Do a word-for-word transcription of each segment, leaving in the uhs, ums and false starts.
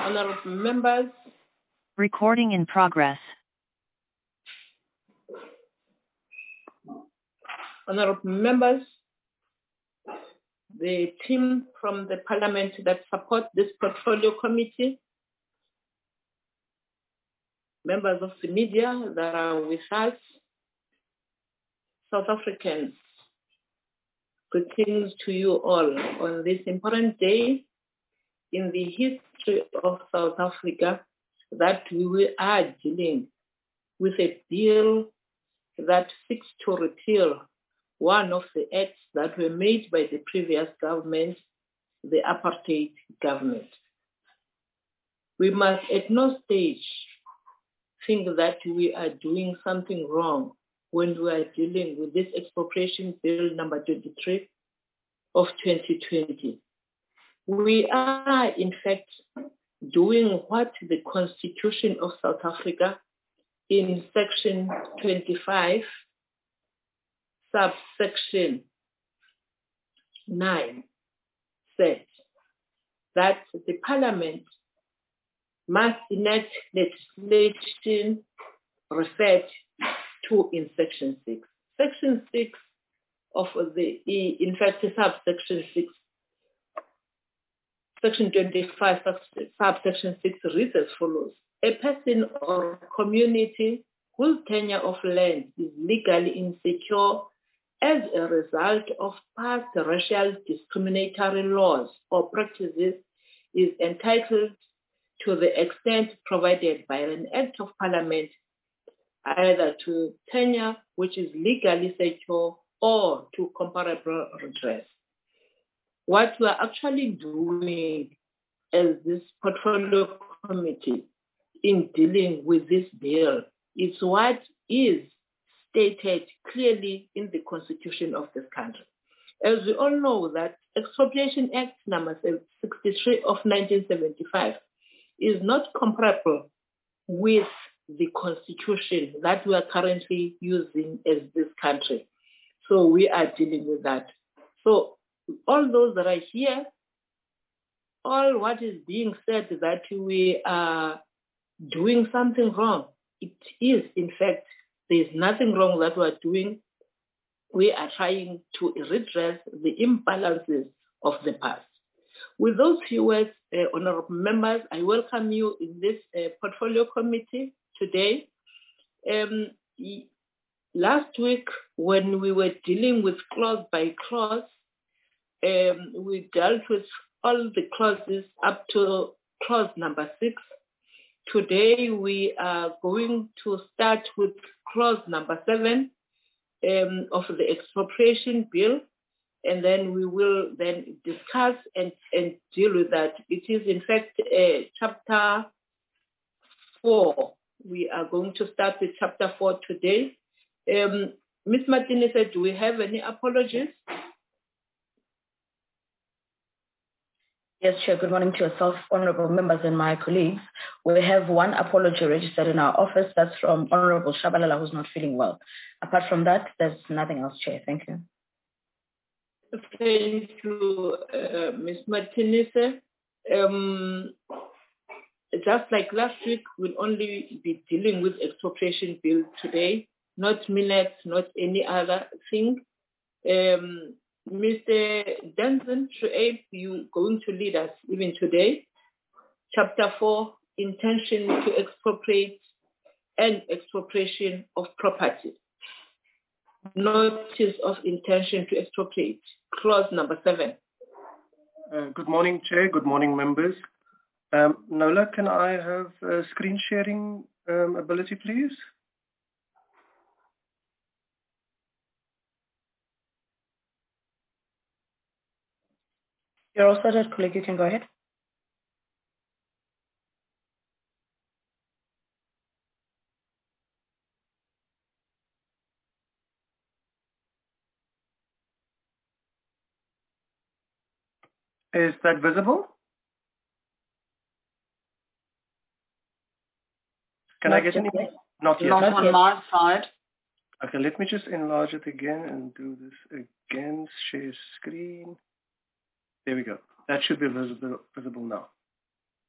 Honorable members. Recording in progress. Honorable members, the team from the Parliament that support this portfolio committee, members of the media that are with us, South Africans, greetings to you all on this important day in the history of South Africa, that we are dealing with a bill that seeks to repeal one of the acts that were made by the previous government, the apartheid government. We must at no stage think that we are doing something wrong when we are dealing with this expropriation bill number twenty-three of twenty twenty. We are, in fact, doing what the Constitution of South Africa in section twenty-five, subsection nine said, that the Parliament must enact legislation referred to in section six. Section six of the, in fact, subsection six, section twenty-five, subsection six reads as follows. A person or community whose tenure of land is legally insecure as a result of past racial discriminatory laws or practices is entitled to the extent provided by an act of Parliament either to tenure which is legally secure or to comparable redress. What we are actually doing as this portfolio committee in dealing with this bill is what is stated clearly in the Constitution of this country. As we all know, that Expropriation Act number sixty-three of nineteen seventy-five is not comparable with the Constitution that we are currently using as this country. So we are dealing with that. So all those that are here, all what is being said that we are doing something wrong, it is, in fact, there is nothing wrong that we are doing. We are trying to redress the imbalances of the past. With those few words, uh, honorable members, I welcome you in this uh, portfolio committee today. Um, last week, when we were dealing with clause by clause, um, we dealt with all the clauses up to clause number six. Today, we are going to start with clause number seven um, of the expropriation bill, and then we will then discuss and, and deal with that. It is, in fact, uh, chapter four. We are going to start with chapter four today. Um, Miz Martinez said, do we have any apologies? Yes, Chair. Good morning to yourself, honorable members and my colleagues. We have one apology registered in our office. That's from Honorable Shabalala, who's not feeling well. Apart from that, there's nothing else, Chair. Thank you. Thank you, uh, Miz Martinez. Um, just like last week, we'll only be dealing with expropriation bill today, not minutes, not any other thing. Um, Mister Denson, you going to lead us even today. Chapter four, intention to expropriate and expropriation of property. Notice of intention to expropriate. Clause number seven. Uh, good morning, Chair. Good morning, members. Um, Nola, can I have uh, screen sharing um, ability, please? You're all set, colleague. You can go ahead. Is that visible? Can Not I get yet. any? Not yet. Not on yet. my side. Okay, let me just enlarge it again and do this again. Share screen. There we go. That should be visible, visible now.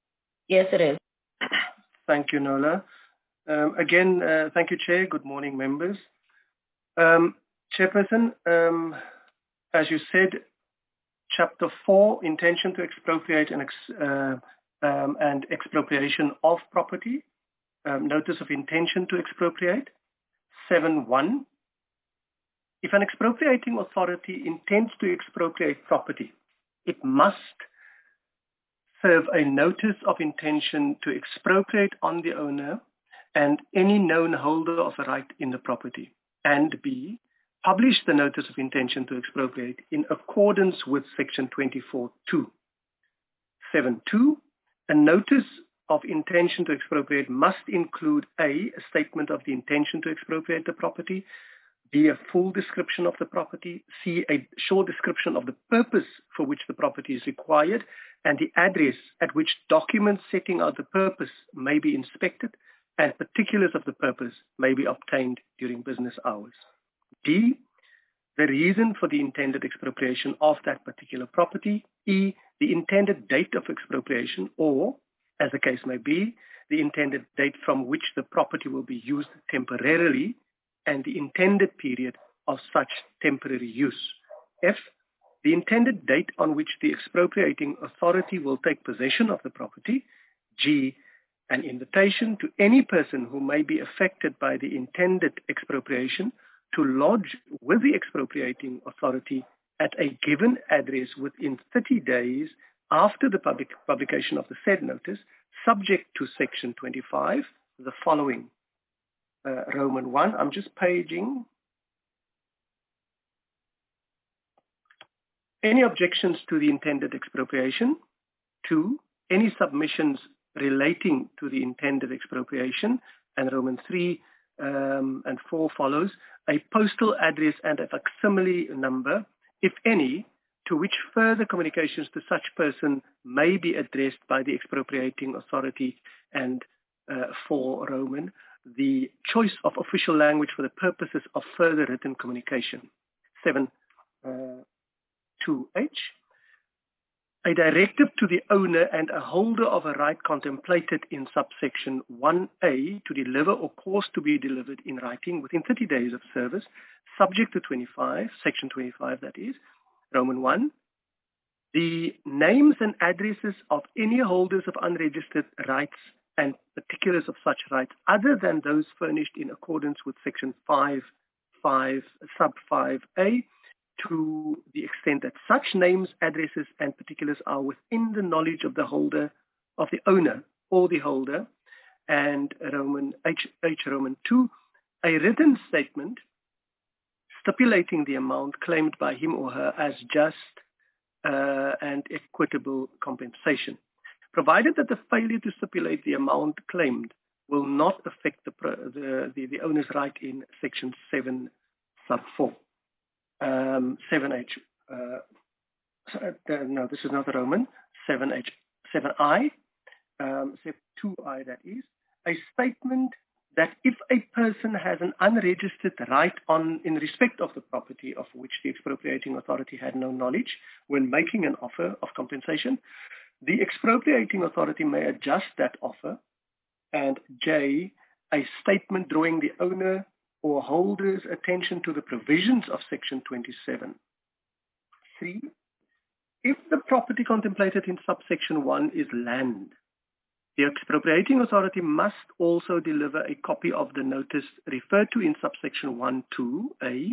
Yes, it is. Thank you, Nola. Um, again, uh, thank you, Chair. Good morning, members. Um, Chairperson, um, as you said, Chapter four, intention to expropriate and, ex, uh, um, and expropriation of property. Um, notice of intention to expropriate. seven one. If an expropriating authority intends to expropriate property, it must serve a notice of intention to expropriate on the owner and any known holder of a right in the property. And B, publish the notice of intention to expropriate in accordance with Section twenty-four two. seven two, a notice of intention to expropriate must include A, a statement of the intention to expropriate the property, B, a full description of the property, C, a short description of the purpose for which the property is required, and the address at which documents setting out the purpose may be inspected, and particulars of the purpose may be obtained during business hours. D, the reason for the intended expropriation of that particular property. E, the intended date of expropriation, or, as the case may be, the intended date from which the property will be used temporarily, and the intended period of such temporary use. F, the intended date on which the expropriating authority will take possession of the property. G, an invitation to any person who may be affected by the intended expropriation to lodge with the expropriating authority at a given address within thirty days after the public publication of the said notice, subject to Section twenty-five, the following. Uh, Roman one, I'm just paging. Any objections to the intended expropriation? Two, any submissions relating to the intended expropriation? And Roman three um, and four follows, a postal address and a facsimile number, if any, to which further communications to such person may be addressed by the expropriating authority. And uh, four Roman, the choice of official language for the purposes of further written communication. Seven, uh, two H, a directive to the owner and a holder of a right contemplated in subsection one A to deliver or cause to be delivered in writing within thirty days of service, subject to twenty-five, section twenty-five that is, Roman one, the names and addresses of any holders of unregistered rights and particulars of such rights other than those furnished in accordance with section five, five, sub five A, to the extent that such names, addresses, and particulars are within the knowledge of the holder, of the owner or the holder. And Roman H, H Roman two, a written statement stipulating the amount claimed by him or her as just uh, and equitable compensation, provided that the failure to stipulate the amount claimed will not affect the, the, the, the owner's right in section seven sub four. Um, seven H, uh, uh, no, this is not the Roman, seven H, seven I, um, two I that is, a statement that if a person has an unregistered right on in respect of the property of which the expropriating authority had no knowledge when making an offer of compensation, the expropriating authority may adjust that offer. And J, a statement drawing the owner or holder's attention to the provisions of section twenty-seven. Three, if the property contemplated in subsection one is land, the expropriating authority must also deliver a copy of the notice referred to in subsection one two A.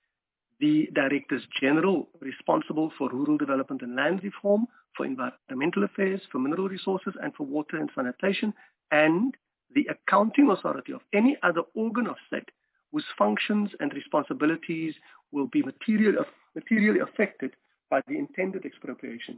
The Directors General responsible for rural development and land reform, for environmental affairs, for mineral resources, and for water and sanitation, and the accounting authority of any other organ of state whose functions and responsibilities will be material, materially affected by the intended expropriation.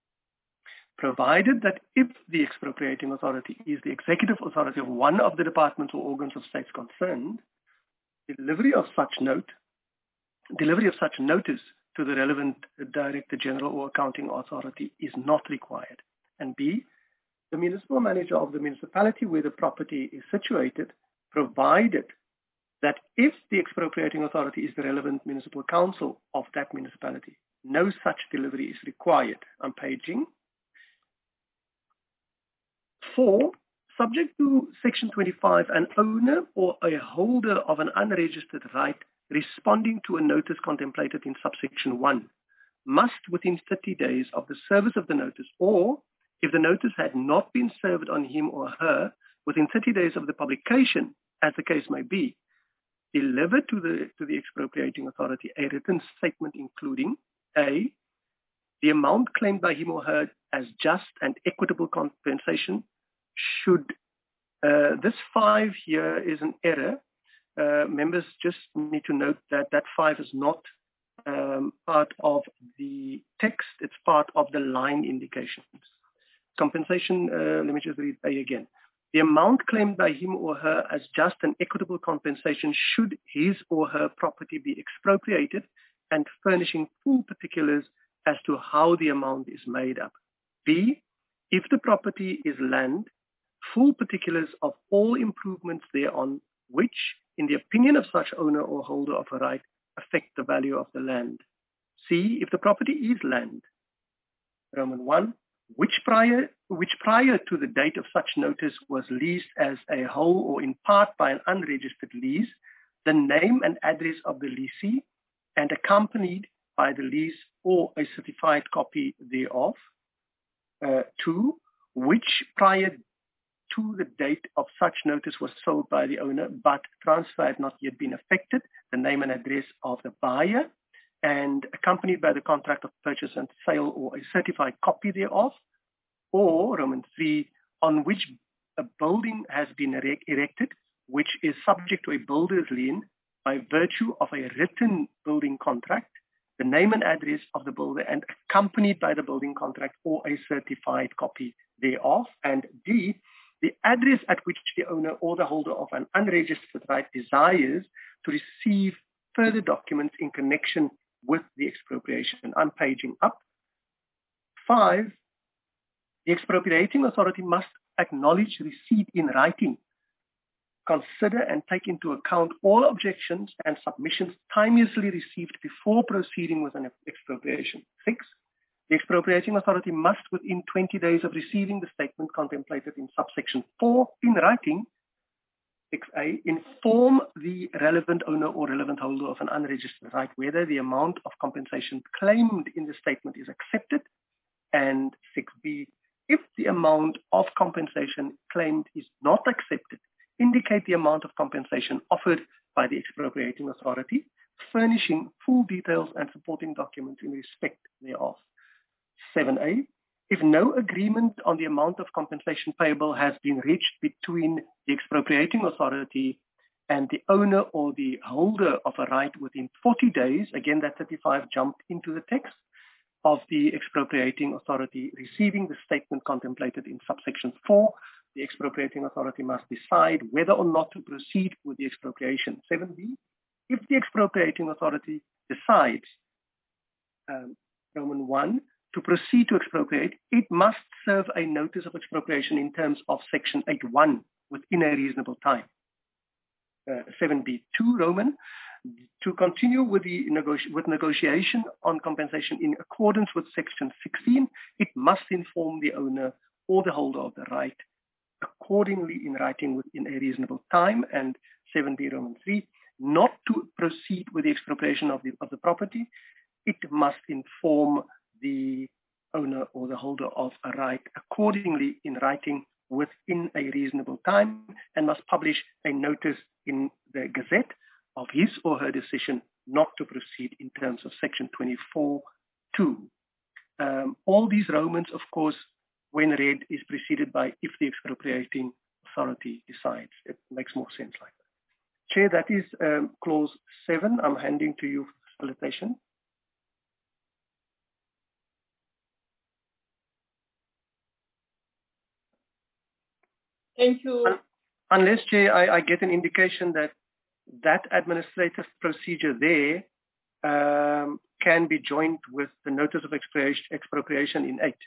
Provided that if the expropriating authority is the executive authority of one of the departments or organs of states concerned, delivery of such note, delivery of such notice to the relevant Director General or accounting authority is not required. And B, the municipal manager of the municipality where the property is situated, provided that if the expropriating authority is the relevant municipal council of that municipality, no such delivery is required. I'm paging. Four, subject to Section twenty-five, an owner or a holder of an unregistered right responding to a notice contemplated in subsection one must, within thirty days of the service of the notice, or if the notice had not been served on him or her within thirty days of the publication, as the case may be, deliver to the, to the expropriating authority a written statement including A, the amount claimed by him or her as just and equitable compensation should, uh, this five here is an error. Uh, members just need to note that that five is not um, part of the text, it's part of the line indications. Compensation, uh, let me just read A again. The amount claimed by him or her as just and equitable compensation should his or her property be expropriated, and furnishing full particulars as to how the amount is made up. B, if the property is land, full particulars of all improvements thereon, which, in the opinion of such owner or holder of a right, affect the value of the land. C, if the property is land. Roman one, which prior, which prior to the date of such notice was leased as a whole or in part by an unregistered lease, the name and address of the leasee, and accompanied by the lease or a certified copy thereof. Uh, two, which prior to the date of such notice was sold by the owner, but transfer had not yet been effected, the name and address of the buyer, and accompanied by the contract of purchase and sale or a certified copy thereof. Or, Roman three, on which a building has been erect, erected, which is subject to a builder's lien by virtue of a written building contract, the name and address of the builder, and accompanied by the building contract or a certified copy thereof. And D, the address at which the owner or the holder of an unregistered right desires to receive further documents in connection with the expropriation. I'm paging up. Five, the expropriating authority must acknowledge receipt in writing, consider and take into account all objections and submissions timeously received before proceeding with an expropriation. Six, the expropriating authority must, within twenty days of receiving the statement contemplated in subsection four in writing, six A, inform the relevant owner or relevant holder of an unregistered right whether the amount of compensation claimed in the statement is accepted, and six B, if the amount of compensation claimed is not accepted, indicate the amount of compensation offered by the expropriating authority, furnishing full details and supporting documents in respect thereof. seven A, if no agreement on the amount of compensation payable has been reached between the expropriating authority and the owner or the holder of a right within forty days, again that thirty-five jumped into the text, of the expropriating authority receiving the statement contemplated in subsection four, the expropriating authority must decide whether or not to proceed with the expropriation. seven B, if the expropriating authority decides, um, Roman one, to proceed to expropriate, it must serve a notice of expropriation in terms of section eight one within a reasonable time. Uh, seven B two, Roman, to continue with the negoti- with negotiation on compensation in accordance with section sixteen, it must inform the owner or the holder of the right accordingly in writing within a reasonable time. And seven B Roman three, not to proceed with the expropriation of the, of the property, it must inform the owner or the holder of a right accordingly in writing within a reasonable time, and must publish a notice in the Gazette of his or her decision not to proceed in terms of section twenty-four two. Um, all these Romans, of course, when read, is preceded by if the expropriating authority decides. It makes more sense like that. Chair, that is um, clause seven. I'm handing to you for facilitation. Thank you. Unless, Chair, I, I get an indication that that administrative procedure there um, can be joined with the notice of expropriation in eight.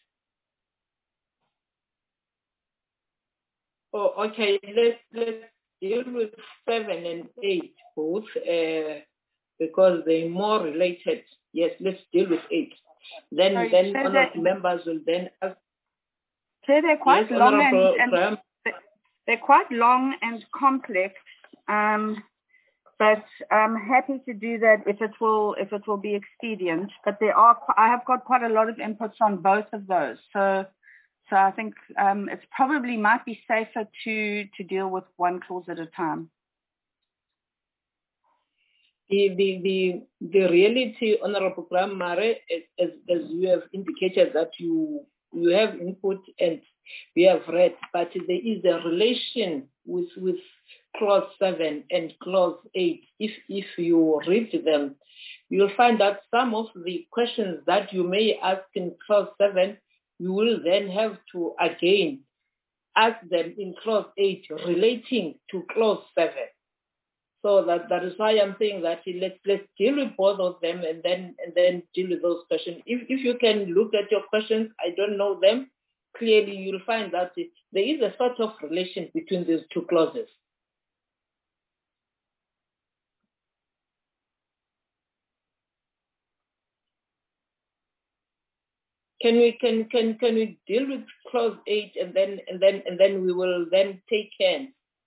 Oh, okay. Let's let's deal with seven and eight both uh, because they're more related. Yes, let's deal with eight. Then Sorry, then so one that, of the members will then ask. Chair, they're quite Yes, long Honourable and, Graham. and they're quite long and complex. Um, but I'm happy to do that if it will if it will be expedient. But there are I have got quite a lot of inputs on both of those. So so I think um, it probably might be safer to to deal with one clause at a time. The, the, the, the reality, Honourable Graham Mare, as, as you have indicated that you you have input and we have read, but there is a relation with with clause seven and clause eight. If if you read them, you'll find that some of the questions that you may ask in clause seven, you will then have to again ask them in clause eight relating to clause seven. So that, that is why I'm saying that let's let's deal with both of them and then and then deal with those questions. If if you can look at your questions, I don't know them, clearly you'll find that it, there is a sort of relation between these two clauses. Can we can can can we deal with clause eight and then and then and then we will then take hands?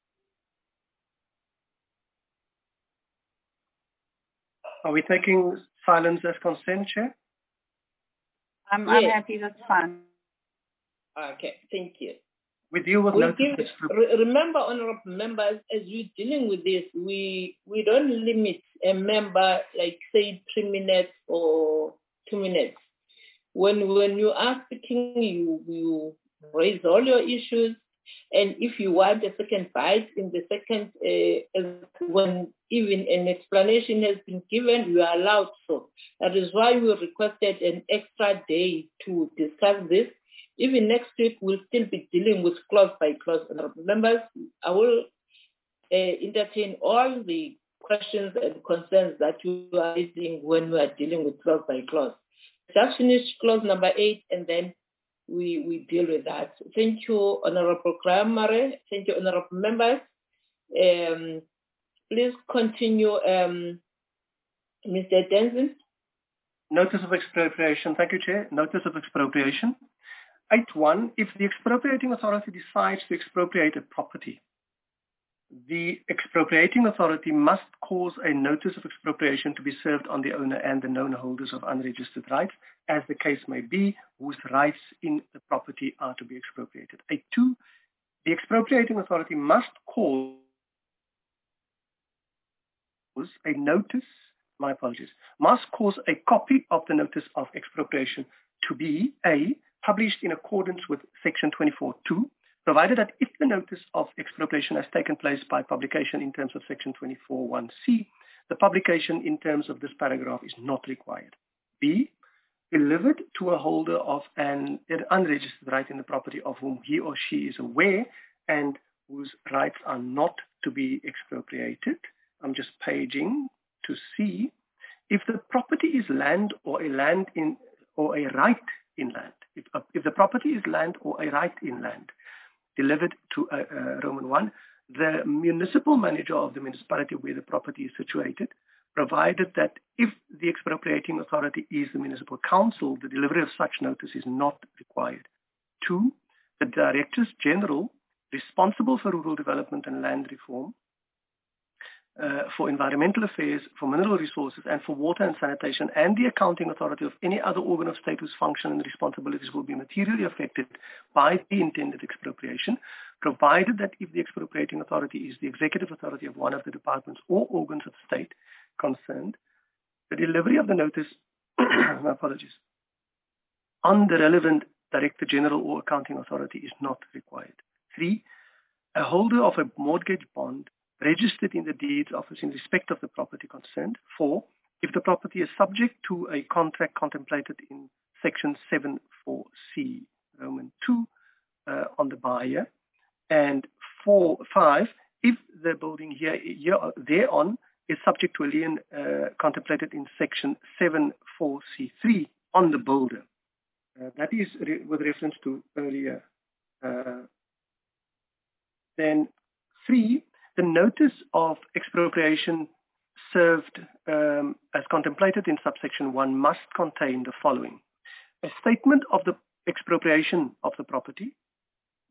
Are we taking silence as consent, Chair? I'm, Yes. I'm happy, that's fine. Okay, thank you. We deal with We notice give, re- remember, honourable members, as you're dealing with this, we we don't limit a member like say three minutes or two minutes. When when you are speaking, you you raise all your issues, and if you want a second bite in the second, uh, when even an explanation has been given, you are allowed so. That is why we requested an extra day to discuss this. Even next week, we'll still be dealing with clause by clause. Members, I will uh, entertain all the questions and concerns that you are raising when we are dealing with clause by clause. Just finish clause number eight, and then we, we deal with that. Thank you, Honourable Graham Mare. Thank you, Honourable members. Um, please continue, um, Mister Denson. Notice of expropriation. Thank you, Chair. Notice of expropriation. eight one. If the expropriating authority decides to expropriate a property, the expropriating authority must cause a notice of expropriation to be served on the owner and the known holders of unregistered rights, as the case may be, whose rights in the property are to be expropriated. eight two. The expropriating authority must cause a notice, my apologies, must cause a copy of the notice of expropriation to be A, published in accordance with section twenty-four two, provided that if the notice of expropriation has taken place by publication in terms of section twenty-four one C, the publication in terms of this paragraph is not required. B, delivered to a holder of an unregistered right in the property of whom he or she is aware and whose rights are not to be expropriated. I'm just paging to see if the property is land or a land in or a right in land. If, uh, if the property is land or a right in land, delivered to uh, uh, Roman one, the municipal manager of the municipality where the property is situated, provided that if the expropriating authority is the municipal council, the delivery of such notice is not required. Two, the directors general responsible for rural development and land reform, uh, for environmental affairs, for mineral resources, and for water and sanitation, and the accounting authority of any other organ of state whose function and responsibilities will be materially affected by the intended expropriation, provided that if the expropriating authority is the executive authority of one of the departments or organs of state concerned, the delivery of the notice, my apologies, on the relevant director general or accounting authority is not required. Three, a holder of a mortgage bond registered in the deeds office in respect of the property concerned. Four, if the property is subject to a contract contemplated in section seven four C, Roman two, uh, on the buyer. And four, five, if the building here, here thereon is subject to a lien uh, contemplated in section seven four C three on the builder. Uh, that is re- with reference to earlier. Uh, then three, the notice of expropriation served um, as contemplated in subsection one must contain the following: a statement of the expropriation of the property,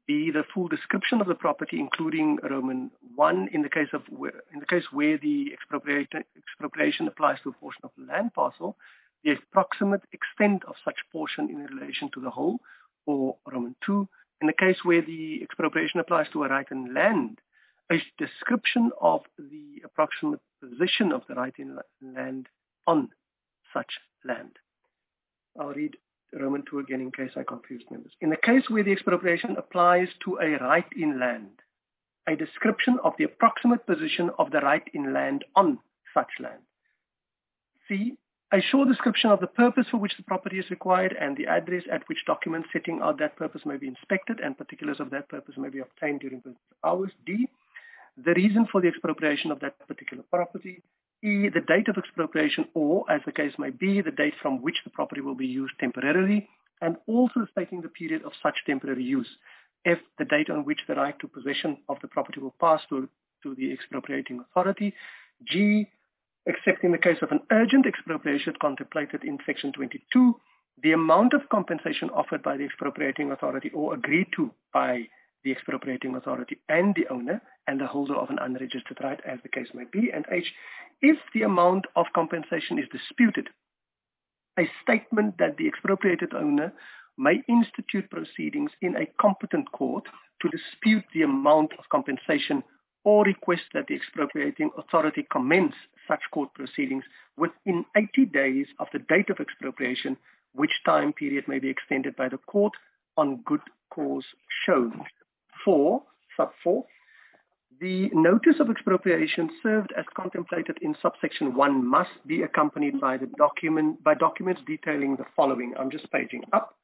B, the full description of the property, including Roman one, in the case of where, in the case where the expropriation applies to a portion of the land parcel, the approximate extent of such portion in relation to the whole, or Roman two, in the case where the expropriation applies to a right in land, a description of the approximate position of the right in land on such land. I'll read Roman two again in case I confused members. In the case where the expropriation applies to a right in land, a description of the approximate position of the right in land on such land. C, a short description of the purpose for which the property is required and the address at which documents setting out that purpose may be inspected and particulars of that purpose may be obtained during business hours. D, the reason for the expropriation of that particular property. E, the date of expropriation, or, as the case may be, the date from which the property will be used temporarily, and also stating the period of such temporary use. F, the date on which the right to possession of the property will pass to, to the expropriating authority. G, except in the case of an urgent expropriation contemplated in section twenty-two, the amount of compensation offered by the expropriating authority or agreed to by the expropriating authority and the owner and the holder of an unregistered right, as the case may be. And H, if the amount of compensation is disputed, a statement that the expropriated owner may institute proceedings in a competent court to dispute the amount of compensation or request that the expropriating authority commence such court proceedings within eighty days of the date of expropriation, which time period may be extended by the court on good cause shown. Four, sub four, the notice of expropriation served as contemplated in subsection one must be accompanied by the document by documents detailing the following. I'm just paging up.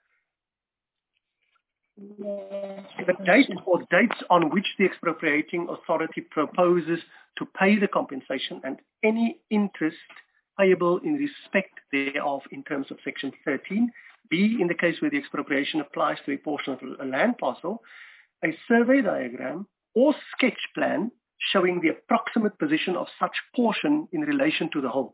The date or dates on which the expropriating authority proposes to pay the compensation and any interest payable in respect thereof in terms of section thirteen. B, in the case where the expropriation applies to a portion of a land parcel, a survey diagram or sketch plan showing the approximate position of such portion in relation to the whole.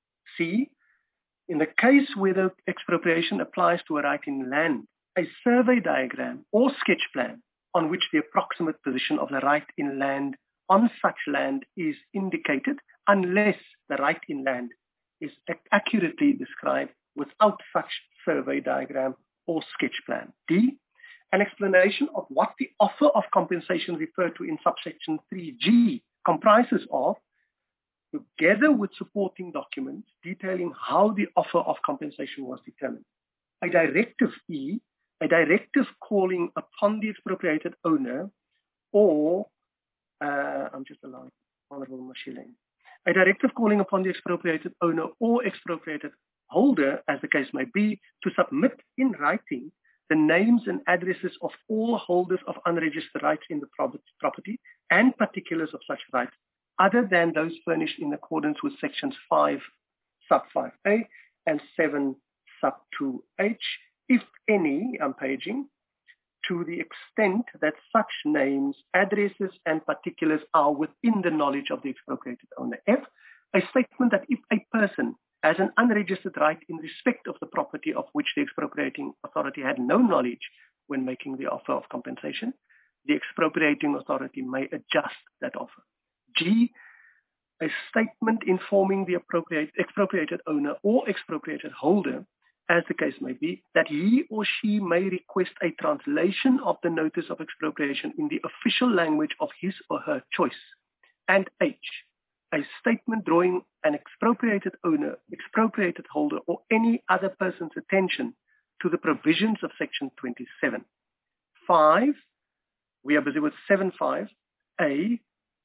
C, in the case where the expropriation applies to a right in land, a survey diagram or sketch plan on which the approximate position of the right in land on such land is indicated, unless the right in land is accurately described without such survey diagram or sketch plan. D, an explanation of what the offer of compensation referred to in subsection three G comprises of, together with supporting documents detailing how the offer of compensation was determined. A directive E, a directive calling upon the expropriated owner or, uh, I'm just allowing Honorable Mashileng, a directive calling upon the expropriated owner or expropriated holder, as the case may be, to submit in writing the names and addresses of all holders of unregistered rights in the property and particulars of such rights, other than those furnished in accordance with sections five sub five A and seven sub two H, if any, I'm paging, to the extent that such names, addresses, and particulars are within the knowledge of the expropriated owner. F, a statement that if a person has an unregistered right in respect of the property of which the expropriating authority had no knowledge when making the offer of compensation, the expropriating authority may adjust that offer. G, a statement informing the appropriate, expropriated owner or expropriated holder, as the case may be, that he or she may request a translation of the notice of expropriation in the official language of his or her choice. And H, a statement drawing an expropriated owner, expropriated holder, or any other person's attention to the provisions of section twenty-seven. Five, we are busy with seven five A,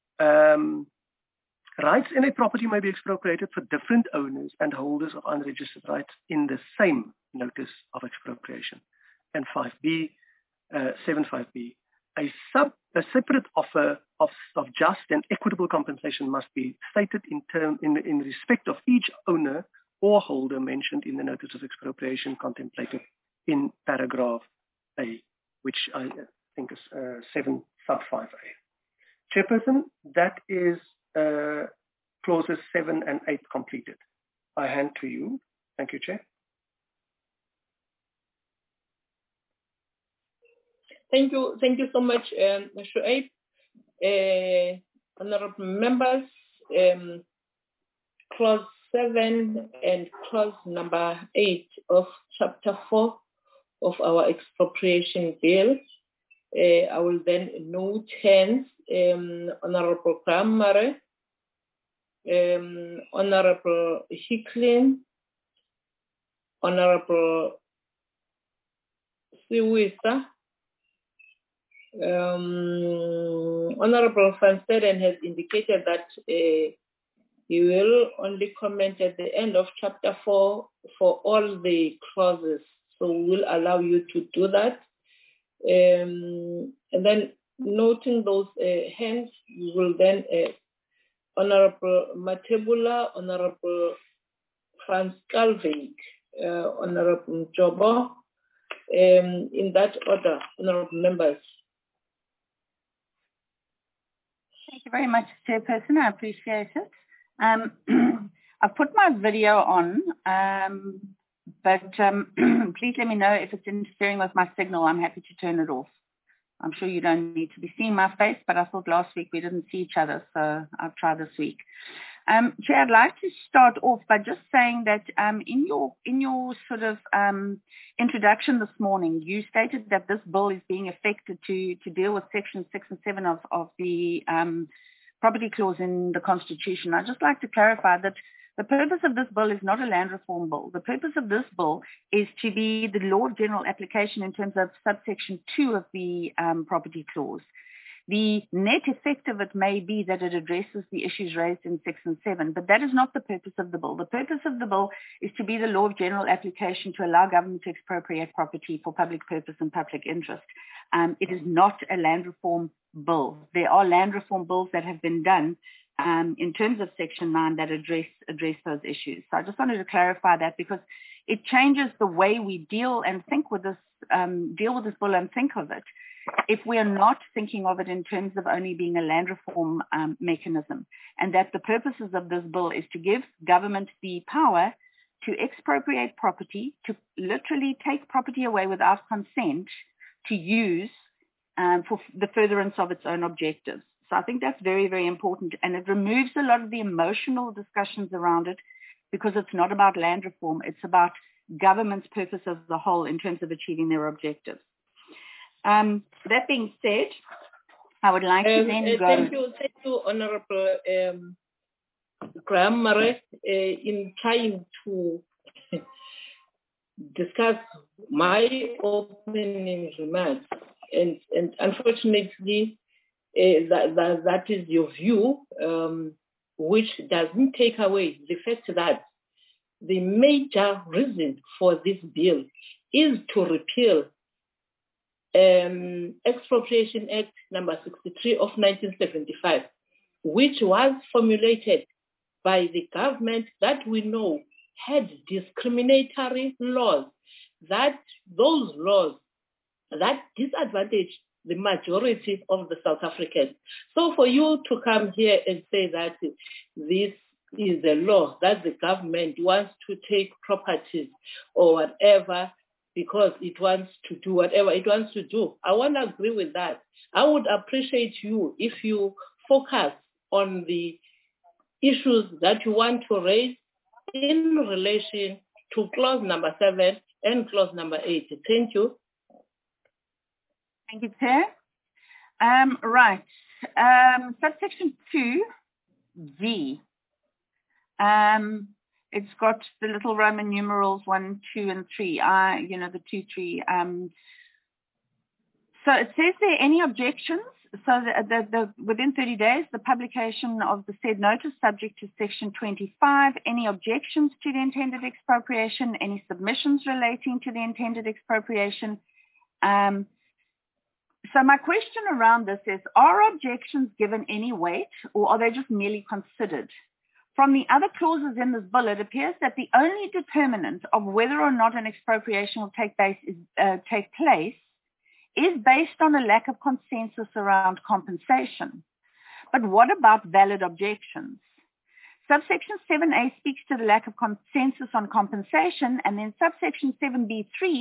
um, rights in a property may be expropriated for different owners and holders of unregistered rights in the same notice of expropriation. And five B, uh, seven five B, a, sub, a separate offer of, of just and equitable compensation must be stated in, term, in, in respect of each owner or holder mentioned in the notice of expropriation contemplated in paragraph A, which I think is uh, seven sub five A. Chairperson, that is uh, clauses seven and eight completed. I hand to you. Thank you, Chair. Thank you. Thank you so much, um, Shuaib. Uh, honorable members, um, clause seven and clause number eight of chapter four of our expropriation bill. Uh, I will then note hence um, Honorable Kramare, um, Honorable Hicklin, Honorable Siwisa, um, Honorable Van Steden has indicated that uh, he will only comment at the end of chapter four for all the clauses. So we'll allow you to do that. Um, and then noting those uh, hands, we will then, uh, Honorable Matebula, Honorable Franz Calvig, uh, Honorable Jobo, um, in that order, honorable members. Thank you very much, Chairperson. I appreciate it. Um, I've put my video on, um, but um, please let me know if it's interfering with my signal. I'm happy to turn it off. I'm sure you don't need to be seeing my face, but I thought last week we didn't see each other, so I'll try this week. Um, Chair, I'd like to start off by just saying that um, in your in your sort of um, introduction this morning, you stated that this bill is being effected to to deal with Section six and seven of of the um, property clause in the Constitution. I'd just like to clarify that the purpose of this bill is not a land reform bill. The purpose of this bill is to be the law of general application in terms of subsection two of the um, property clause. The net effect of it may be that it addresses the issues raised in six and seven, but that is not the purpose of the bill. The purpose of the bill is to be the law of general application to allow government to expropriate property for public purpose and public interest. Um, it is not a land reform bill. There are land reform bills that have been done um, in terms of Section nine that address address those issues. So I just wanted to clarify that because it changes the way we deal and think with this, um, deal with this bill and think of it. If we are not thinking of it in terms of only being a land reform um, mechanism, and that the purposes of this bill is to give government the power to expropriate property, to literally take property away without consent to use um, for the furtherance of its own objectives. So I think that's very, very important, and it removes a lot of the emotional discussions around it because it's not about land reform, it's about government's purpose as a whole in terms of achieving their objectives. Um, that being said, I would like to um, then uh, go... Thank you, thank you, Honorable um, Graham Murray, uh, in trying to discuss my opening remarks. And, and unfortunately, uh, that, that, that is your view, um, which doesn't take away the fact that the major reason for this bill is to repeal Um, Expropriation Act number sixty-three of nineteen seventy-five, which was formulated by the government that we know had discriminatory laws, that those laws that disadvantaged the majority of the South Africans. So for you to come here and say that this is a law that the government wants to take properties or whatever because it wants to do whatever it wants to do, I want to agree with that. I would appreciate you if you focus on the issues that you want to raise in relation to clause number seven and clause number eight. Thank you. Thank you, Chair. Um, right. Um, subsection two, G. Um, It's got the little Roman numerals one, two, and three. Uh, you know, the two, three. Um, so it says there any objections. So the, the, the, within thirty days, the publication of the said notice subject to section twenty-five. Any objections to the intended expropriation? Any submissions relating to the intended expropriation? Um, so my question around this is, are objections given any weight, or are they just merely considered? From the other clauses in this bill, it appears that the only determinant of whether or not an expropriation will take place is, uh, take place is based on a lack of consensus around compensation. But what about valid objections? Subsection seven A speaks to the lack of consensus on compensation, and then subsection seven B three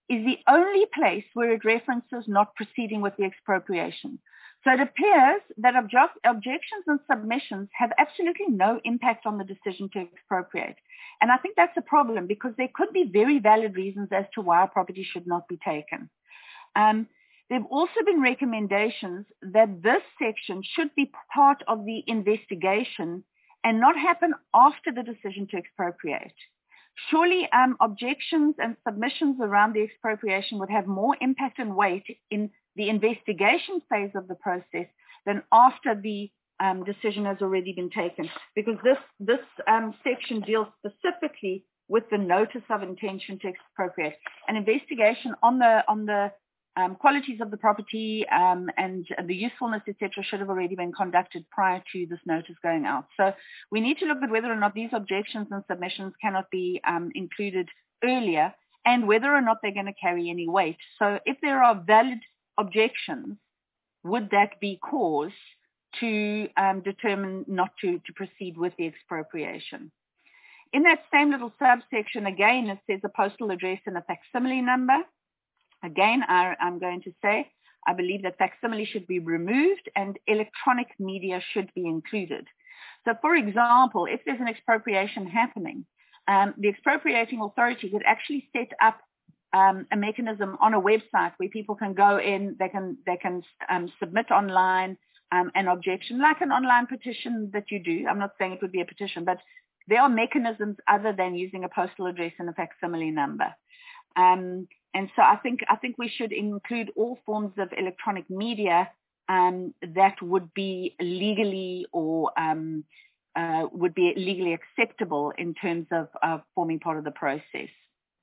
is the only place where it references not proceeding with the expropriation. So it appears that object, objections and submissions have absolutely no impact on the decision to expropriate. And I think that's a problem because there could be very valid reasons as to why a property should not be taken. Um, there have also been recommendations that this section should be part of the investigation and not happen after the decision to expropriate. Surely um, objections and submissions around the expropriation would have more impact and weight in the investigation phase of the process than after the um, decision has already been taken, because this this um, section deals specifically with the notice of intention to expropriate. An investigation on the on the um, qualities of the property um, and the usefulness, et cetera, should have already been conducted prior to this notice going out. So we need to look at whether or not these objections and submissions cannot be um, included earlier, and whether or not they're going to carry any weight. So if there are valid objections, would that be cause to um, determine not to, to proceed with the expropriation? In that same little subsection, again, it says a postal address and a facsimile number. Again, I, I'm going to say, I believe that facsimile should be removed and electronic media should be included. So, for example, if there's an expropriation happening, um, the expropriating authority could actually set up Um, a mechanism on a website where people can go in, they can they can um, submit online um, an objection, like an online petition that you do. I'm not saying it would be a petition, but there are mechanisms other than using a postal address and a facsimile number. Um, and so I think I think we should include all forms of electronic media um, that would be legally or um, uh, would be legally acceptable in terms of uh, forming part of the process.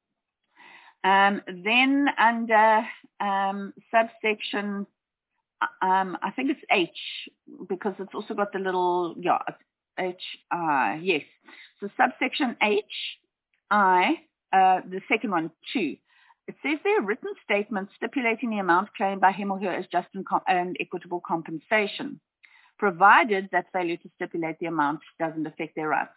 Um, then under um, subsection, um, I think it's H, because it's also got the little, yeah, H, I, yes. So subsection H, I, uh, the second one, two. It says there a written statement stipulating the amount claimed by him or her as just and, com- and equitable compensation, provided that failure to stipulate the amount doesn't affect their rights.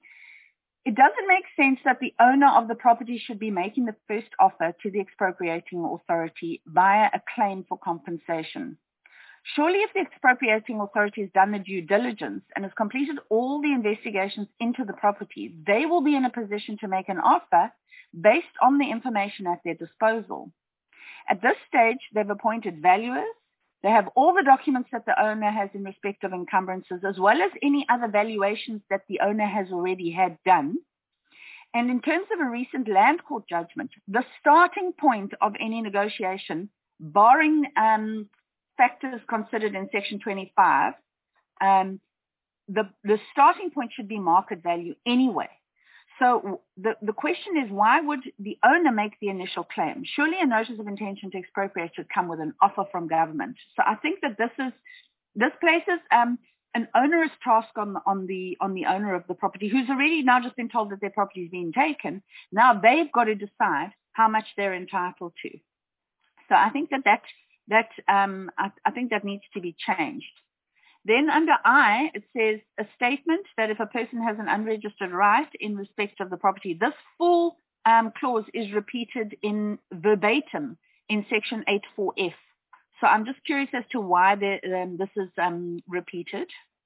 It doesn't make sense that the owner of the property should be making the first offer to the expropriating authority via a claim for compensation. Surely if the expropriating authority has done the due diligence and has completed all the investigations into the property, they will be in a position to make an offer based on the information at their disposal. At this stage, they've appointed valuers. They have all the documents that the owner has in respect of encumbrances, as well as any other valuations that the owner has already had done. And in terms of a recent land court judgment, the starting point of any negotiation, barring um, factors considered in Section twenty-five, um, the, the starting point should be market value anyway. So the, the question is, why would the owner make the initial claim? Surely a notice of intention to expropriate should come with an offer from government. So I think that this is this places um, an onerous task on, on the on the owner of the property, who's already now just been told that their property is being taken. Now they've got to decide how much they're entitled to. So I think that that that um, I, I think that needs to be changed. Then under I, it says a statement that if a person has an unregistered right in respect of the property, this full um, clause is repeated in verbatim in section eight four F. So I'm just curious as to why the, um, this is um, repeated.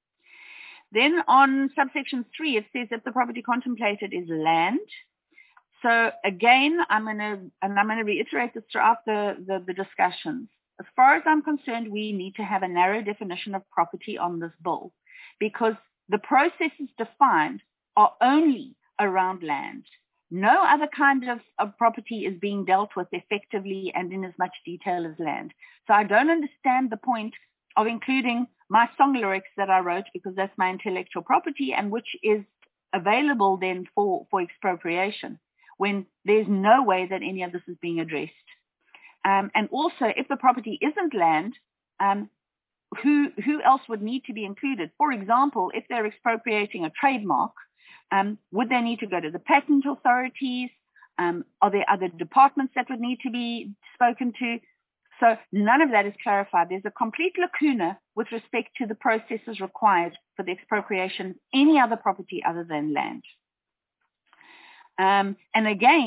Then on subsection three, it says if the property contemplated is land. So again, I'm going to, and I'm going to reiterate this throughout the, the, the discussions. As far as I'm concerned, we need to have a narrow definition of property on this bill, because the processes defined are only around land. No other kind of, of property is being dealt with effectively and in as much detail as land. So I don't understand the point of including my song lyrics that I wrote, because that's my intellectual property and which is available then for, for expropriation, when there's no way that any of this is being addressed. Um, and also, if the property isn't land, um, who who else would need to be included? For example, if they're expropriating a trademark, um, would they need to go to the patent authorities? Um, are there other departments that would need to be spoken to? So none of that is clarified. There's a complete lacuna with respect to the processes required for the expropriation of any other property other than land. Um, and again,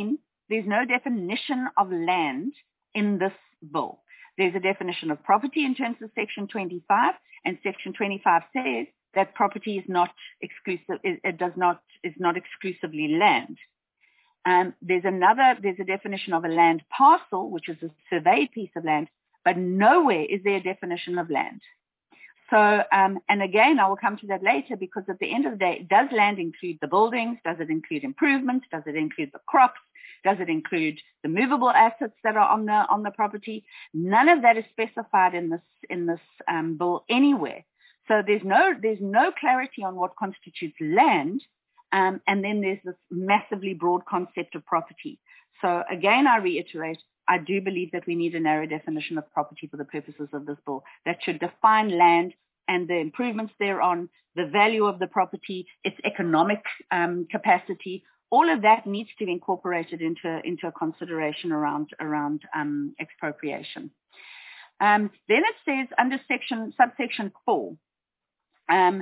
there's no definition of land in this bill. There's a definition of property in terms of Section twenty-five, and Section twenty-five says that property is not exclusive, it, it does not, is not exclusively land. Um, there's another, there's a definition of a land parcel, which is a surveyed piece of land, but nowhere is there a definition of land. So, um, and again, I will come to that later, because at the end of the day, does land include the buildings? Does it include improvements? Does it include the crops? Does it include the movable assets that are on the on the property? None of that is specified in this in this um, bill anywhere. So there's no there's no clarity on what constitutes land, um, and then there's this massively broad concept of property. So again, I reiterate, I do believe that we need a narrow definition of property for the purposes of this bill that should define land and the improvements thereon, the value of the property, its economic um, capacity. All of that needs to be incorporated into, into a consideration around, around um, expropriation. Um, then it says under section, subsection four, um,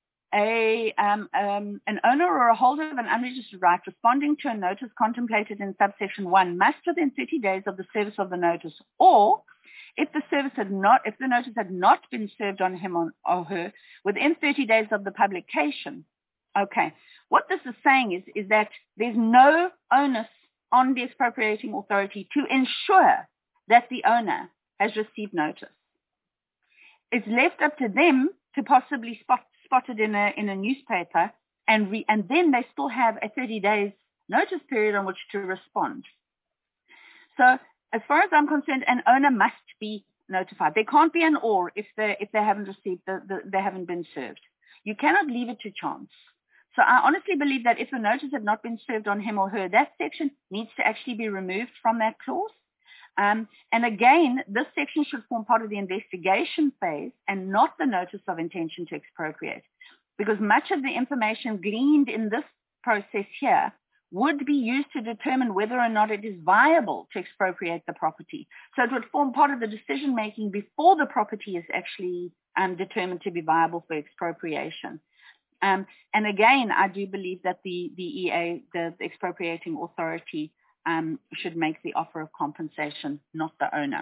A, um, um, an owner or a holder of an unregistered right responding to a notice contemplated in subsection one must within thirty days of the service of the notice, or if the service had not, if the notice had not been served on him or, or her within thirty days of the publication. Okay. What this is saying is, is that there's no onus on the expropriating authority to ensure that the owner has received notice. It's left up to them to possibly spot spotted in a in a newspaper, and re, and then they still have a thirty days notice period on which to respond. So as far as I'm concerned, an owner must be notified. There can't be an or if they if they haven't received the, the they haven't been served. You cannot leave it to chance. So I honestly believe that if the notice had not been served on him or her, that section needs to actually be removed from that clause. Um, and again, this section should form part of the investigation phase and not the notice of intention to expropriate, because much of the information gleaned in this process here would be used to determine whether or not it is viable to expropriate the property. So it would form part of the decision-making before the property is actually um, determined to be viable for expropriation. Um, and again, I do believe that the, the E A, the, the expropriating authority, Um, should make the offer of compensation, not the owner.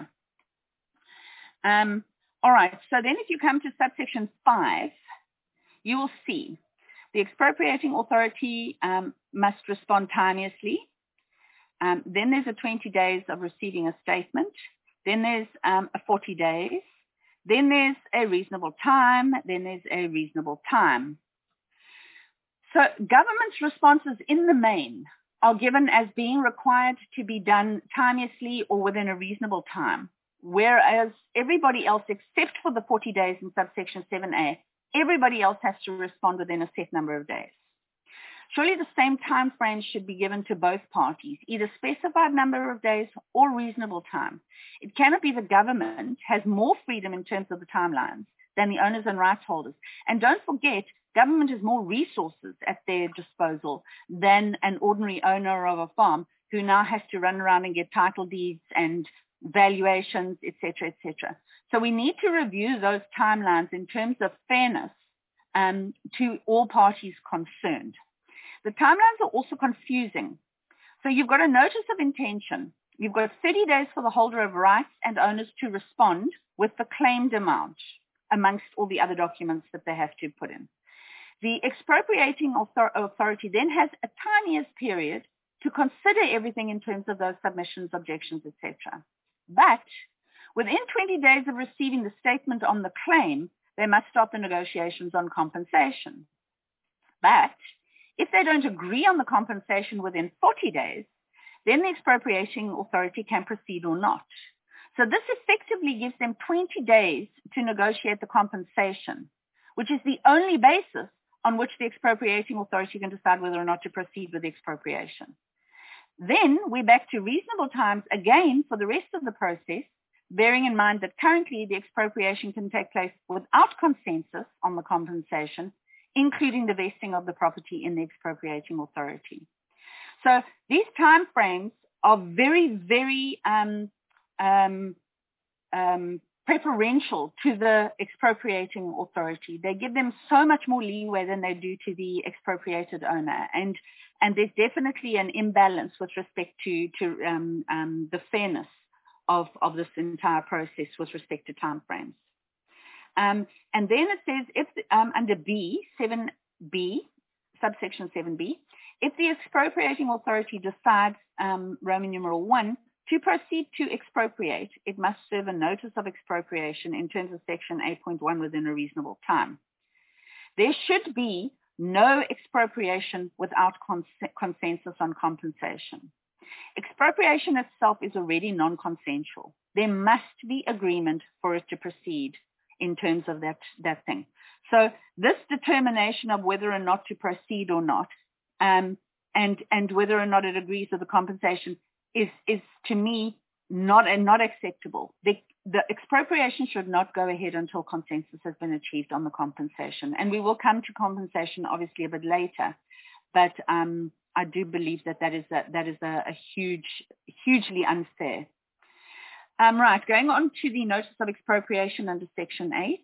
Um, all right, so then if you come to subsection five, you will see the expropriating authority um, must respond timeously. Um, then there's a twenty days of receiving a statement. Then there's um, a forty days. Then there's a reasonable time. Then there's a reasonable time. So government's responses in the main are given as being required to be done timeously or within a reasonable time, whereas everybody else, except for the forty days in subsection seven A, everybody else has to respond within a set number of days. Surely the same time frame should be given to both parties, either specified number of days or reasonable time. It cannot be the government has more freedom in terms of the timelines than the owners and rights holders. And don't forget, government has more resources at their disposal than an ordinary owner of a farm who now has to run around and get title deeds and valuations, et cetera, et cetera. So we need to review those timelines in terms of fairness um, to all parties concerned. The timelines are also confusing. So you've got a notice of intention. You've got thirty days for the holder of rights and owners to respond with the claimed amount amongst all the other documents that they have to put in. The expropriating authority then has a tiniest period to consider everything in terms of those submissions, objections, et cetera. But within twenty days of receiving the statement on the claim, they must start the negotiations on compensation. But if they don't agree on the compensation within forty days, then the expropriating authority can proceed or not. So this effectively gives them twenty days to negotiate the compensation, which is the only basis on which the expropriating authority can decide whether or not to proceed with the expropriation. Then we're back to reasonable times again for the rest of the process, bearing in mind that currently the expropriation can take place without consensus on the compensation, including the vesting of the property in the expropriating authority. So these time frames are very, very um, um, um, preferential to the expropriating authority. They give them so much more leeway than they do to the expropriated owner. And and there's definitely an imbalance with respect to, to um, um, the fairness of, of this entire process with respect to timeframes. Um, and then it says, if um, under B, seven B, subsection seven B, if the expropriating authority decides, um, Roman numeral one, to proceed to expropriate, it must serve a notice of expropriation in terms of section eight point one within a reasonable time. There should be no expropriation without cons- consensus on compensation. Expropriation itself is already non-consensual. There must be agreement for it to proceed in terms of that, that thing. So this determination of whether or not to proceed or not, um, and, and whether or not it agrees with the compensation is, is to me not, not acceptable. The, the expropriation should not go ahead until consensus has been achieved on the compensation. And we will come to compensation obviously a bit later, but um, I do believe that that is a, that is a, a huge, hugely unfair. Um, right, going on to the notice of expropriation under section eight.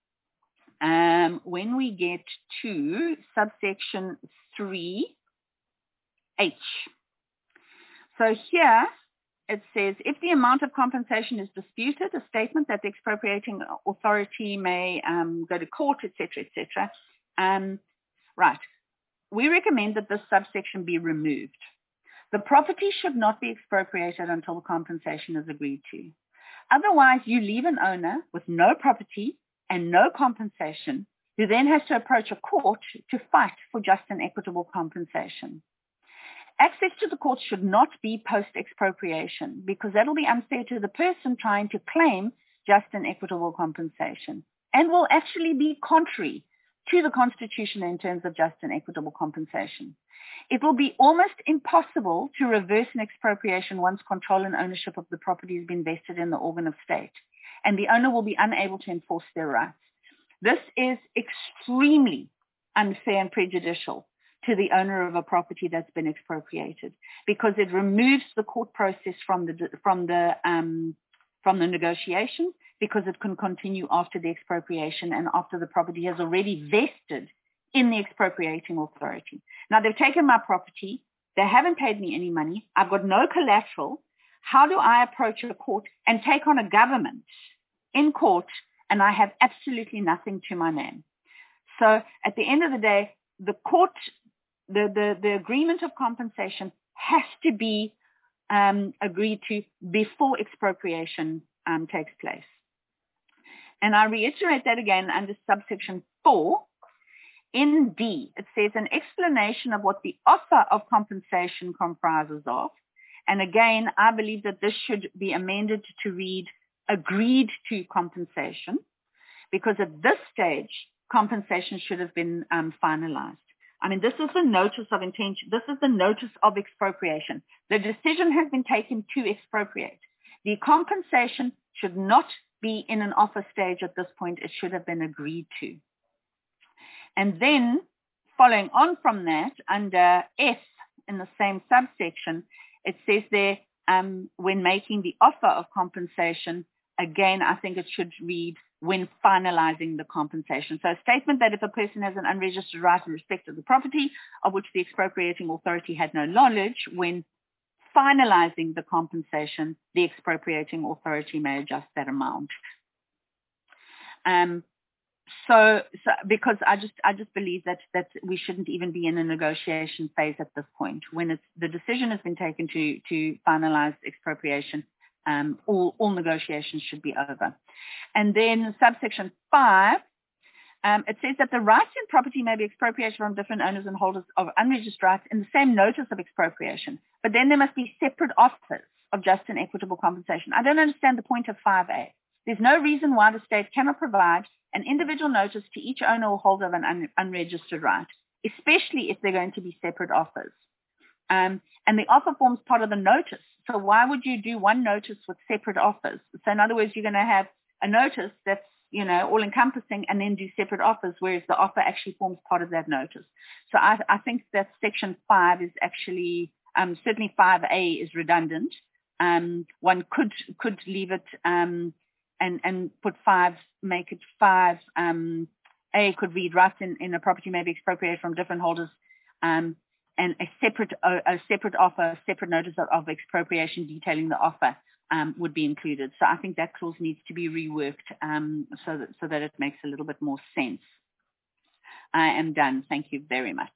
Um, when we get to subsection three H. So here it says, if the amount of compensation is disputed, a statement that the expropriating authority may um, go to court, et cetera, et cetera. Um, right. We recommend that this subsection be removed. The property should not be expropriated until the compensation is agreed to. Otherwise, you leave an owner with no property and no compensation, who then has to approach a court to fight for just and equitable compensation. Access to the court should not be post-expropriation, because that'll be unfair to the person trying to claim just and equitable compensation, and will actually be contrary to the Constitution in terms of just and equitable compensation. It will be almost impossible to reverse an expropriation once control and ownership of the property has been vested in the organ of state, and the owner will be unable to enforce their rights. This is extremely unfair and prejudicial to the owner of a property that's been expropriated, because it removes the court process from the from the um, from the negotiation, because it can continue after the expropriation and after the property has already vested in the expropriating authority. Now, they've taken my property. They haven't paid me any money. I've got no collateral. How do I approach a court and take on a government in court, and I have absolutely nothing to my name? So at the end of the day, the court, the, the, the agreement of compensation has to be um, agreed to before expropriation um, takes place. And I reiterate that again under subsection four. In D, it says an explanation of what the offer of compensation comprises of. And again, I believe that this should be amended to read agreed to compensation, because at this stage, compensation should have been um, finalized. I mean, this is the notice of intention. This is the notice of expropriation. The decision has been taken to expropriate. The compensation should not be in an offer stage at this point. It should have been agreed to. And then, following on from that, under F in the same subsection, it says there, um, when making the offer of compensation, again, I think it should read, when finalizing the compensation. So a statement that if a person has an unregistered right in respect of the property of which the expropriating authority had no knowledge, when finalizing the compensation, the expropriating authority may adjust that amount. Um, So, so, because I just, I just believe that, that we shouldn't even be in a negotiation phase at this point. When it's, the decision has been taken to, to finalize expropriation, um, all, all negotiations should be over. And then subsection five, um, it says that the rights in property may be expropriated from different owners and holders of unregistered rights in the same notice of expropriation. But then there must be separate offers of just and equitable compensation. I don't understand the point of five A. There's no reason why the state cannot provide an individual notice to each owner or holder of an un- unregistered right, especially if they're going to be separate offers. Um, and the offer forms part of the notice. So why would you do one notice with separate offers? So in other words, you're going to have a notice that's, you know, all encompassing and then do separate offers, whereas the offer actually forms part of that notice. So I, I think that section five is actually, um, certainly five A is redundant. Um, one could, could leave it, um, And, and put five, make it five. Um, A could read rights in, in a property may be expropriated from different holders, um, and a separate a, a separate offer, a separate notice of, of expropriation detailing the offer um, would be included. So I think that clause needs to be reworked um, so that so that it makes a little bit more sense. I am done. Thank you very much.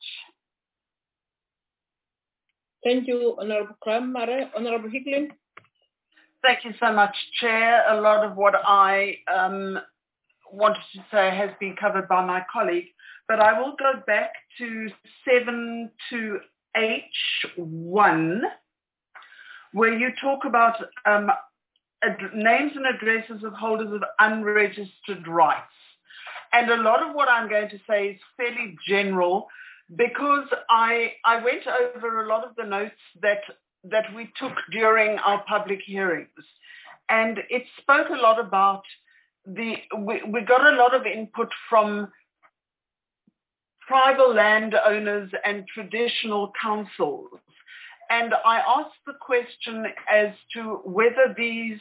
Thank you, Honorable Cram. Honorable Hickling. Thank you so much, Chair. A lot of what I um, wanted to say has been covered by my colleague, but I will go back to seven two H one, where you talk about um, ad- names and addresses of holders of unregistered rights. And a lot of what I'm going to say is fairly general, because I I went over a lot of the notes that that we took during our public hearings, and it spoke a lot about the we, we got a lot of input from tribal landowners and traditional councils, and I asked the question as to whether these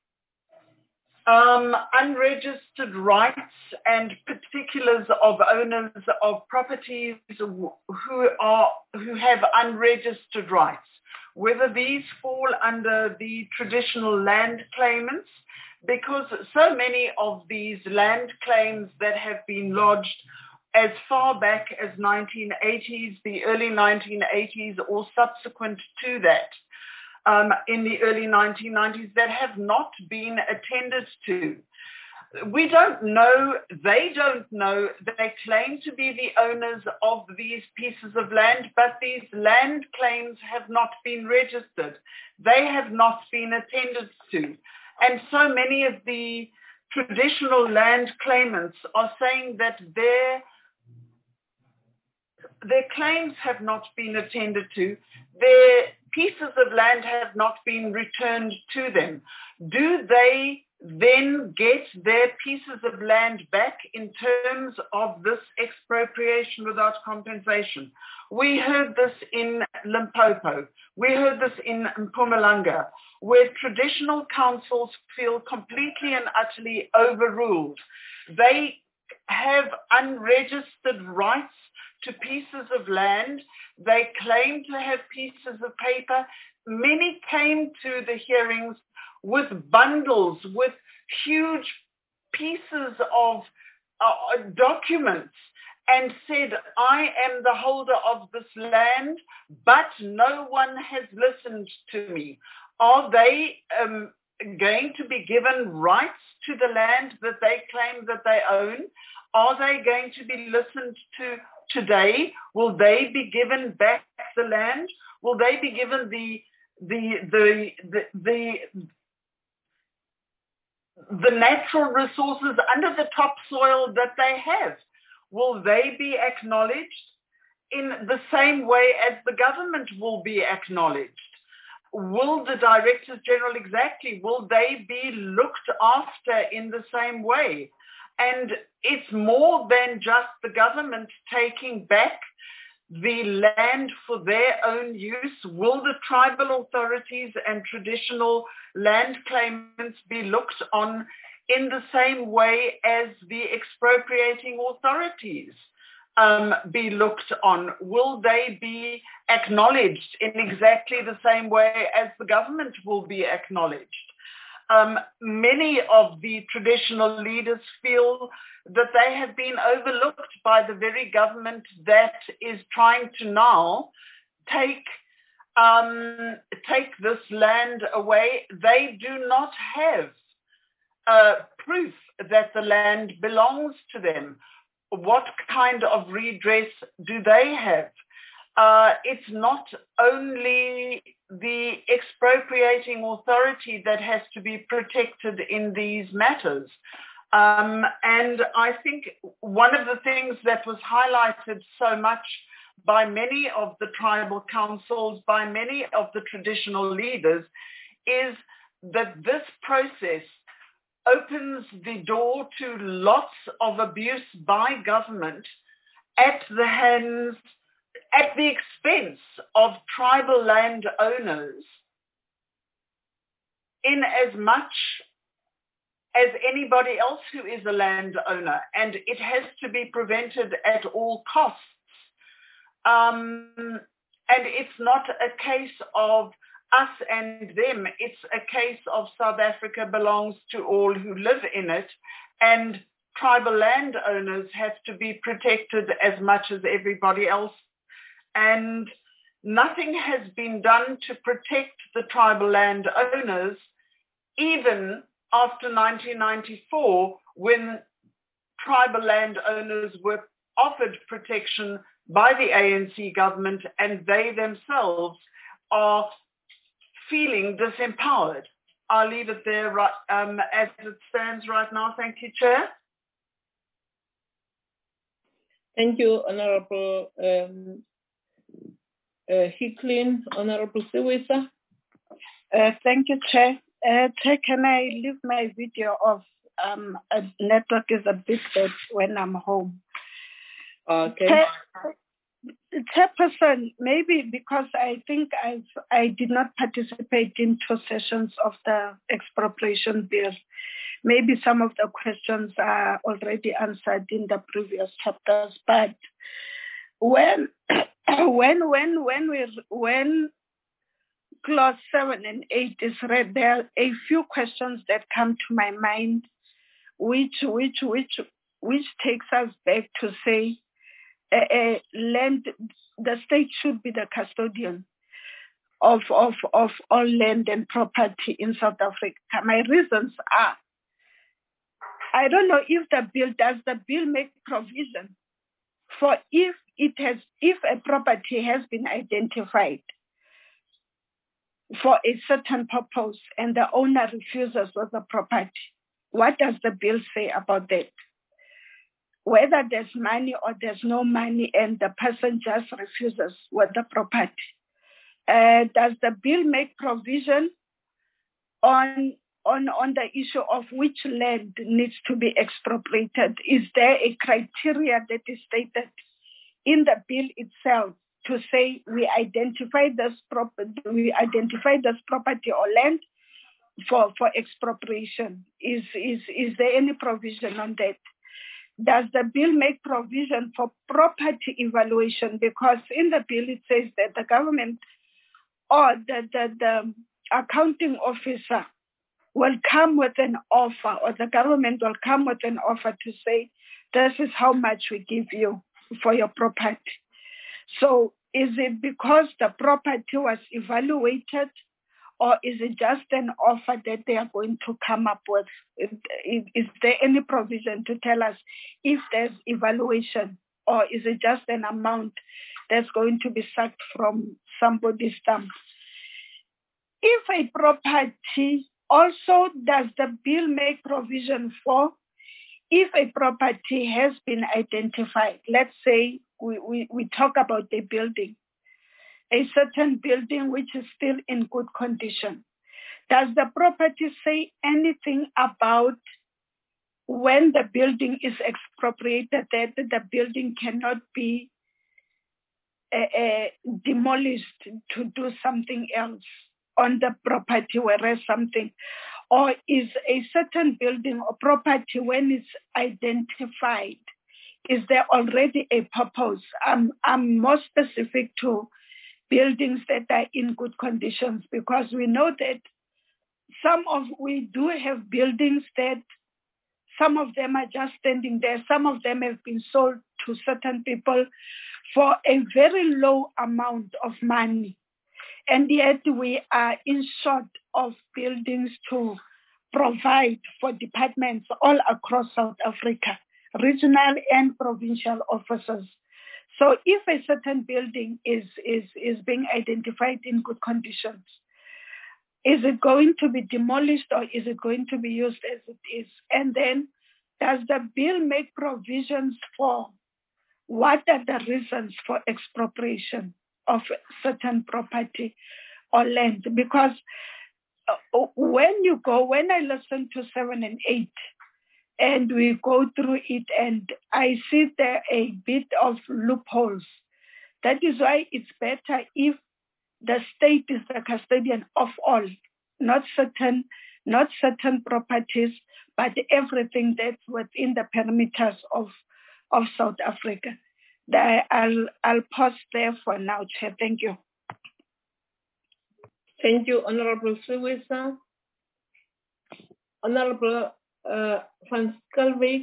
Um, unregistered rights and particulars of owners of properties who are who have unregistered rights, whether these fall under the traditional land claimants, because so many of these land claims that have been lodged as far back as nineteen eighties, the early nineteen eighties, or subsequent to that, Um, in the early nineteen nineties, that have not been attended to. We don't know, they don't know, they claim to be the owners of these pieces of land, but these land claims have not been registered. They have not been attended to. And so many of the traditional land claimants are saying that their Their claims have not been attended to. Their pieces of land have not been returned to them. Do they then get their pieces of land back in terms of this expropriation without compensation? We heard this in Limpopo. We heard this in Mpumalanga, where traditional councils feel completely and utterly overruled. They have unregistered rights to pieces of land. They claim to have pieces of paper. Many came to the hearings with bundles, with huge pieces of uh, documents, and said, I am the holder of this land, but no one has listened to me. Are they um, going to be given rights to the land that they claim that they own? Are they going to be listened to today? Will they be given back the land? Will they be given the the the the the, the natural resources under the topsoil that they have? Will they be acknowledged in the same way as the government will be acknowledged? Will the Directors General exactly, will they be looked after in the same way? And it's more than just the government taking back the land for their own use. Will the tribal authorities and traditional land claimants be looked on in the same way as the expropriating authorities um, be looked on? Will they be acknowledged in exactly the same way as the government will be acknowledged? Um, many of the traditional leaders feel that they have been overlooked by the very government that is trying to now take um, take this land away. They do not have uh, proof that the land belongs to them. What kind of redress do they have? Uh, it's not only the expropriating authority that has to be protected in these matters. Um, and I think one of the things that was highlighted so much by many of the tribal councils, by many of the traditional leaders, is that this process opens the door to lots of abuse by government at the hands at the expense of tribal landowners, in as much as anybody else who is a landowner, and it has to be prevented at all costs. Um, And it's not a case of us and them. It's a case of South Africa belongs to all who live in it, and tribal landowners have to be protected as much as everybody else. And nothing has been done to protect the tribal landowners, even after nineteen ninety-four, when tribal landowners were offered protection by the A N C government, and they themselves are feeling disempowered. I'll leave it there right, um, as it stands right now. Thank you, Chair. Thank you, Honorable um, uh, Hicklin. Honorable Siwisa. Uh, thank you, Chair. Uh, Chair, can I leave my video off? Um, a network is a bit bad when I'm home. Okay. Chair, Chairperson, maybe because I think I've, I did not participate in two sessions of the expropriation bill. Maybe some of the questions are already answered in the previous chapters. But when, when, when, when we, when clause seven and eight is read, there are a few questions that come to my mind, which, which, which, which takes us back to say, Uh, uh, land, the state should be the custodian of, of, of all land and property in South Africa. My reasons are, I don't know if the bill, does the bill make provision for if it has, if a property has been identified for a certain purpose and the owner refuses with the property, what does the bill say about that? Whether there's money or there's no money and the person just refuses with the property. Uh, does the bill make provision on, on, on the issue of which land needs to be expropriated? Is there a criteria that is stated in the bill itself to say we identify this property, we identify this property or land for, for expropriation? Is, is, is there any provision on that? Does the bill make provision for property evaluation? Because in the bill it says that the government or the, the, the accounting officer will come with an offer, or the government will come with an offer to say, this is how much we give you for your property. So is it because the property was evaluated, or is it just an offer that they are going to come up with? Is, is there any provision to tell us if there's evaluation, or is it just an amount that's going to be sucked from somebody's thumb? If a property, also does the bill make provision for if a property has been identified? Let's say we, we, we talk about a building, a certain building which is still in good condition. Does the property say anything about when the building is expropriated, that the building cannot be uh, uh, demolished to do something else on the property, whereas something, or is a certain building or property, when it's identified, is there already a purpose? I'm, I'm more specific to buildings that are in good conditions, because we know that some of, we do have buildings that some of them are just standing there. Some of them have been sold to certain people for a very low amount of money. And yet we are in short of buildings to provide for departments all across South Africa, regional and provincial offices. So if a certain building is, is, is being identified in good conditions, is it going to be demolished or is it going to be used as it is? And then does the bill make provisions for what are the reasons for expropriation of certain property or land? Because when you go, when I listen to seven and eight, and we go through it, and I see there a bit of loopholes. That is why it's better if the state is the custodian of all, not certain, not certain properties, but everything that's within the perimeters of, of South Africa. I'll, I'll pause there for now, Chair. Thank you. Thank you, Honorable Siwisa. Honorable uh, Van Schalkwyk.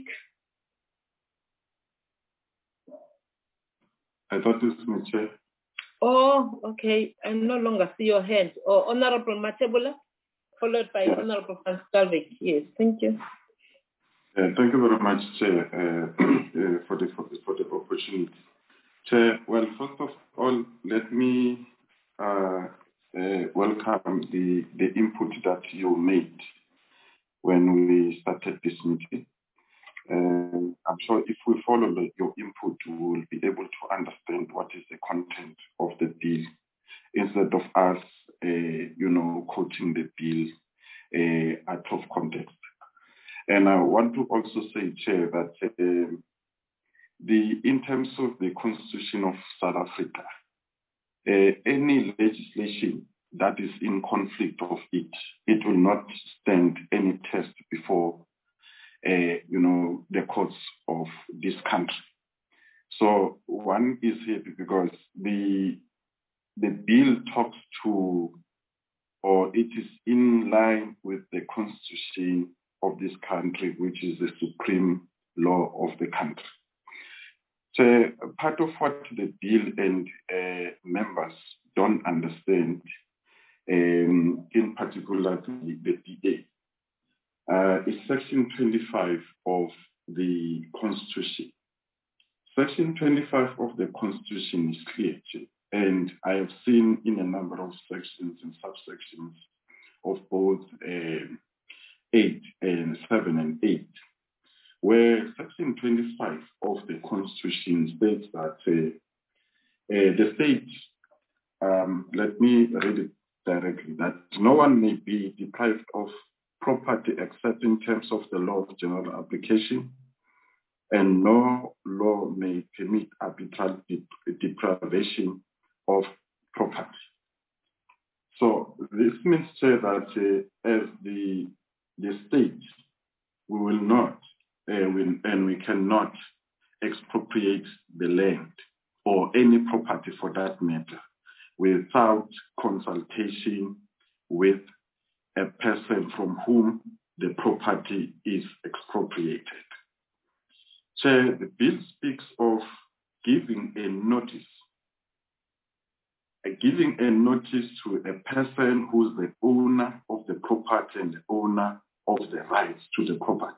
I thought this was my chair. Oh, okay. I no longer see your hand. Oh, Honorable Mathebula, followed by Yes. Honorable Van Schalkwyk. Yes, thank you. Uh, thank you very much, Chair, uh, uh, for, the, for, the, for the opportunity. Chair, well, first of all, let me uh, uh, welcome the, the input that you made when we started this meeting. Uh, I'm sure if we follow the, your input, we will be able to understand what is the content of the bill instead of us, uh, you know, quoting the bill uh, out of context. And I want to also say, Chair, that uh, the in terms of the Constitution of South Africa, uh, any legislation that is in conflict of it, it will not stand any test before, uh, you know, the courts of this country. So one is here because the the bill talks to, or it is in line with the Constitution of this country, which is the supreme law of the country. So part of what the bill and uh, members don't understand, um, in particular the, the D A, uh, is Section twenty-five of the Constitution. Section twenty-five of the Constitution is clear, and I have seen in a number of sections and subsections of both um, eight and seven and eight, where Section twenty-five of the Constitution states that uh, uh, the state, um, let me read it directly, that no one may be deprived of property except in terms of the law of general application, and no law may permit arbitrary deprivation of property. So this means uh, that uh, as the, the state, we will not uh, we, and we cannot expropriate the land or any property for that matter without consultation with a person from whom the property is expropriated. So the bill speaks of giving a notice, uh, giving a notice to a person who's the owner of the property and the owner of the rights to the property,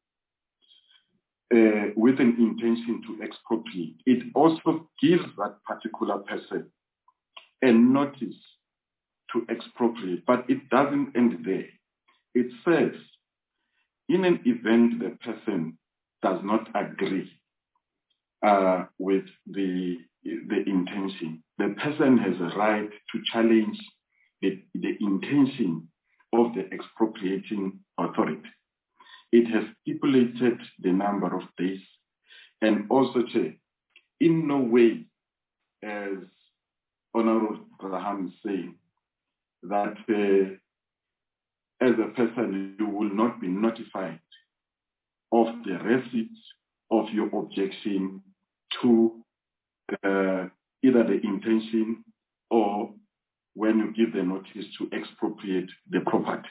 uh, with an intention to expropriate. It also gives that particular person a notice to expropriate, but it doesn't end there. It says, in an event the person does not agree uh, with the, the intention, the person has a right to challenge the, the intention of the expropriating authority. It has stipulated the number of days, and also to, in no way, as Honorable Graham is saying, that uh, as a person you will not be notified of the receipt of your objection to uh, either the intention or when you give the notice to expropriate the property.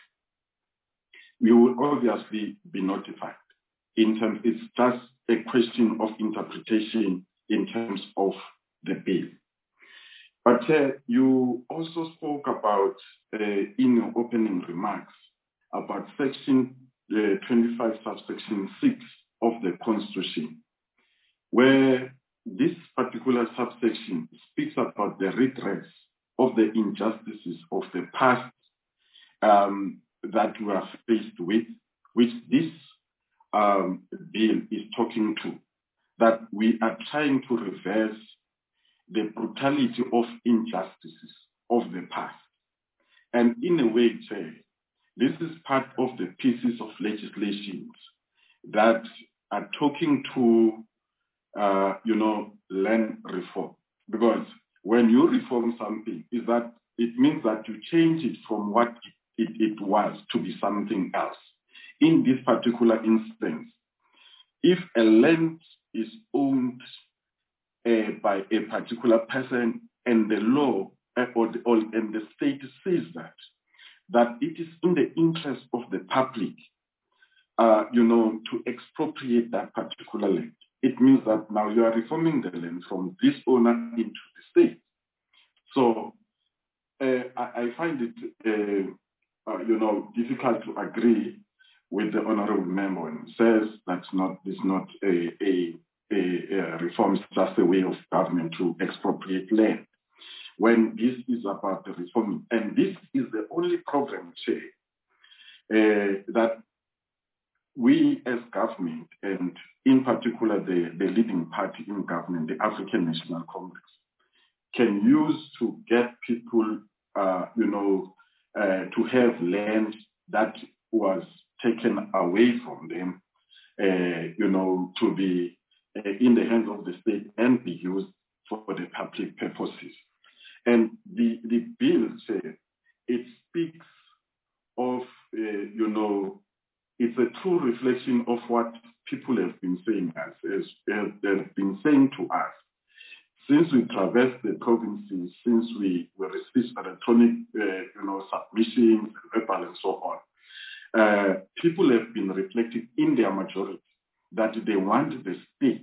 You will obviously be notified. In terms, it's just a question of interpretation in terms of the bill. But uh, you also spoke about, uh, in your opening remarks, about Section uh, twenty-five, subsection six of the Constitution, where this particular subsection speaks about the redress of the injustices of the past um, that we are faced with, which this um, bill is talking to, that we are trying to reverse the brutality of injustices of the past. And in a way, this is part of the pieces of legislation that are talking to, uh, you know, land reform. Because when you reform something, is that it means that you change it from what it, it, it was to be something else. In this particular instance, if a land is owned uh, by a particular person, and the law uh, or, the, or and the state says that that it is in the interest of the public, uh, you know, to expropriate that particular land. It means that now you are reforming the land from this owner into the state. So uh, I, I find it, uh, uh, you know, difficult to agree with the honourable member when he says that's not, it's not a, a, a, a reform, it's just a way of government to expropriate land. When this is about the reforming, and this is the only program, say, uh, that we as government, and in particular the, the leading party in government, the African National Congress, can use to get people, uh, you know, uh, to have land that was taken away from them, uh, you know, to be uh, in the hands of the state and be used for the public purposes. And the, the bill, say, it speaks of, uh, you know, it's a true reflection of what people have been saying us, as, as they've been saying to us. Since we traversed the provinces, since we, we received electronic, uh, you know, submissions, verbal and so on, uh, people have been reflecting in their majority that they want the state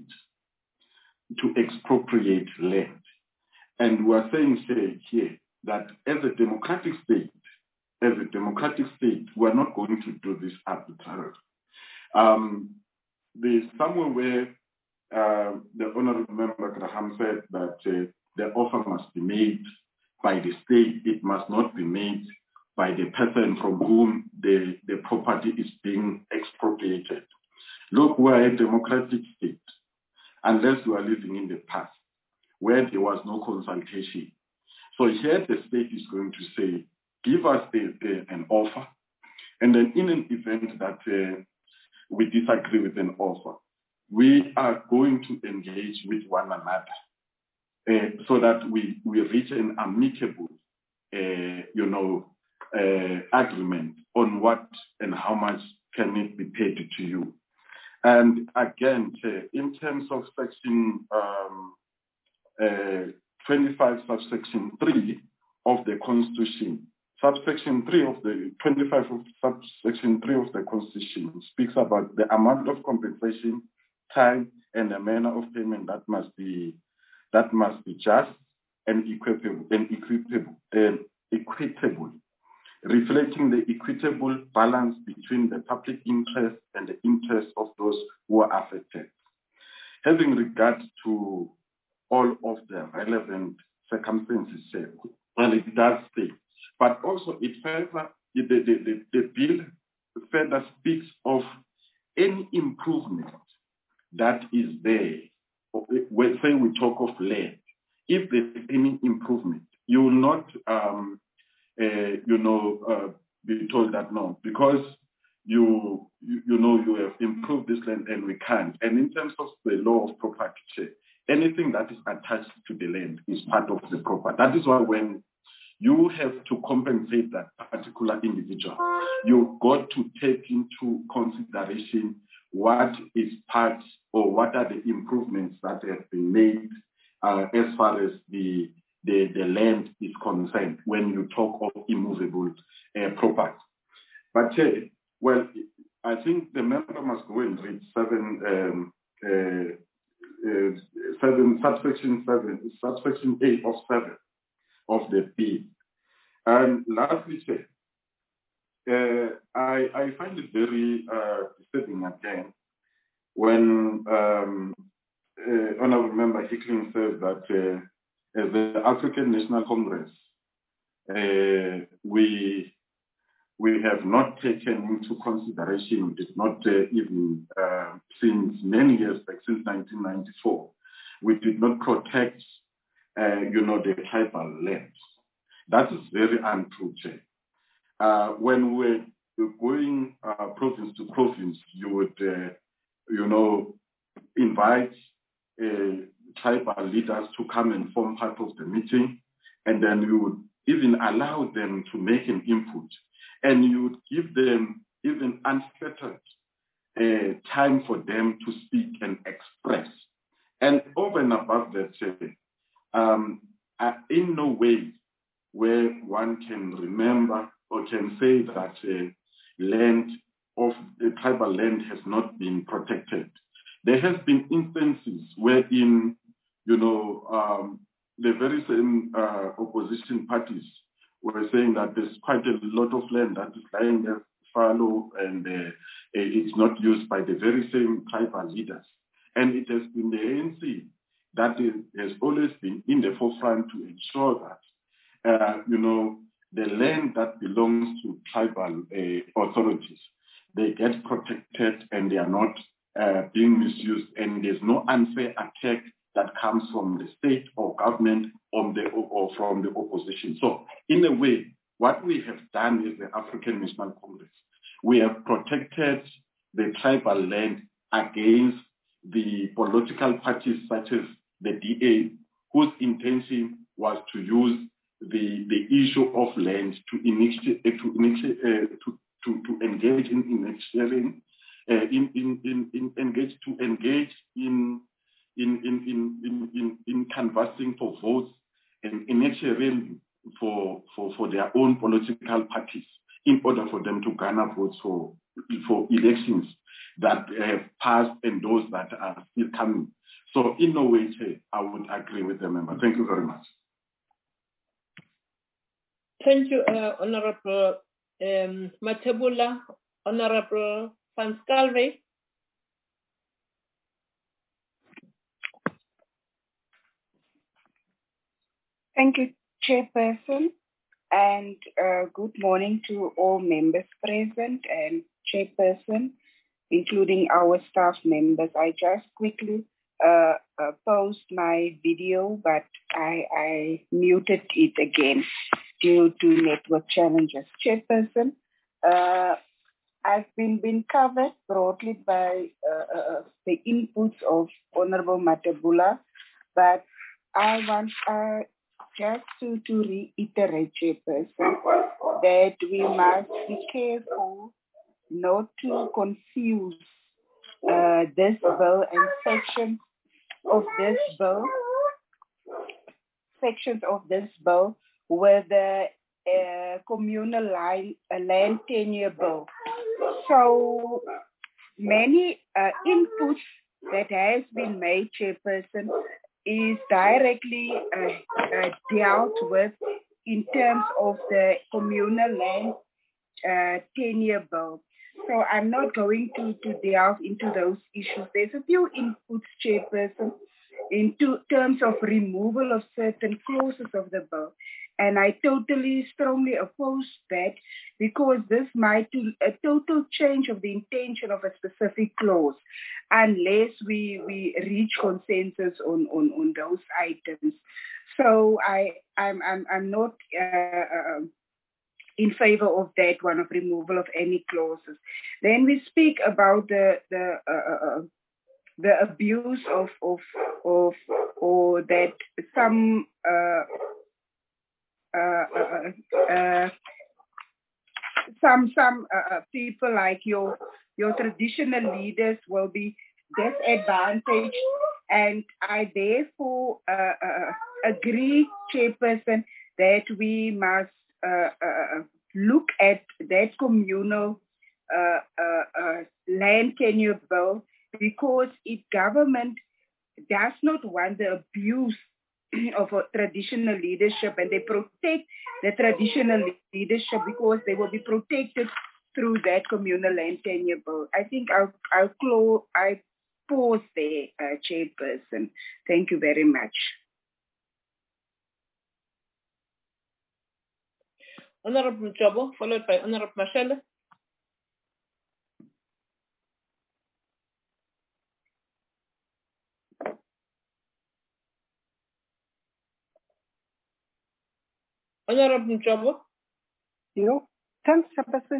to expropriate land. And we are saying say, here that as a democratic state, as a democratic state, we are not going to do this arbitrarily. Um, there's somewhere where uh, the Honourable Member Graham said that uh, the offer must be made by the state. It must not be made by the person from whom the, the property is being expropriated. Look, we are a democratic state, unless we are living in the past, where there was no consultation. So here the state is going to say, give us a, a, an offer, and then in an event that uh, we disagree with an offer, we are going to engage with one another uh, so that we, we reach an amicable, uh, you know, uh, agreement on what and how much can it be paid to you. And again, uh, in terms of section um, uh, twenty-five subsection three of the Constitution, subsection three of the twenty-five of subsection three of the Constitution speaks about the amount of compensation, time, and the manner of payment that must be that must be just and equitable and equitable and equitable, reflecting the equitable balance between the public interest and the interest of those who are affected. Having regard to all of the relevant circumstances, well, it does state, but also it further, the, the, the, the bill further speaks of any improvement that is there. When say we talk of land, if there's any improvement, you will not, um, uh, you know, uh, be told that no, because you, you, you know, you have improved this land and we can't. And in terms of the law of property, anything that is attached to the land is part of the property. That is why when you have to compensate that particular individual, you've got to take into consideration what is part or what are the improvements that have been made uh, as far as the, the, the land is concerned when you talk of immovable uh, property. But, uh, well, I think the member must go and read seven, um, uh, uh, seven subsection seven, subsection eight of seven of the bill. And lastly, uh, I, I find it very uh, disturbing again when um, uh, Honourable Member Hickling says that uh, as the African National Congress, uh, we we have not taken into consideration, we did not uh, even, uh, since many years back, since nineteen ninety-four, we did not protect, uh, you know, the tribal lands. That is very untrue, Chair. Uh, when we're going uh, province to province, you would, uh, you know, invite uh, tribal leaders to come and form part of the meeting, and then you would even allow them to make an input, and you would give them even unfettered uh, time for them to speak and express. And over and above that, uh, um, uh, in no way where one can remember or can say that uh, land of the tribal land has not been protected. There has been instances wherein, you know, um, the very same uh, opposition parties were saying that there's quite a lot of land that is lying there fallow and uh, it's not used by the very same tribal leaders. And it has been the A N C that is, has always been in the forefront to ensure that, uh, you know, the land that belongs to tribal uh, authorities, they get protected and they are not uh, being misused, and there's no unfair attack that comes from the state or government on the, or from the opposition. So in a way, what we have done is the African National Congress. We have protected the tribal land against the political parties such as the D A, whose intention was to use the, the issue of land to initiate, to, initiate, uh, to, to, to engage in initiating, uh, in, in, in, in engage to engage in in in in in, in, in canvassing for votes and initiating for, for, for their own political parties in order for them to garner votes for for elections that have passed and those that are still coming. So in no way, I would agree with the member. Thank you very much. Thank you, uh, Honorable um, Mathebula. Honorable Van Schalkwyk. Thank you, Chairperson, and uh, good morning to all members present and Chairperson, including our staff members. I just quickly uh, uh, post my video, but I, I muted it again due to network challenges. Chairperson, uh, I've been, been covered broadly by uh, uh, the inputs of Honorable Mathebula, but I want uh, just to, to reiterate, Chairperson, that we must be careful not to confuse uh, this bill and sections of this bill, sections of this bill with the uh, communal line, uh, land tenure bill. So many uh, inputs that has been made, Chairperson, is directly uh, uh, dealt with in terms of the communal land uh, tenure bill. So I'm not going to, to delve into those issues. There's a few inputs, Chairperson, in terms of removal of certain clauses of the bill. And I totally strongly oppose that, because this might do a total change of the intention of a specific clause unless we, we reach consensus on, on, on those items. So I, I'm, I'm, I'm not uh, in favor of that one, of removal of any clauses. Then we speak about the, the, uh, the abuse of, of, of, or that some, uh, Uh, uh, uh, some some uh, people like your your traditional leaders will be disadvantaged, and I therefore uh, uh, agree, Chairperson, that we must uh, uh, look at that communal uh, uh, uh, land tenure bill, because if government does not want the abuse of a traditional leadership, and they protect the traditional leadership because they will be protected through that communal land tenure bill. I think I'll, I'll close, I pause there, uh, Chairperson. Thank you very much. Honorable Jobo, followed by Honorable Mashele. Honorable Jobo. You. Thanks, Chairperson.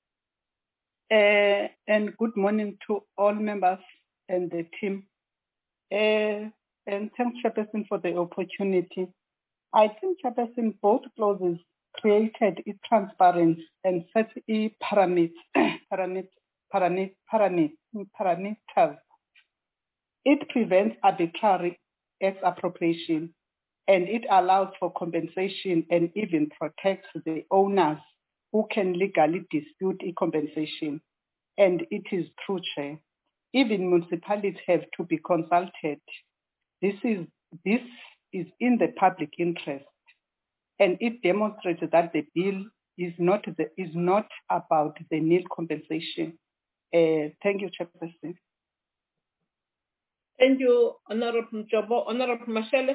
Uh, and good morning to all members and the team. Uh, and thanks, Chairperson, for the opportunity. I think, Chairperson, both clauses created a transparency and set a parameter, parameter, parameter, parameter, parameters. It prevents arbitrary expropriation, and it allows for compensation and even protects the owners who can legally dispute a compensation. And it is true, Chair. Even municipalities have to be consulted. This is, this is in the public interest. And it demonstrates that the bill is not, the, is not about the nil compensation. Uh, thank you, Chairperson. Thank you, Honorable Jobo. Honorable Mashele.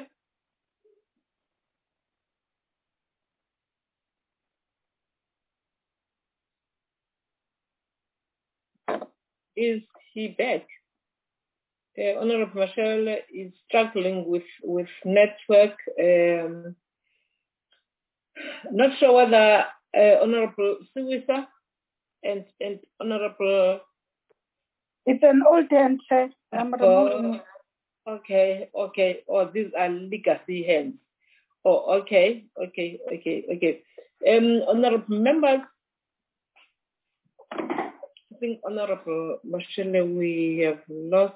Is he back? Uh, Honorable Mashele is struggling with, with network. Um, not sure whether uh, Honorable Siwisa and, and Honorable... It's an old hand, sir. I'm oh, okay, okay. Oh, these are legacy hands. Oh, okay, okay, okay, okay. Um, Honorable members, I think Honorable Mashele, we have lost.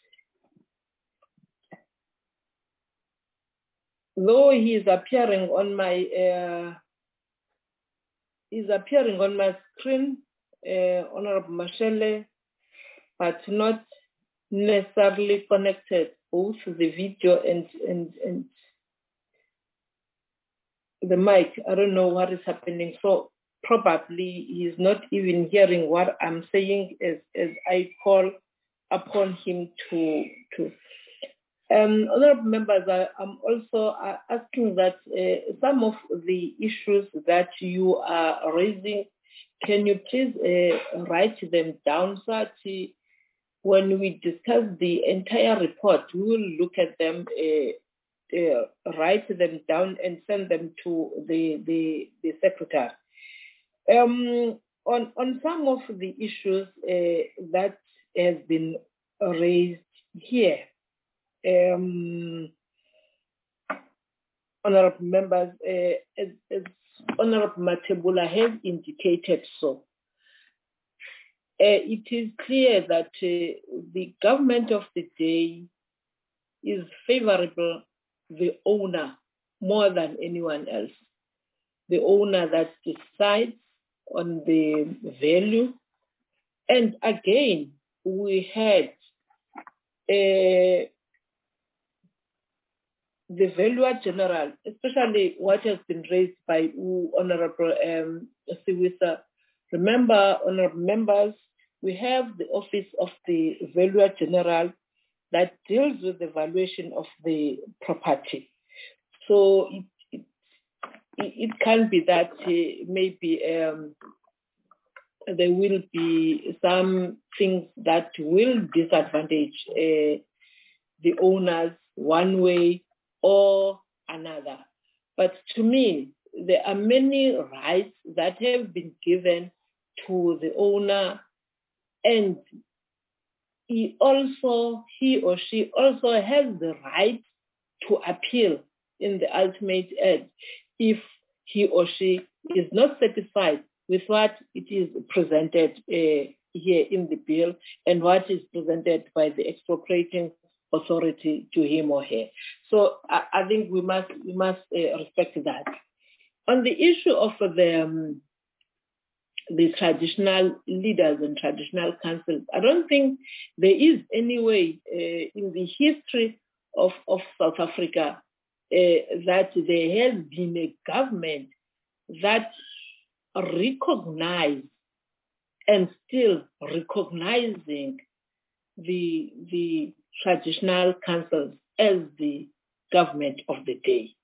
Though he is appearing on my, uh, is appearing on my screen, uh, Honorable Mashele, but not necessarily connected, both the video and, and, and the mic. I don't know what is happening. So probably he's not even hearing what I'm saying as, as I call upon him to, to. Um, honorable members, I, I'm also uh, asking that uh, some of the issues that you are raising, can you please uh, write them down so that uh, when we discuss the entire report, we will look at them, uh, uh, write them down and send them to the, the, the secretary. Um, on, on some of the issues uh, that has been raised here, um, honorable members, uh, as, as Honorable Matebula has indicated so, Uh, it is clear that uh, the government of the day is favorable the owner more than anyone else. The owner that decides on the value. And again, we had uh, the valuer general, especially what has been raised by Honorable um, Siwisa. Remember, honorable members, we have the Office of the Valuer General that deals with the valuation of the property. So it, it, it can be that uh, maybe um, there will be some things that will disadvantage uh, the owners one way or another. But to me, there are many rights that have been given to the owner, and he also, he or she also has the right to appeal in the ultimate end if he or she is not satisfied with what it is presented uh, here in the bill and what is presented by the expropriating authority to him or her. So I, I think we must we must uh, respect that. On the issue of the um, the traditional leaders and traditional councils, I don't think there is any way uh, in the history of, of South Africa uh, that there has been a government that recognized and still recognizing the, the traditional councils as the government of the day.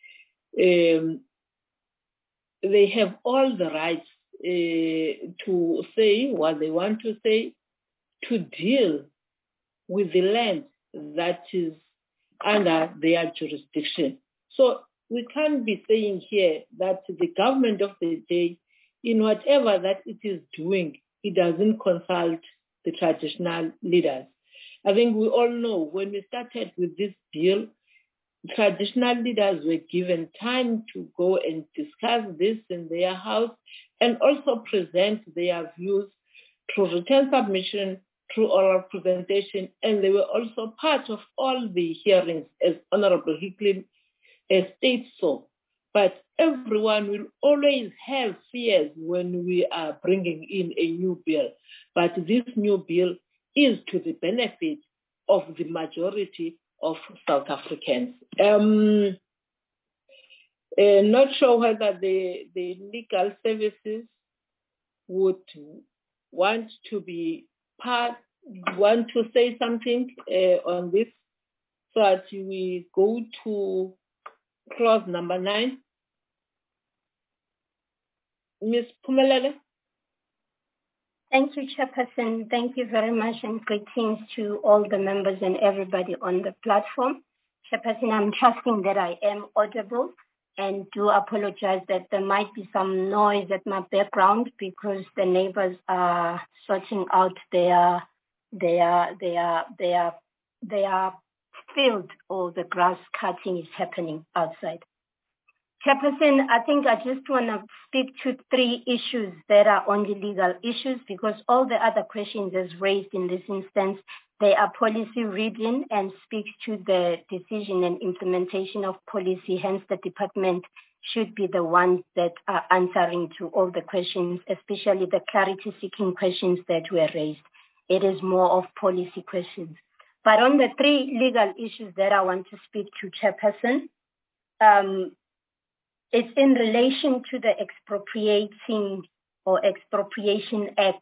Um, they have all the rights uh, to say what they want to say, to deal with the land that is under their jurisdiction. So we can't be saying here that the government of the day, in whatever that it is doing, it doesn't consult the traditional leaders. I think we all know when we started with this bill, traditional leaders were given time to go and discuss this in their house and also present their views through written submission through oral presentation, and they were also part of all the hearings, as Honorable Hicklin uh, states so. But everyone will always have fears when we are bringing in a new bill. But this new bill is to the benefit of the majority of South Africans. Um, uh, not sure whether the, the legal services would want to be part, want to say something uh, on this, so that we go to clause number nine. Miz Phumelele. Thank you, Chairperson. Thank you very much, and greetings to all the members and everybody on the platform. Chairperson, I'm trusting that I am audible, and do apologize that there might be some noise at my background because the neighbors are sorting out their their their their their field, or the grass cutting is happening outside. Chairperson, I think I just want to speak to three issues that are only legal issues, because all the other questions as raised in this instance, they are policy reading and speaks to the decision and implementation of policy. Hence, the department should be the ones that are answering to all the questions, especially the clarity-seeking questions that were raised. It is more of policy questions. But on the three legal issues that I want to speak to, Chairperson, um, it's in relation to the Expropriating or Expropriation Act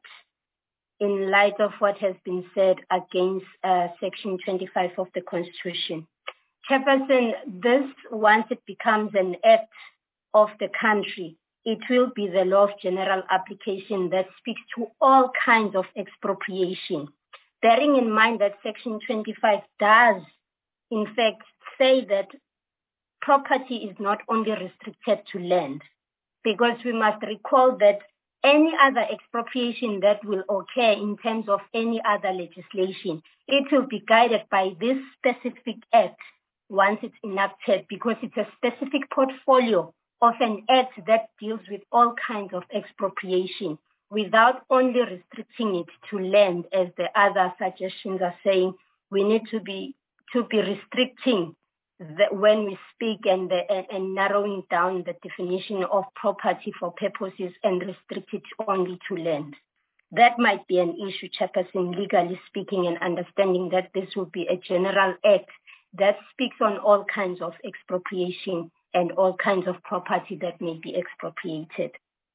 in light of what has been said against uh, Section twenty-five of the Constitution. Chairperson, this, once it becomes an act of the country, it will be the law of general application that speaks to all kinds of expropriation. Bearing in mind that Section twenty-five does, in fact, say that property is not only restricted to land, because we must recall that any other expropriation that will occur in terms of any other legislation, it will be guided by this specific act once it's enacted, because it's a specific portfolio of an act that deals with all kinds of expropriation without only restricting it to land, as the other suggestions are saying. We need to be to be restricting the, when we speak and, the, and, and narrowing down the definition of property for purposes and restrict it only to land. That might be an issue, Chairperson, legally speaking, and understanding that this will be a general act that speaks on all kinds of expropriation and all kinds of property that may be expropriated.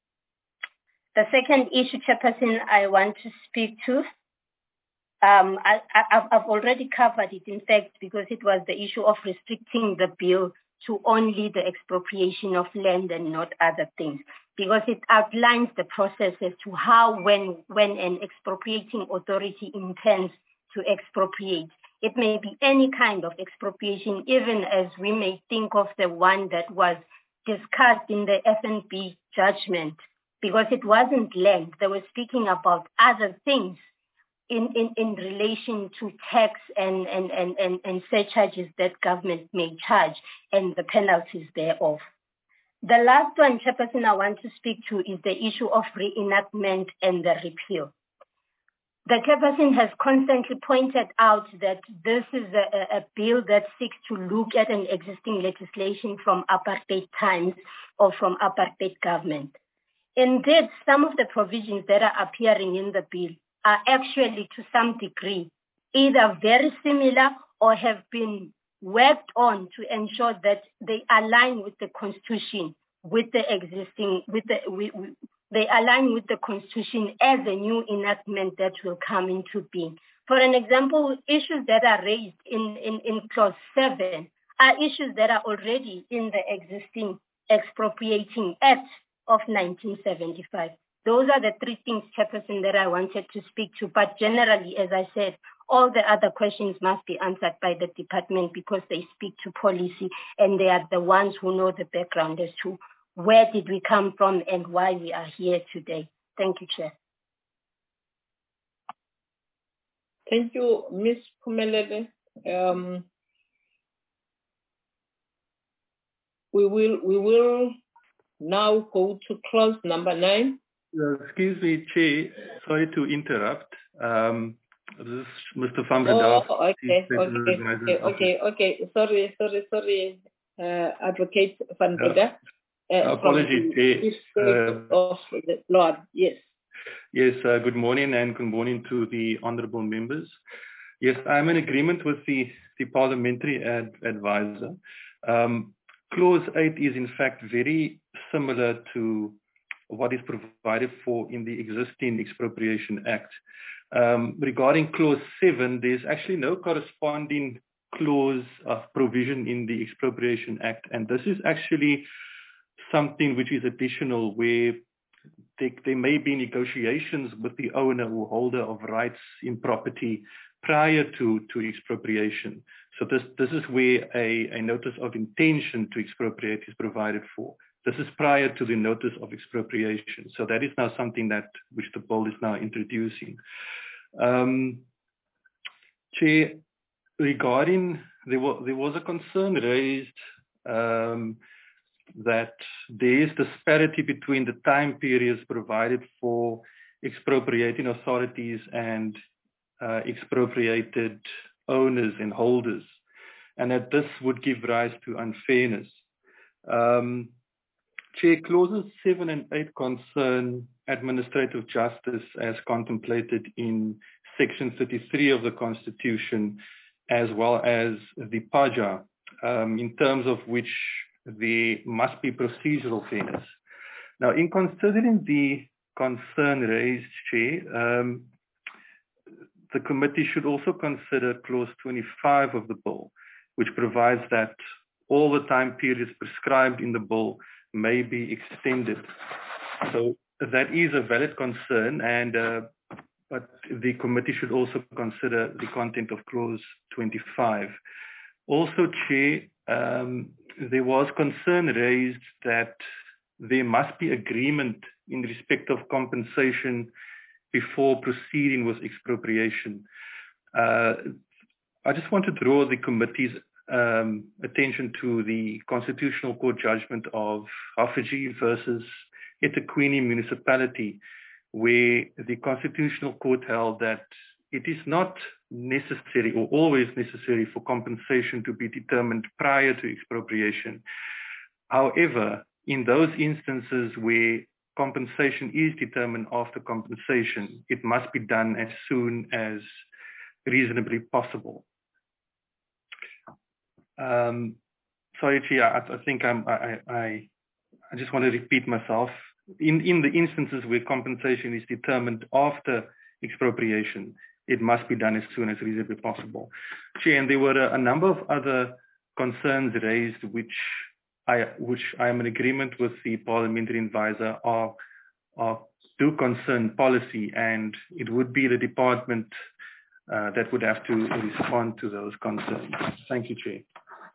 The second issue, Chairperson, I want to speak to, Um, I, I, I've already covered it, in fact, because it was the issue of restricting the bill to only the expropriation of land and not other things, because it outlines the process as to how, when, when an expropriating authority intends to expropriate. It may be any kind of expropriation, even as we may think of the one that was discussed in the F N B judgment, because it wasn't land. They were speaking about other things In, in, in relation to tax and, and, and, and, and surcharges that government may charge and the penalties thereof. The last one, Chairperson, I want to speak to is the issue of reenactment and the repeal. The Chairperson has constantly pointed out that this is a, a bill that seeks to look at an existing legislation from apartheid times or from apartheid government. Indeed, some of the provisions that are appearing in the bill are actually to some degree either very similar or have been worked on to ensure that they align with the Constitution, with the existing, with the, we, we, they align with the Constitution as a new enactment that will come into being. For an example, issues that are raised in, in, in clause seven are issues that are already in the existing Expropriating Act of nineteen seventy-five. Those are the three things, Chairperson, that I wanted to speak to. But generally, as I said, all the other questions must be answered by the department because they speak to policy and they are the ones who know the background as to where did we come from and why we are here today. Thank you, Chair. Thank you, Miz Phumelele. Um, we will we will now go to clause number nine. Uh, excuse me, Chair. Sorry to interrupt. Um, This is Mister Van Breda. Oh, okay, okay, okay, okay, okay. Sorry, sorry, sorry, uh, Advocate Van Breda. Uh, Apologies, the uh, of the Lord. Yes. Yes. Uh, good morning and good morning to the honourable members. Yes, I'm in agreement with the the parliamentary ad, advisor. Um, Clause eight is in fact very similar to what is provided for in the existing Expropriation Act. Um, regarding Clause seven, there's actually no corresponding clause of provision in the Expropriation Act, and this is actually something which is additional, where there, there may be negotiations with the owner or holder of rights in property prior to, to expropriation. So this, this is where a, a notice of intention to expropriate is provided for. This is prior to the notice of expropriation. So that is now something that which the bill is now introducing. Um, Chair, regarding, there was, there was a concern raised um, that there is disparity between the time periods provided for expropriating authorities and uh, expropriated owners and holders, and that this would give rise to unfairness. Um, Chair, clauses seven and eight concern administrative justice as contemplated in Section thirty-three of the Constitution, as well as the P A J A, um, in terms of which there must be procedural fairness. Now, in considering the concern raised, Chair, um, the committee should also consider Clause twenty-five of the bill, which provides that all the time periods prescribed in the bill may be extended. So that is a valid concern, and uh, but the committee should also consider the content of Clause twenty-five. Also, Chair, um, there was concern raised that there must be agreement in respect of compensation before proceeding with expropriation. Uh, I just want to draw the committee's um, attention to the Constitutional Court judgment of Haffajee versus eThekwini Municipality, where the Constitutional Court held that it is not necessary or always necessary for compensation to be determined prior to expropriation. However, in those instances where compensation is determined after compensation, it must be done as soon as reasonably possible. Um, sorry, Chair, I, I think I'm, I, I, I just want to repeat myself. In, in the instances where compensation is determined after expropriation, it must be done as soon as reasonably possible. Chair, and there were a, a number of other concerns raised which I, which I am in agreement with the parliamentary advisor are, are do concern policy, and it would be the department uh, that would have to respond to those concerns. Thank you, Chair.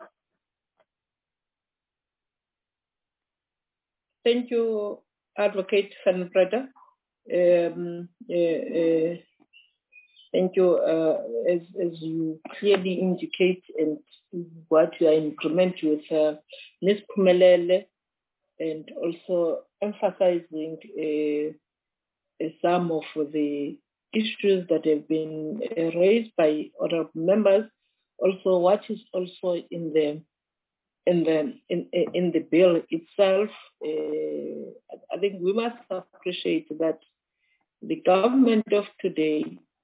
Thank you, Advocate Van Breda. Um, uh, uh, thank you. Uh, as, as you clearly indicate, and what you are in agreement with uh, Miz Phumelele, and also emphasizing uh, some of the issues that have been uh, raised by other members. Also, what is also in the in the in in the bill itself. Uh, I think we must appreciate that the government of today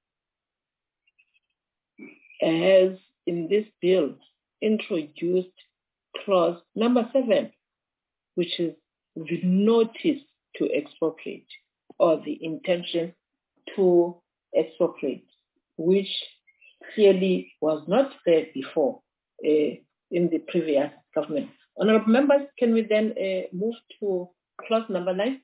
has in this bill introduced clause number seven, which is the notice to expropriate or the intention to expropriate, which clearly was not there before uh, in the previous government. Honourable members, can we then uh, move to clause number nine?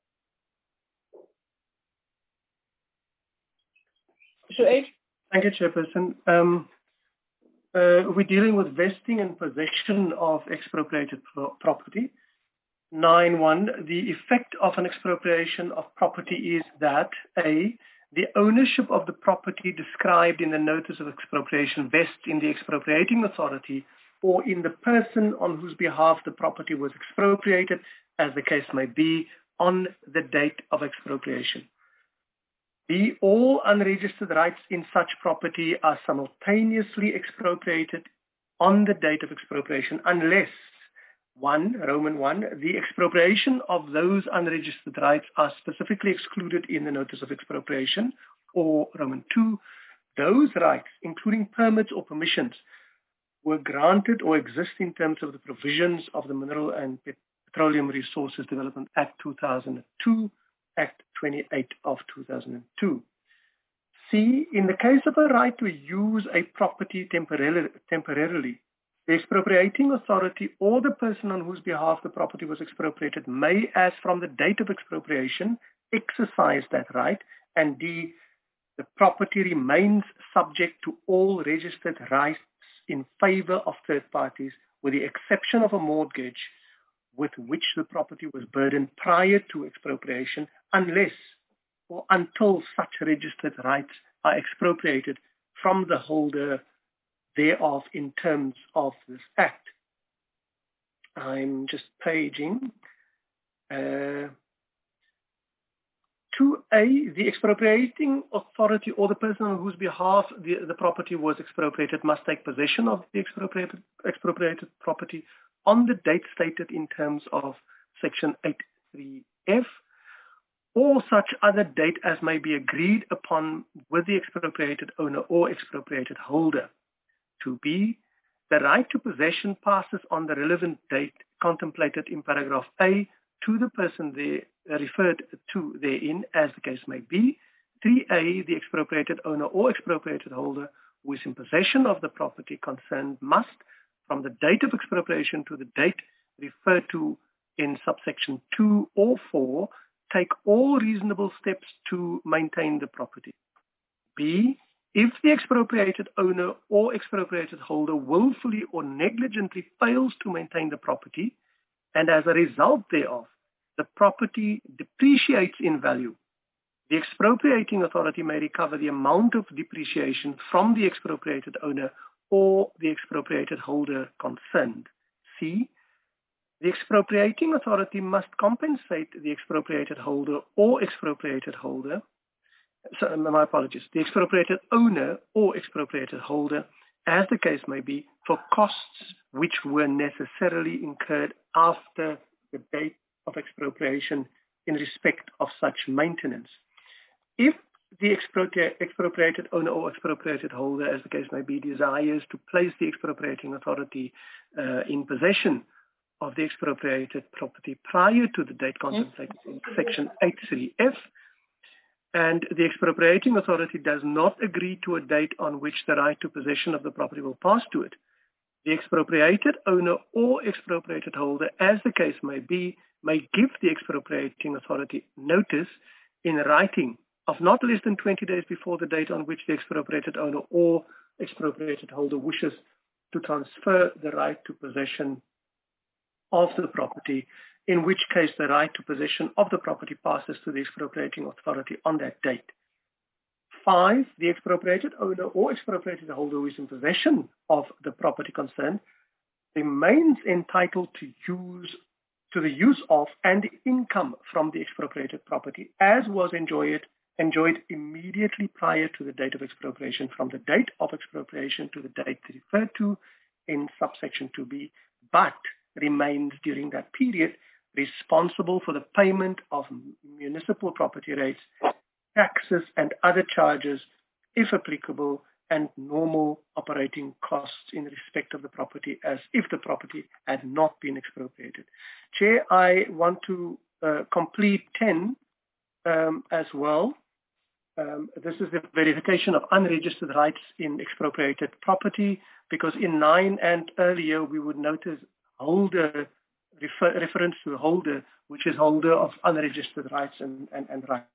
Shuaib? Thank you, Chairperson. Um, uh, we're dealing with vesting and possession of expropriated pro property. nine one, the effect of an expropriation of property is that A, the ownership of the property described in the notice of expropriation vests in the expropriating authority or in the person on whose behalf the property was expropriated, as the case may be, on the date of expropriation. B, all unregistered rights in such property are simultaneously expropriated on the date of expropriation unless, one, Roman one, the expropriation of those unregistered rights are specifically excluded in the notice of expropriation, or Roman two, those rights, including permits or permissions, were granted or exist in terms of the provisions of the Mineral and Petroleum Resources Development Act two thousand two, Act twenty-eight of two thousand two. C, in the case of a right to use a property temporarily, temporarily, the expropriating authority or the person on whose behalf the property was expropriated may, as from the date of expropriation, exercise that right. And D, the property remains subject to all registered rights in favor of third parties, with the exception of a mortgage with which the property was burdened prior to expropriation, unless or until such registered rights are expropriated from the holder thereof in terms of this act. I'm just paging. Uh, two A, the expropriating authority or the person on whose behalf the, the property was expropriated must take possession of the expropriated, expropriated property on the date stated in terms of Section eight three F, or such other date as may be agreed upon with the expropriated owner or expropriated holder. two B, the right to possession passes on the relevant date contemplated in paragraph A to the person there referred to therein, as the case may be. three A, the expropriated owner or expropriated holder who is in possession of the property concerned must, from the date of expropriation to the date referred to in subsection two or four, take all reasonable steps to maintain the property. B, if the expropriated owner or expropriated holder willfully or negligently fails to maintain the property, and as a result thereof, the property depreciates in value, the expropriating authority may recover the amount of depreciation from the expropriated owner or the expropriated holder concerned. C, the expropriating authority must compensate the expropriated holder or expropriated holder, so, my apologies, the expropriated owner or expropriated holder, as the case may be, for costs which were necessarily incurred after the date of expropriation in respect of such maintenance. If the expropri- expropriated owner or expropriated holder, as the case may be, desires to place the expropriating authority uh, in possession of the expropriated property prior to the date contemplated in Section eight three F, and the expropriating authority does not agree to a date on which the right to possession of the property will pass to it, the expropriated owner or expropriated holder, as the case may be, may give the expropriating authority notice in writing of not less than twenty days before the date on which the expropriated owner or expropriated holder wishes to transfer the right to possession of the property, in which case the right to possession of the property passes to the expropriating authority on that date. Five, the expropriated owner or expropriated holder who is in possession of the property concerned remains entitled to use to the use of and the income from the expropriated property as was enjoyed enjoyed immediately prior to the date of expropriation, from the date of expropriation to the date referred to in subsection two B, but remains during that period responsible for the payment of municipal property rates, taxes and other charges, if applicable, and normal operating costs in respect of the property as if the property had not been expropriated. Chair, I want to uh, complete ten um, as well. Um, this is the verification of unregistered rights in expropriated property, because in nine and earlier we would notice holder, refer, reference to the holder, which is holder of unregistered rights and, and, and rights.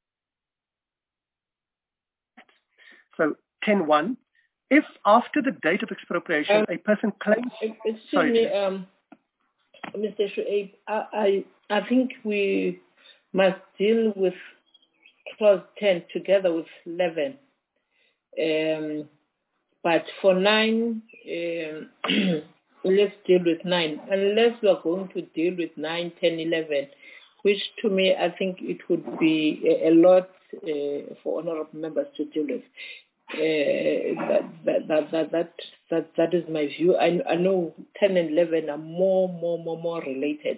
So ten one, if after the date of expropriation um, a person claims... Excuse sorry, me, um, Mister Shuaib, I, I, I think we must deal with clause ten together with eleven. Um, but for nine, um, let's deal with nine. Unless we are going to deal with nine, ten, eleven, which to me I think it would be a, a lot uh, for honourable members to deal with. Uh, that, that, that, that, that, that, that is my view. I, I know ten and eleven are more, more, more, more related.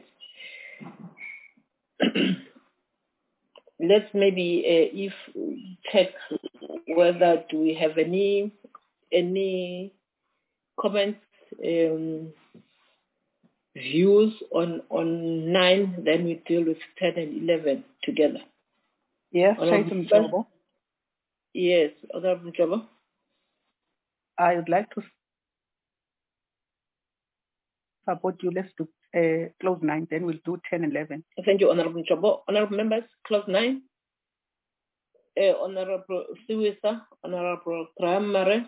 Let's maybe, uh, if check whether do we have any any comments, um, views on on nine. Then we deal with ten and eleven together. Yes, Chairman Jobo. Yes, Honorable Jobo. I would like to support you. Let's do uh, close nine, then we'll do ten and eleven. Thank you, Honorable Jobo. Honorable members, close nine. Uh, Honorable Siwisa, Honorable Kramare.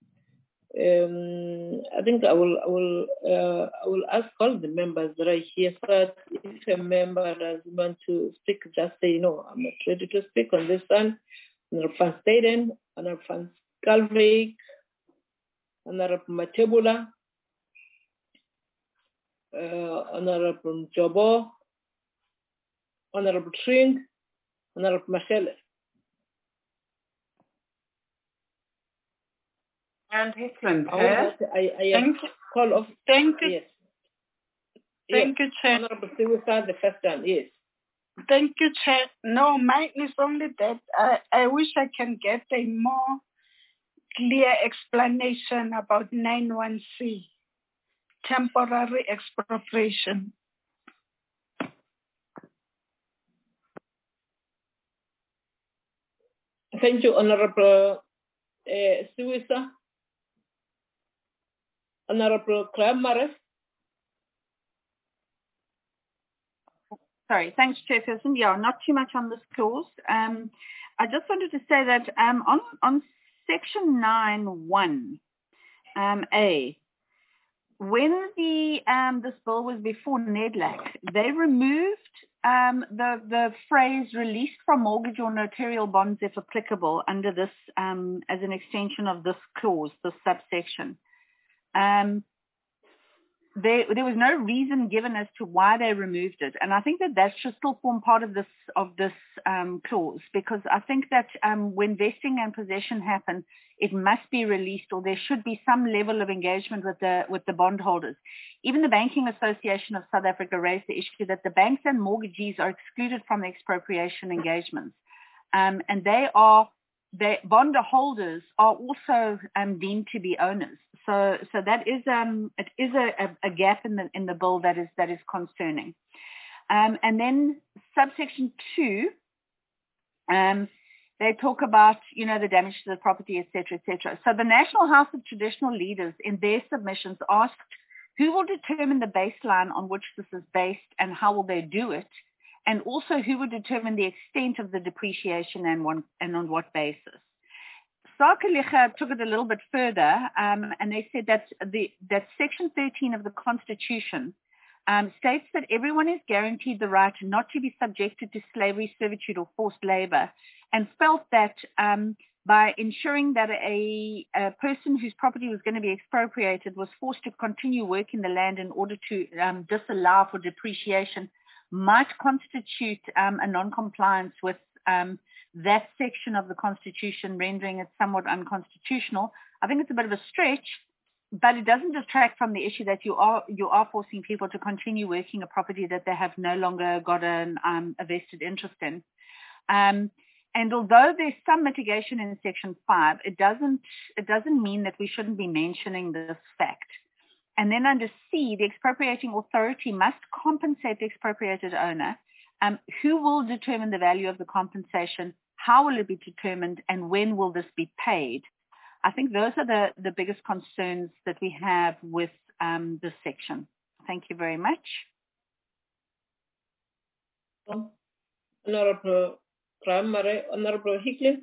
Um, I think I will, I will, uh, I will ask all the members that are here. But if a member does want to speak, just say, you know, I'm not ready to speak on this one. Honorable Van Staden, Honorable Van Schalkwyk, Honorable Matebula, uh, Honorable Jobo, Honorable Tring, Honorable Mashele. And Hickland, I, Chair. I, I Thank you. Call of, Thank you. yes. Thank yes. you, Chair. Honorable Siwisa, the first one, yes. Thank you, Chair. No, mine is only that I, I wish I can get a more clear explanation about nine one C, temporary expropriation. Thank you, Honorable uh, Siwisa. Honorable Kramare. Sorry, thanks, Chairperson. Yeah, not too much on this clause. Um, I just wanted to say that um, on, on section nine one um, A, when the um, this bill was before NEDLAC, they removed um, the the phrase "released from mortgage or notarial bonds if applicable" under this um, as an extension of this clause, this subsection. Um, There, there was no reason given as to why they removed it, and I think that that should still form part of this of this um, clause, because I think that um, when vesting and possession happen, it must be released, or there should be some level of engagement with the with the bondholders. Even the Banking Association of South Africa raised the issue that the banks and mortgagees are excluded from the expropriation engagements, um, and they are. The bondholders are also um, deemed to be owners, so so that is um it is a, a, a gap in the in the bill that is that is concerning. Um, and then subsection two, um, they talk about you know the damage to the property, et cetera, et cetera. So the National House of Traditional Leaders in their submissions asked who will determine the baseline on which this is based and how will they do it. And also who would determine the extent of the depreciation and, one, and on what basis. Sarkelicha took it a little bit further, um, and they said that the that Section thirteen of the Constitution um, states that everyone is guaranteed the right not to be subjected to slavery, servitude, or forced labor, and felt that um, by ensuring that a, a person whose property was going to be expropriated was forced to continue working the land in order to um, disallow for depreciation might constitute um, a non-compliance with um, that section of the Constitution, rendering it somewhat unconstitutional. I think it's a bit of a stretch, but it doesn't detract from the issue that you are you are forcing people to continue working a property that they have no longer got an, um, a vested interest in. Um, and although there's some mitigation in Section five, it doesn't it doesn't mean that we shouldn't be mentioning this fact. And then under C, the expropriating authority must compensate the expropriated owner. Um, who will determine the value of the compensation? How will it be determined? And when will this be paid? I think those are the, the biggest concerns that we have with um, this section. Thank you very much. Honorable Kramare, Honorable Hickland.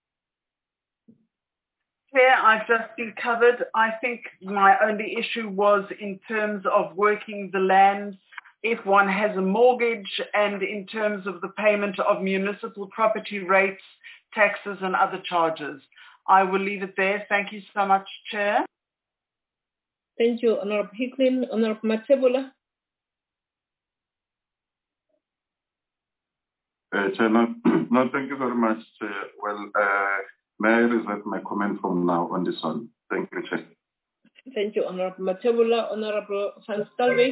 Chair, I've just been covered. I think my only issue was in terms of working the land if one has a mortgage and in terms of the payment of municipal property rates, taxes and other charges. I will leave it there. Thank you so much, Chair. Thank you, Honorable Hickland. Honorable Matebula. Uh, Chair, no, no, thank you very much, Chair. Well, uh, may I reserve my comment from now on this one? Thank you, Chair. Thank you, Honorable Mathebula. Honorable Van Schalkwyk.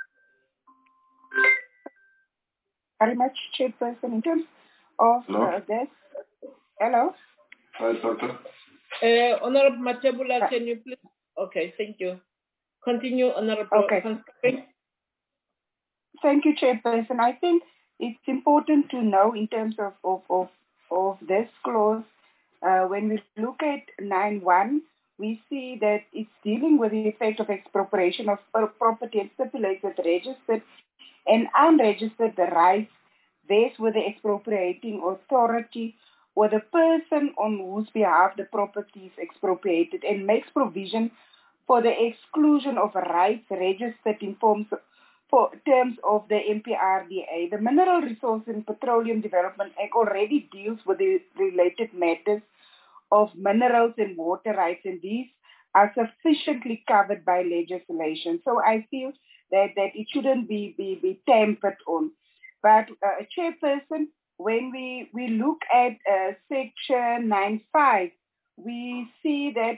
Very much, Chairperson. In terms of uh, this, hello? Hi, Doctor. Uh, Honorable Mathebula, uh, can you please? Okay, thank you. Continue, Honorable okay. Van Schalkwyk. Thank you, Chairperson. I think it's important to know in terms of, of, of, of this clause, uh, when we look at nine one, we see that it's dealing with the effect of expropriation of property and stipulates that registered and unregistered rights vests with the expropriating authority or the person on whose behalf the property is expropriated, and makes provision for the exclusion of rights registered in forms of, for terms of the M P R D A. The Mineral Resources and Petroleum Development Act already deals with the related matters of minerals and water rights, and these are sufficiently covered by legislation. So I feel that, that it shouldn't be, be, be tampered on. But uh, Chairperson, when we, we look at uh, section nine five, we see that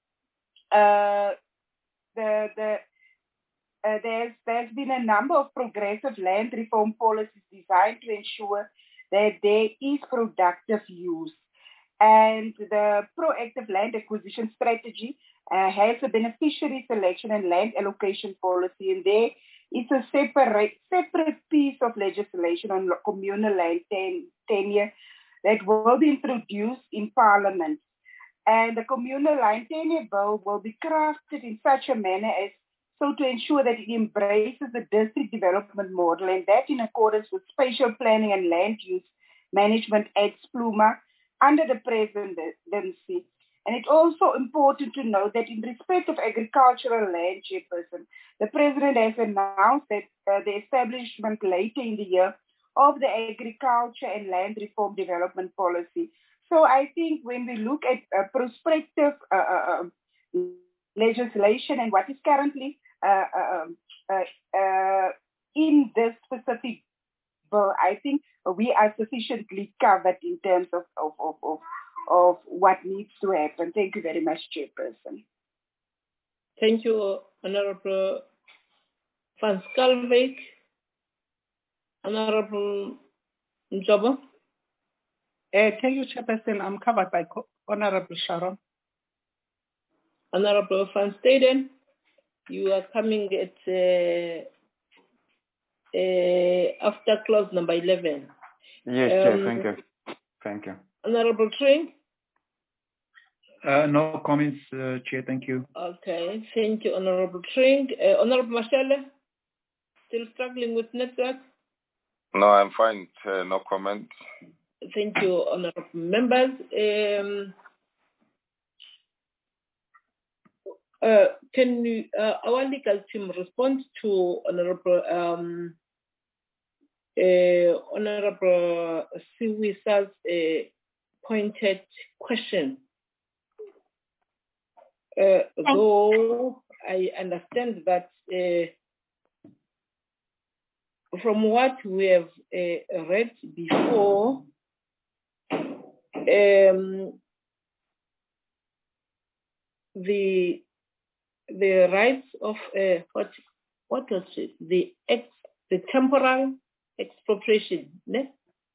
uh, the, the, uh, there's, there's been a number of progressive land reform policies designed to ensure that there is productive use. And the proactive land acquisition strategy uh, has a beneficiary selection and land allocation policy, and there is a separate separate piece of legislation on communal land ten, tenure that will be introduced in Parliament. And the communal land tenure bill will be crafted in such a manner as so to ensure that it embraces the district development model, and that in accordance with Spatial Planning and Land Use Management Act, SPLUMA, under the presidency. And it's also important to note that in respect of agricultural land, Chairperson, the President has announced that uh, the establishment later in the year of the Agriculture and Land Reform Development Policy. So I think when we look at uh, prospective uh, uh, legislation and what is currently uh, uh, uh, uh, in this specific bill, I think we are sufficiently covered in terms of, of, of, of, of what needs to happen. Thank you very much, Chairperson. Thank you, Honorable Van Schalkwyk. Honorable Njobo. Uh, thank you, Chairperson. I'm covered by Honorable Sharon. Honorable Van Staden, you are coming at uh, uh, after clause number eleven. Yes, um, Chair. Thank you. Thank you. Honorable Tring. Uh, no comments, uh, Chair. Thank you. Okay. Thank you, Honorable Tring. Uh, Honorable Mashele, still struggling with network? No, I'm fine. Uh, no comment. Thank you, honorable members. Um, uh, can you, uh, our legal team respond to Honorable um, uh, Honorable Siwisa's uh, pointed question? Uh, though I understand that uh, from what we have uh, read before, um, the the rights of uh, what what was it? The ex the temporal expropriation. Ne?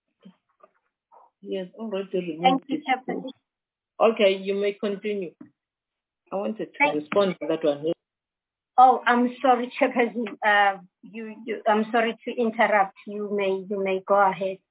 Yes, already removed it. Okay, you may continue. I wanted to Thank respond to that one. Oh, I'm sorry, Chairperson. Uh, you, you, I'm sorry to interrupt. You may, you may go ahead.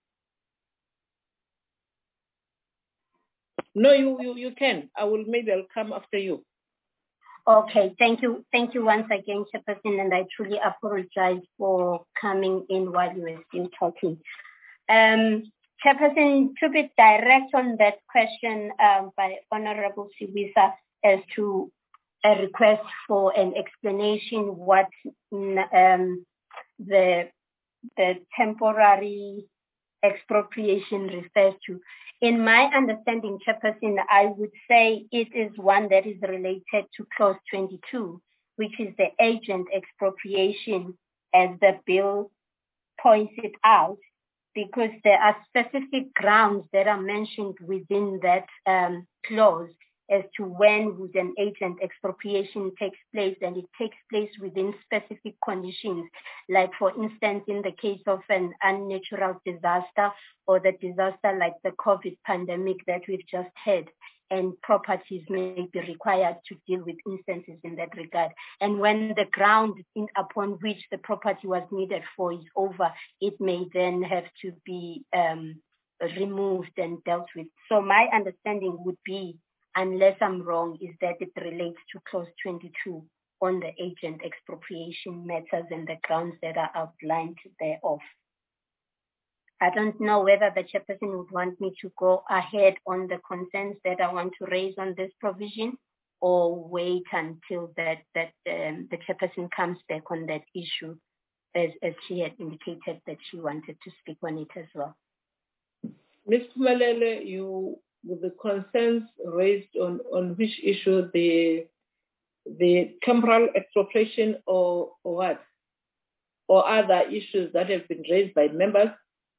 No, you, you, you can. I will. Maybe I'll come after you. Okay. Thank you. Thank you once again, Chairperson, and I truly apologize for coming in while you were still talking. Um, Chairperson, to be direct on that question um, by Honorable Siwisa as to a request for an explanation what um, the the temporary expropriation refers to. In my understanding, Chairperson, I would say it is one that is related to clause twenty-two, which is the agent expropriation, as the bill points it out. because there are specific grounds that are mentioned within that um, clause as to when would an agent expropriation takes place, and it takes place within specific conditions, like for instance in the case of an unnatural disaster or the disaster like the COVID pandemic that we've just had, and properties may be required to deal with instances in that regard. And when the ground in, upon which the property was needed for is over, it may then have to be um, removed and dealt with. So my understanding would be, unless I'm wrong, is that it relates to clause twenty-two on the agent expropriation matters and the grounds that are outlined thereof. I don't know whether the chairperson would want me to go ahead on the concerns that I want to raise on this provision, or wait until that, that um, the chairperson comes back on that issue, as, as she had indicated that she wanted to speak on it as well. Miz Phumelele, you, with the concerns raised on, on which issue, the the temporal expropriation or, or what? Or other issues that have been raised by members?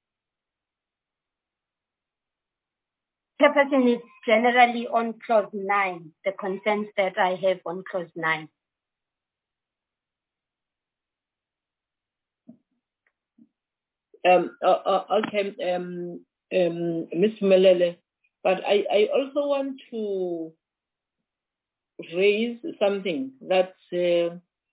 Chairperson, is generally on clause nine, the concerns that I have on clause nine. Um, uh, uh, okay, um, um, Miz Phumelele, but I, I also want to raise something that uh,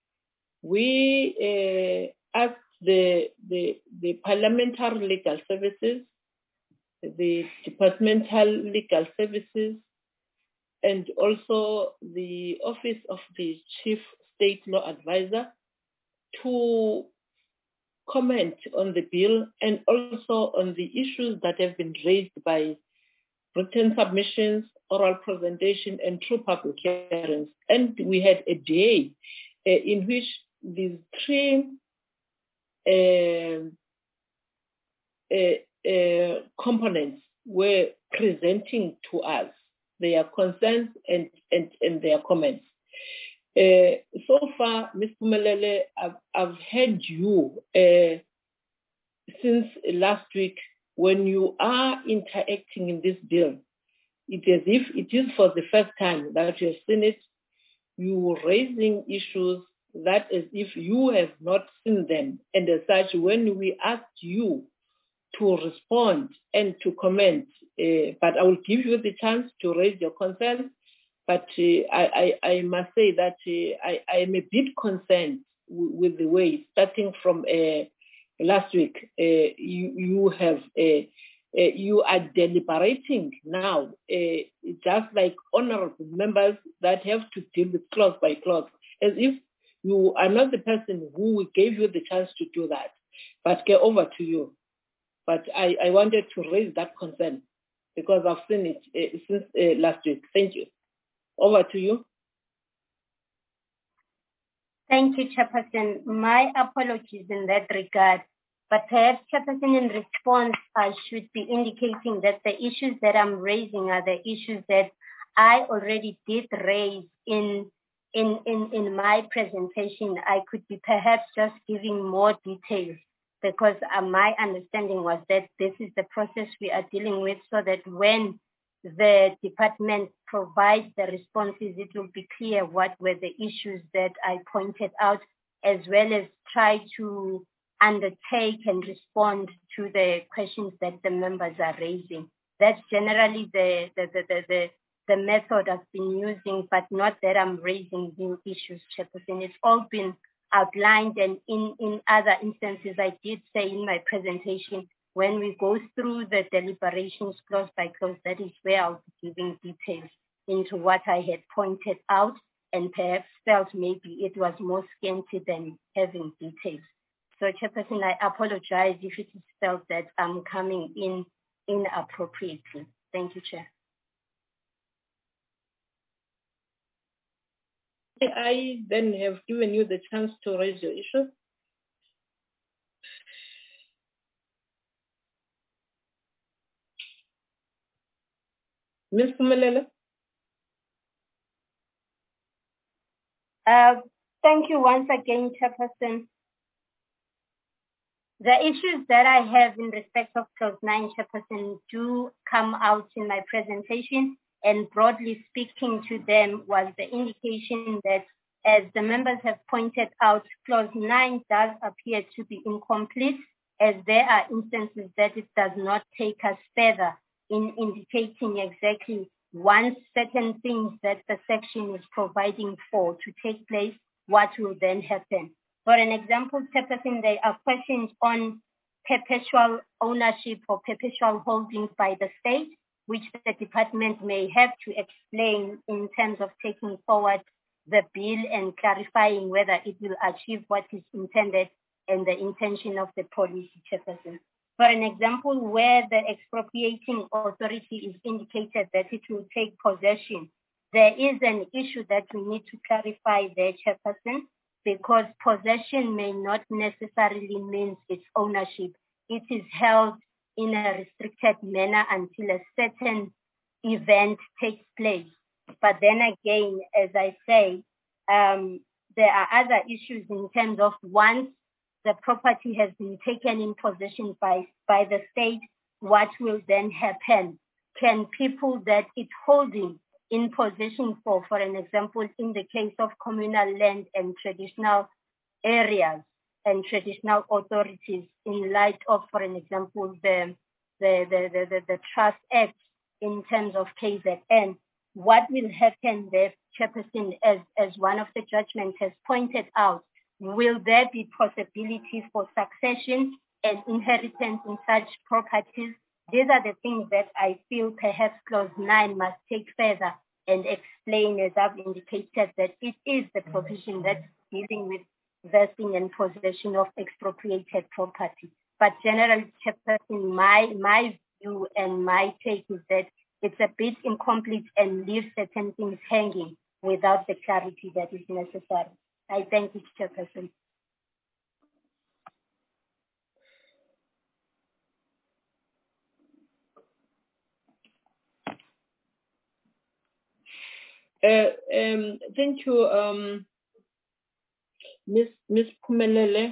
we uh, asked the, the, the parliamentary legal services, the departmental legal services, and also the office of the chief state law advisor to comment on the bill and also on the issues that have been raised by written submissions, oral presentation, and through public hearings. And we had a day uh, in which these three uh, uh, uh, components were presenting to us their concerns and, and, and their comments. Uh, so far, Miz Phumelele, I've, I've heard you uh, since last week when you are interacting in this bill. It is as if it is for the first time that you have seen it. You are raising issues that as if you have not seen them. And as such, when we asked you to respond and to comment, uh, but I will give you the chance to raise your concerns. But uh, I, I, I must say that uh, I, I am a bit concerned w- with the way, starting from uh, last week, uh, you, you have, uh, uh, you are deliberating now, uh, just like honorable members that have to deal with clause by clause, as if you are not the person who gave you the chance to do that. But get over to you. But I, I wanted to raise that concern because I've seen it uh, since uh, last week. Thank you. Over to you. Thank you, Chairperson. My apologies in that regard. But perhaps, Chairperson, in response, I should be indicating that the issues that I'm raising are the issues that I already did raise in, in, in, in my presentation. I could be perhaps just giving more details because uh, my understanding was that this is the process we are dealing with, so that when the department provides the responses, it will be clear what were the issues that I pointed out, as well as try to undertake and respond to the questions that the members are raising. That's generally the, the, the, the, the, the method I've been using, but not that I'm raising new issues, Chairperson. It's all been outlined, and in, in other instances, I did say in my presentation, when we go through the deliberations clause by clause, that is where I'll be giving details into what I had pointed out, and perhaps felt maybe it was more scanty than having details. So, Chairperson, I apologize if it is felt that I'm coming in inappropriately. Thank you, Chair. I then have given you the chance to raise your issue. Miz Phumelele? Uh, thank you once again, Chairperson. The issues that I have in respect of clause nine, Chairperson, do come out in my presentation, and broadly speaking to them was the indication that, as the members have pointed out, clause nine does appear to be incomplete, as there are instances that it does not take us further in indicating exactly once certain things that the section is providing for to take place, what will then happen. For an example, Chairperson, there are questions on perpetual ownership or perpetual holdings by the state, which the department may have to explain in terms of taking forward the bill and clarifying whether it will achieve what is intended and the intention of the policy, Chairperson. For an example, where the expropriating authority is indicated that it will take possession, there is an issue that we need to clarify there, Chairperson, because possession may not necessarily mean its ownership. It is held in a restricted manner until a certain event takes place. But then again, as I say, um, there are other issues in terms of once the property has been taken in possession by, by the state, what will then happen? Can people that it's holding in possession for, for an example, in the case of communal land and traditional areas and traditional authorities, in light of, for an example, the, the, the, the, the, the Trust Act in terms of K Z N, what will happen there, Chairperson, as, as one of the judgments has pointed out? Will there be possibilities for succession and inheritance in such properties? These are the things that I feel perhaps clause nine must take further and explain, as I've indicated, that it is the provision that's dealing with vesting and possession of expropriated property. But generally, Chairperson, my, my view and my take is that it's a bit incomplete and leaves certain things hanging without the clarity that is necessary. I thank you, Chairperson. Uh, um, thank you, um, Miz Miz Phumelele.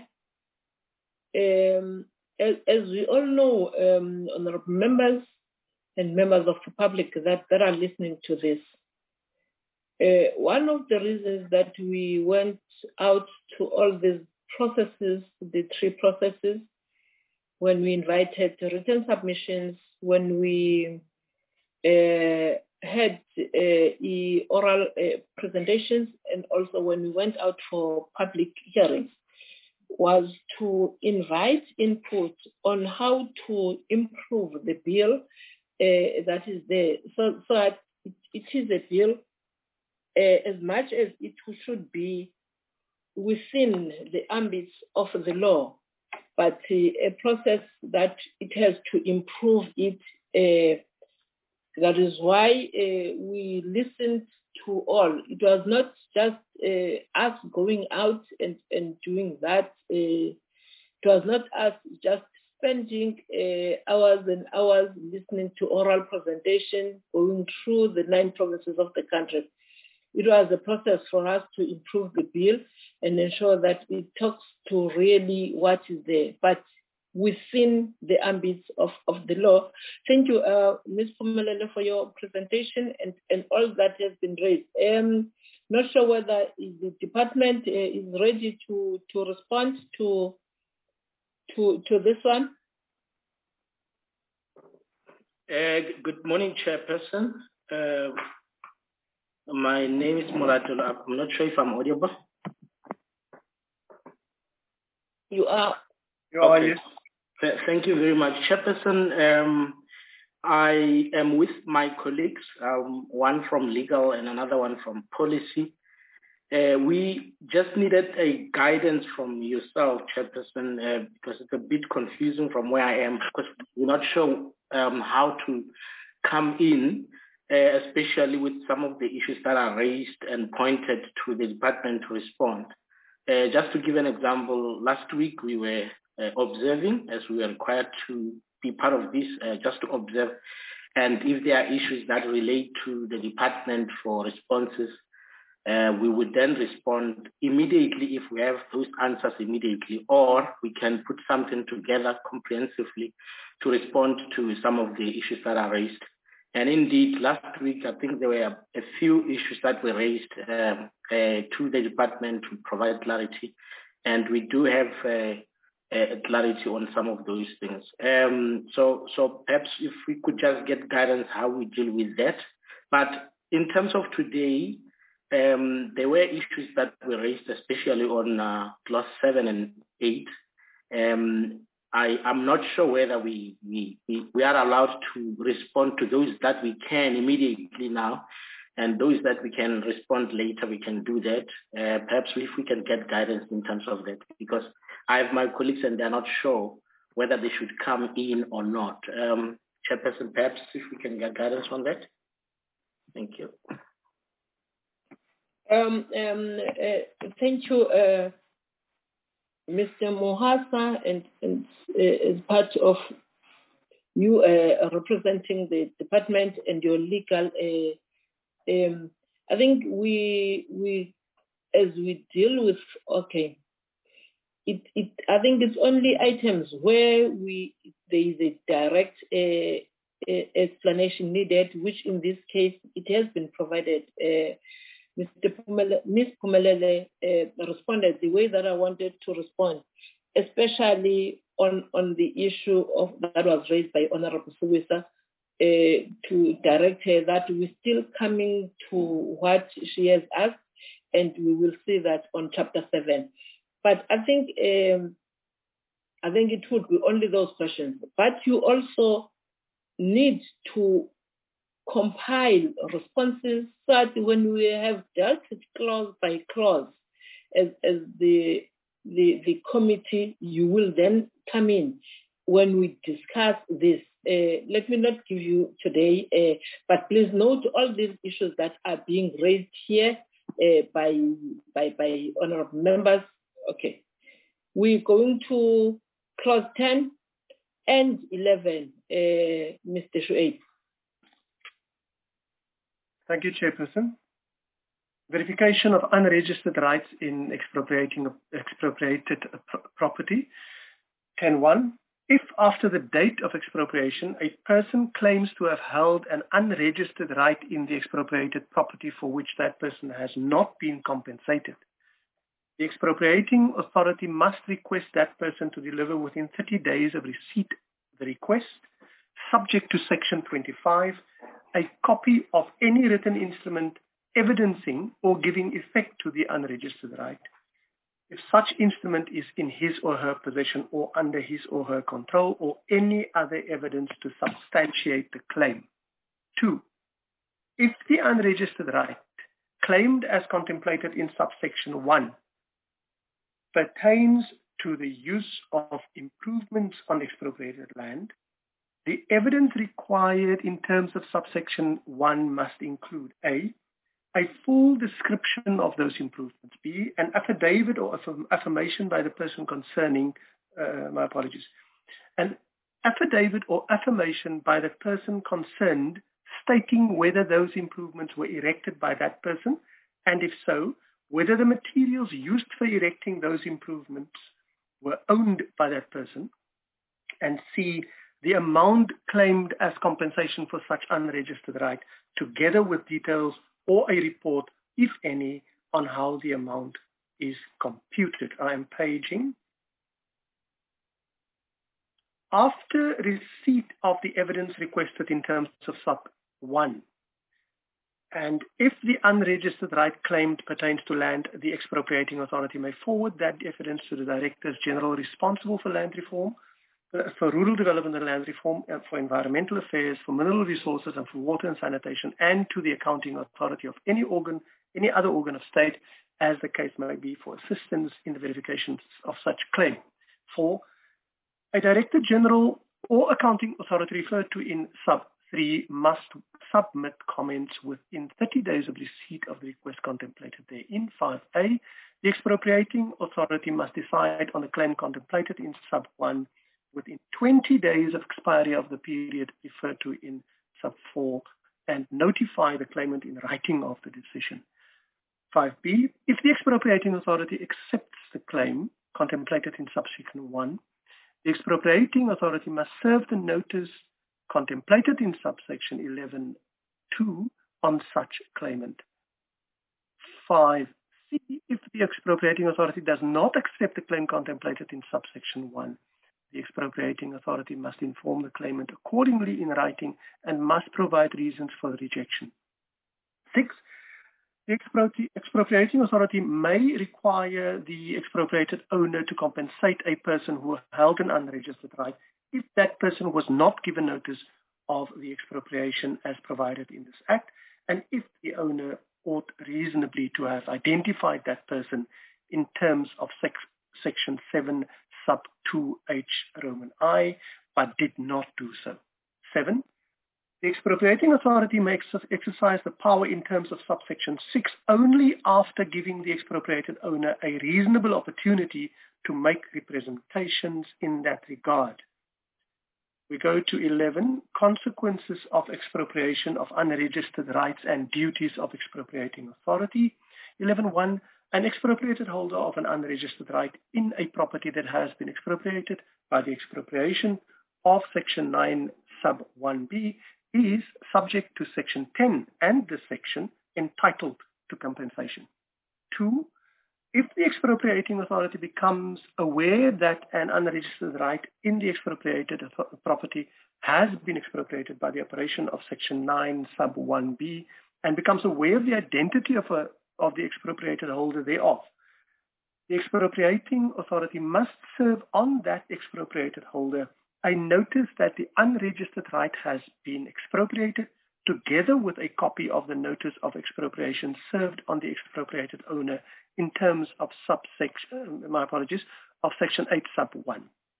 Um, as, as we all know, um, honorable members and members of the public that, that are listening to this, uh, one of the reasons that we went out to all these processes, the three processes, when we invited written submissions, when we uh, had uh, oral uh, presentations, and also when we went out for public hearings, was to invite input on how to improve the bill uh, that is there. So, so that it, it is a bill, uh, as much as it should be within the ambits of the law, but uh, a process that it has to improve it. Uh, That is why uh, we listened to all. It was not just uh, us going out and, and doing that. Uh, it was not us just spending uh, hours and hours listening to oral presentation, going through the nine provinces of the country. It was a process for us to improve the bill and ensure that it talks to really what is there, but within the ambits of, of the law. Thank you, uh, Miz Phumelele, for your presentation and, and all that has been raised. Um, not sure whether the department uh, is ready to, to respond to, to, to this one. Uh, good morning, Chairperson. Uh, my name is Molato. I'm not sure if I'm audible. You are. You are, okay. Yes. Thank you very much, Chairperson. Um, I am with my colleagues, um, one from legal and another one from policy. Uh, we just needed a guidance from yourself, Chairperson, uh, because it's a bit confusing from where I am, because we're not sure um, how to come in, uh, especially with some of the issues that are raised and pointed to the department to respond. Uh, just to give an example, last week we were Uh, observing, as we are required to be part of this, uh, just to observe, and if there are issues that relate to the department for responses, Uh, we would then respond immediately if we have those answers immediately, or we can put something together comprehensively to respond to some of the issues that are raised. And indeed, last week, I think there were a few issues that were raised um, uh, to the department to provide clarity. And we do have uh, uh, clarity on some of those things. Um, so, so perhaps if we could just get guidance how we deal with that. But in terms of today, um, there were issues that were raised, especially on uh, clause seven and eight. Um, I am not sure whether we, we, we, we are allowed to respond to those that we can immediately now, and those that we can respond later, we can do that. Uh, perhaps if we can get guidance in terms of that, because I have my colleagues and they're not sure whether they should come in or not. Um, Chairperson, perhaps if we can get guidance on that. Thank you. Um, um, uh, thank you, uh, Mister Mohasa, and, and uh, as part of you uh, representing the department and your legal, uh, um, I think we we as we deal with okay, it it I think it's only items where we there is a direct uh, uh, explanation needed, which in this case it has been provided. Uh, Mister Pumele, Miz Pumelele uh, responded the way that I wanted to respond, especially on, on the issue of that was raised by Honorable Suwisa, uh, to direct her that we're still coming to what she has asked, and we will see that on chapter seven. But I think um, I think it would be only those questions. But you also need to compile responses so that when we have dealt with clause by clause as, as the, the the committee, you will then come in when we discuss this. Uh, let me not give you today, uh, but please note all these issues that are being raised here uh, by, by, by honorable members. Okay. We're going to clause ten and eleven, uh, Mister Shuaib. Thank you, Chairperson. Verification of unregistered rights in expropriating expropriated property. ten one. If after the date of expropriation, a person claims to have held an unregistered right in the expropriated property for which that person has not been compensated, the expropriating authority must request that person to deliver within thirty days of receipt of the request, subject to section twenty-five, a copy of any written instrument evidencing or giving effect to the unregistered right, if such instrument is in his or her possession or under his or her control, or any other evidence to substantiate the claim. Two, if the unregistered right claimed as contemplated in subsection one pertains to the use of improvements on expropriated land, the evidence required in terms of subsection one must include A, a full description of those improvements, B, an affidavit or affirm, affirmation by the person concerning, uh, my apologies, an affidavit or affirmation by the person concerned stating whether those improvements were erected by that person, and if so, whether the materials used for erecting those improvements were owned by that person, and C, the amount claimed as compensation for such unregistered right, together with details or a report, if any, on how the amount is computed. I am paging. After receipt of the evidence requested in terms of sub one, and if the unregistered right claimed pertains to land, the expropriating authority may forward that evidence to the Directors General responsible for land reform, for rural development and land reform, and for environmental affairs, for mineral resources, and for water and sanitation, and to the accounting authority of any organ, any other organ of state, as the case may be, for assistance in the verification of such claim. Four, a Director General or accounting authority referred to in sub three must submit comments within thirty days of receipt of the request contemplated therein. Five A, the expropriating authority must decide on the claim contemplated in sub one within twenty days of expiry of the period referred to in sub four, and notify the claimant in writing of the decision. five B, if the expropriating authority accepts the claim contemplated in subsection one, the expropriating authority must serve the notice contemplated in subsection eleven two on such claimant. five C, if the expropriating authority does not accept the claim contemplated in subsection one, the expropriating authority must inform the claimant accordingly in writing and must provide reasons for the rejection. six. The expropri expropriating authority may require the expropriated owner to compensate a person who held an unregistered right if that person was not given notice of the expropriation as provided in this Act, and if the owner ought reasonably to have identified that person in terms of sec section seven sub two H Roman I, but did not do so. seven. The expropriating authority may exercise the power in terms of subsection six only after giving the expropriated owner a reasonable opportunity to make representations in that regard. We go to eleven, consequences of expropriation of unregistered rights and duties of expropriating authority. eleven point one, an expropriated holder of an unregistered right in a property that has been expropriated by the expropriation of section nine sub one B is subject to section ten and the section entitled to compensation. Two, if the expropriating authority becomes aware that an unregistered right in the expropriated property has been expropriated by the operation of section nine sub one B and becomes aware of the identity of, a, of the expropriated holder thereof, the expropriating authority must serve on that expropriated holder a notice that the unregistered right has been expropriated, together with a copy of the notice of expropriation served on the expropriated owner in terms of subsection, my apologies, of section eight sub one.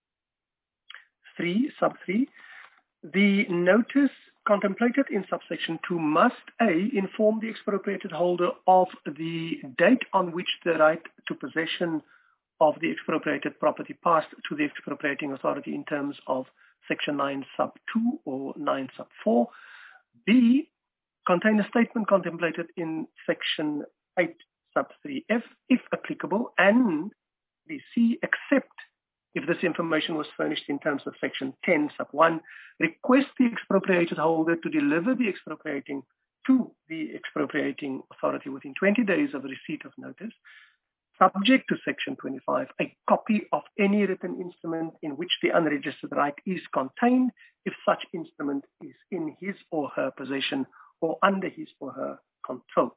Three, sub three, the notice contemplated in subsection two must A, inform the expropriated holder of the date on which the right to possession of the expropriated property passed to the expropriating authority in terms of section nine sub two or nine sub four. B, contain a statement contemplated in section eight sub three F, if applicable, and B, C, except if this information was furnished in terms of section ten sub one, request the expropriated holder to deliver the expropriating to the expropriating authority within twenty days of receipt of notice, subject to section twenty-five, a copy of any written instrument in which the unregistered right is contained, if such instrument is in his or her possession or under his or her control.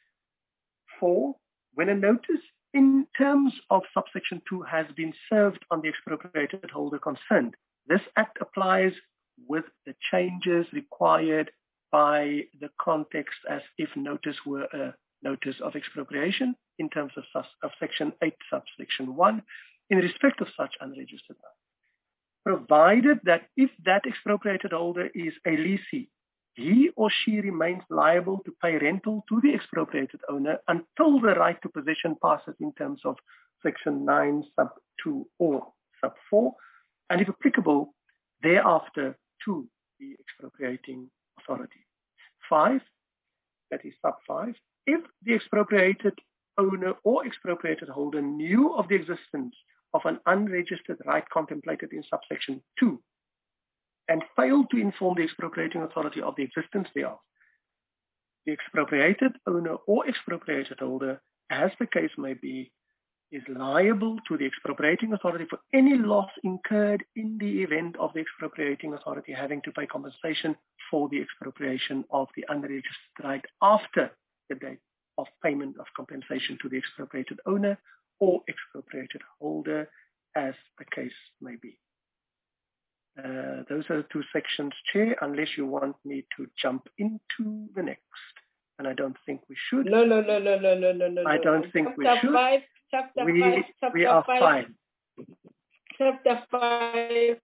Four, when a notice in terms of subsection two has been served on the expropriated holder concerned, this Act applies with the changes required by the context as if notice were a notice of expropriation in terms of, sus of section eight subsection one in respect of such unregistered right, provided that if that expropriated holder is a lessee, he or she remains liable to pay rental to the expropriated owner until the right to possession passes in terms of section nine sub two or sub four, and if applicable, thereafter to the expropriating authority. Five, that is sub five, if the expropriated owner or expropriated holder knew of the existence of an unregistered right contemplated in subsection two and failed to inform the expropriating authority of the existence thereof, the expropriated owner or expropriated holder, as the case may be, is liable to the expropriating authority for any loss incurred in the event of the expropriating authority having to pay compensation for the expropriation of the unregistered right after the date of payment of compensation to the expropriated owner or expropriated holder, as the case may be. Uh, those are the two sections, Chair, unless you want me to jump into the next. And I don't think we should. No, no, no, no, no, no, no, no. I don't think chapter we should. Five, chapter we five, chapter we are five, fine. Chapter five,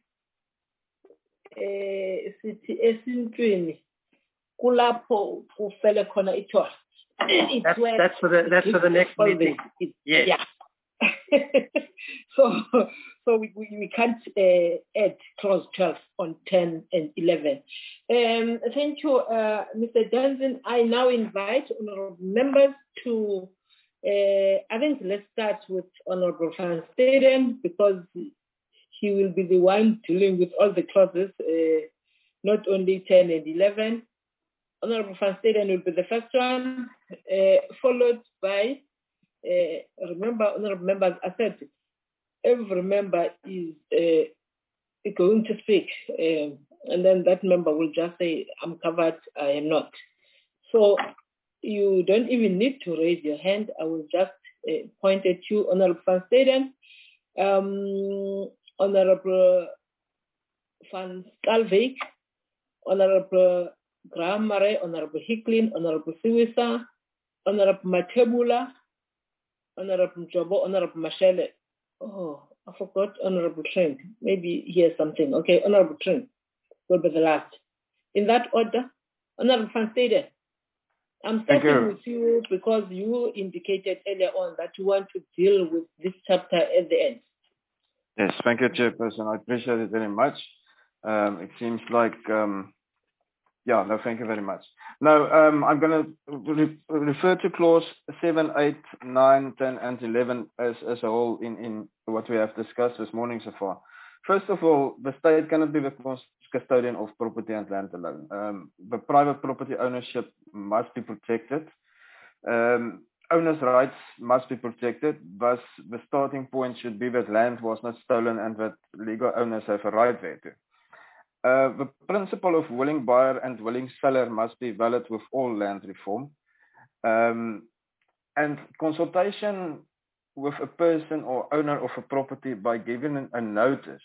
sithi esintwini kulapho kufele khona ithwa. That's, that's for the that's for the next meeting. Yes. Yeah. so so we, we, we can't uh, add clause twelve on ten and eleven. Um, thank you, uh, Mister Johnson. I now invite honorable members to, uh, I think let's start with Honorable Van Staden because he will be the one dealing with all the clauses, uh, not only ten and eleven. Honorable Van Staden will be the first one, uh, followed by, uh, remember, honorable members, I said every member is uh, going to speak, um, and then that member will just say, I'm covered, I am not. So you don't even need to raise your hand. I will just uh, point at you, Honorable Van Staden, um, Honorable Van Schalkwyk, Honorable Graham Murray, Honorable Hicklin, Honorable Siwisa, Honorable Matebula, Honorable Jobo, Honorable Mashele. Oh, I forgot Honorable Trent. Maybe he has something. Okay, Honorable Trent will be the last. In that order, Honorable Van Staden, I'm starting with you because you indicated earlier on that you want to deal with this chapter at the end. Yes, thank you, Chairperson. I appreciate it very much. Um, it seems like, um, yeah, no, thank you very much. Now, um, I'm going to re refer to clause seven, eight, nine, ten, and eleven as, as a whole in, in what we have discussed this morning so far. First of all, the state cannot be the custodian of property and land alone. Um, the private property ownership must be protected. Um, owners' rights must be protected. Thus, the starting point should be that land was not stolen and that legal owners have a right thereto. Uh, the principle of willing buyer and willing seller must be valid with all land reform. Um, and consultation with a person or owner of a property by giving a notice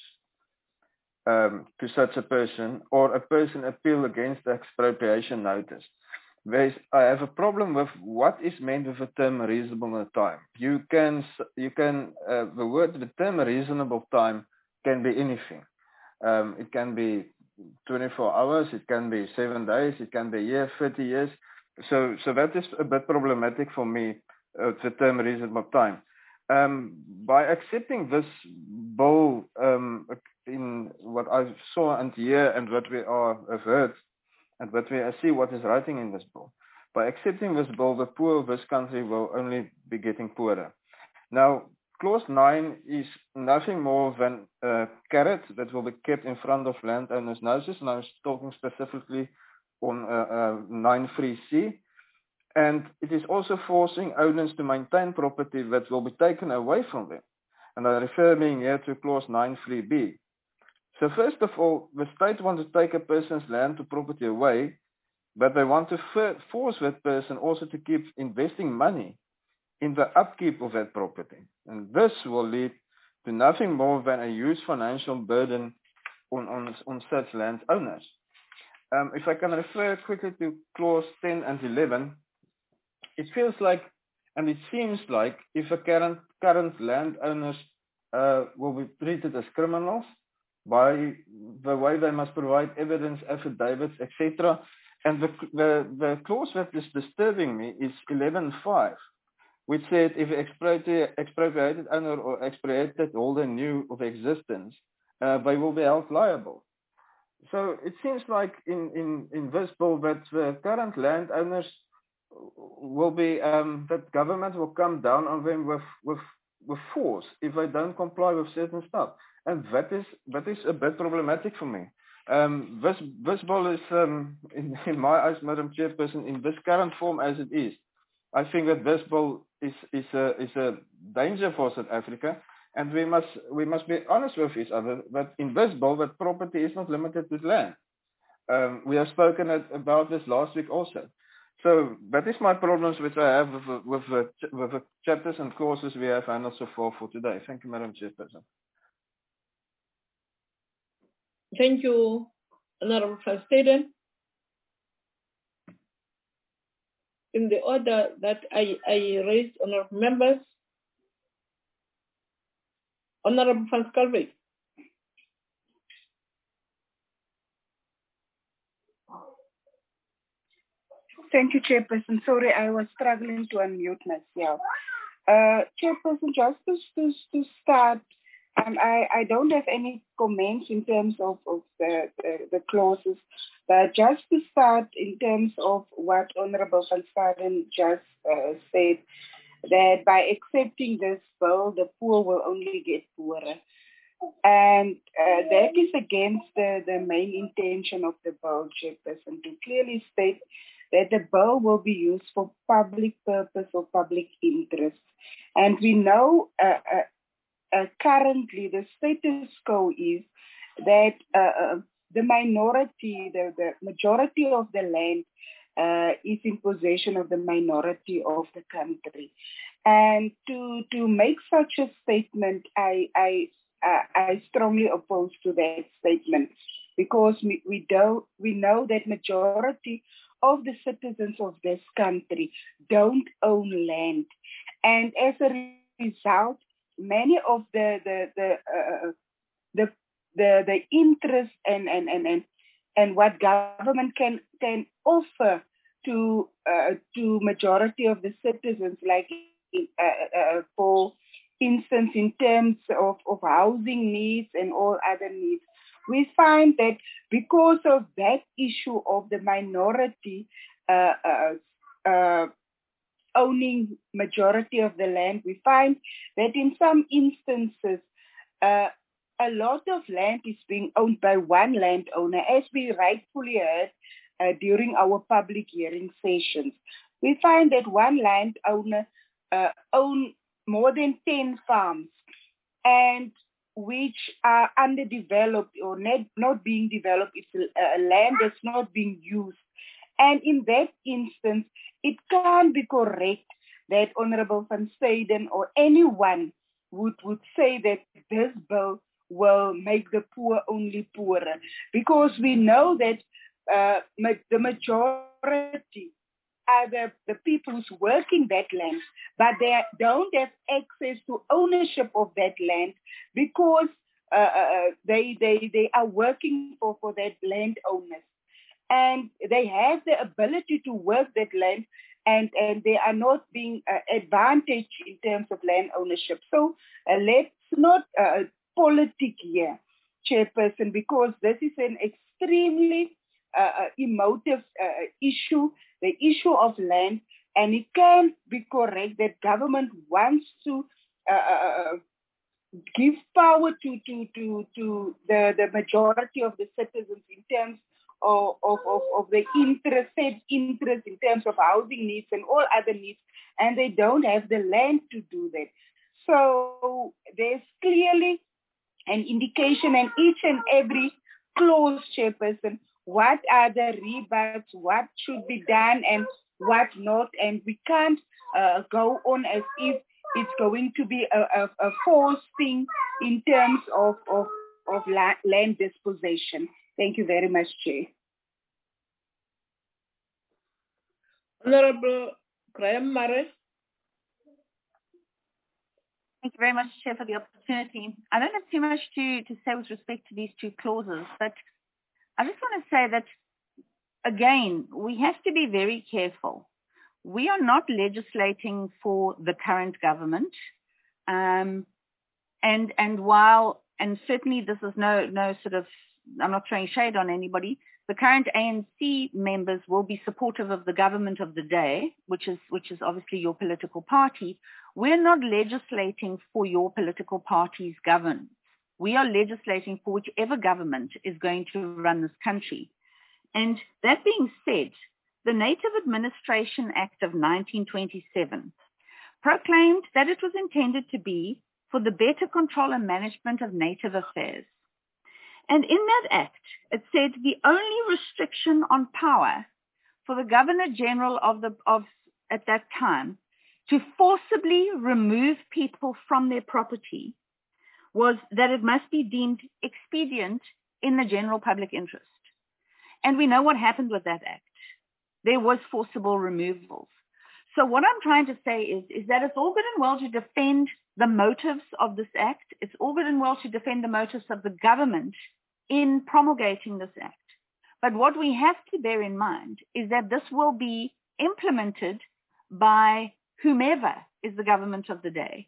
um, to such a person or a person appeal against the expropriation notice. There's, I have a problem with what is meant with the term reasonable time. You can, you can, uh, the word, the term reasonable time can be anything. Um, it can be twenty-four hours, it can be seven days, it can be a year, thirty years. So, so that is a bit problematic for me, uh, the term reasonable time. Um, by accepting this bill um, in what I saw and hear and what we are have heard and what we see what is writing in this bill, by accepting this bill, the poor of this country will only be getting poorer. Now, clause nine is nothing more than a carrot that will be kept in front of landowners' noses, and I was talking specifically on uh, uh, nine three C. And it is also forcing owners to maintain property that will be taken away from them. And I refer being here to clause nine three B. So first of all, the state wants to take a person's land or property away, but they want to force that person also to keep investing money in the upkeep of that property. And this will lead to nothing more than a huge financial burden on, on, on such land owners. Um, if I can refer quickly to clause ten and eleven, it feels like, and it seems like, if a current, current landowners uh, will be treated as criminals by the way they must provide evidence, affidavits, et cetera. And the, the, the clause that is disturbing me is eleven five, which said if the expropriated owner or expropriated holder knew of existence, uh, they will be held liable. So it seems like in, in, in this bill that the current landowners will be, um, that government will come down on them with, with, with force if they don't comply with certain stuff. And that is, that is a bit problematic for me. Um, this, this bill is, um, in, in my eyes, Madam Chairperson, in this current form as it is, I think that this bill is, is, a, is a danger for South Africa. And we must, we must be honest with each other that in this bill, that property is not limited to land. Um, we have spoken at, about this last week also. So that is my problems which I have with, with, with, with the chapters and courses we have handled so far for today. Thank you, Madam Chairperson. Thank you, Honorable Van Staden. In the order that I, I raised, honorable members, Honorable Van Schalkwyk. Thank you, Chairperson. Sorry, I was struggling to unmute myself. Uh, Chairperson, just to, to, to start, Um, I, I don't have any comments in terms of, of the, the, the clauses, but just to start in terms of what Honorable Van Staden just uh, said, that by accepting this bill, the poor will only get poorer. And uh, that is against the, the main intention of the bill, Chairperson, to clearly state that the bill will be used for public purpose or public interest. And we know uh, uh, uh, currently the status quo is that uh, uh, the minority, the, the majority of the land uh, is in possession of the minority of the country. And to, to make such a statement, I, I Uh, I strongly oppose to that statement, because we, we, do, we know that majority of the citizens of this country don't own land. And as a result, many of the the the uh, the, the the interest and and, and, and and what government can can offer to uh, to majority of the citizens, like uh, uh, for instance, in terms of, of housing needs and all other needs, we find that because of that issue of the minority uh, uh, uh, owning majority of the land, we find that in some instances, uh, a lot of land is being owned by one landowner, as we rightfully heard uh, during our public hearing sessions. We find that one landowner uh, owns more than ten farms, and which are underdeveloped or not, not being developed. It's uh, land that's not being used. And in that instance, it can't be correct that Honorable Van Staden or anyone would, would say that this bill will make the poor only poorer, because we know that uh, ma- the majority are the, the people who's working that land, but they don't have access to ownership of that land, because uh, uh, they, they, they are working for, for that landowners. And they have the ability to work that land, and, and they are not being uh, advantaged in terms of land ownership. So uh, let's not uh, politic here, Chairperson, because this is an extremely uh, emotive uh, issue, the issue of land, and it can't be correct that government wants to uh, give power to, to, to, to the, the majority of the citizens in terms of, of, of, of the interest, said interest in terms of housing needs and all other needs, and they don't have the land to do that. So there's clearly an indication in each and every clause, Chairperson, what are the rebates, what should be done and what not, and we can't uh, go on as if it's going to be a, a, a forced thing in terms of, of, of la- land disposition. Thank you very much, Chair. Honorable Graham Murray. Thank you very much, Chair, for the opportunity. I don't have too much to, to say with respect to these two clauses, but I just want to say that, again, we have to be very careful. We are not legislating for the current government. Um, and and while, and certainly this is no, no sort of, I'm not throwing shade on anybody, the current A N C members will be supportive of the government of the day, which is which is obviously your political party. We're not legislating for your political party's governance. We are legislating for whichever government is going to run this country. And that being said, the Native Administration Act of nineteen twenty-seven proclaimed that it was intended to be for the better control and management of native affairs. And in that act, it said the only restriction on power for the Governor General of the of at that time to forcibly remove people from their property was that it must be deemed expedient in the general public interest. And we know what happened with that act. There was forcible removals. So what I'm trying to say is, is that it's all good and well to defend the motives of this act. It's all good and well to defend the motives of the government in promulgating this act. But what we have to bear in mind is that this will be implemented by whomever is the government of the day.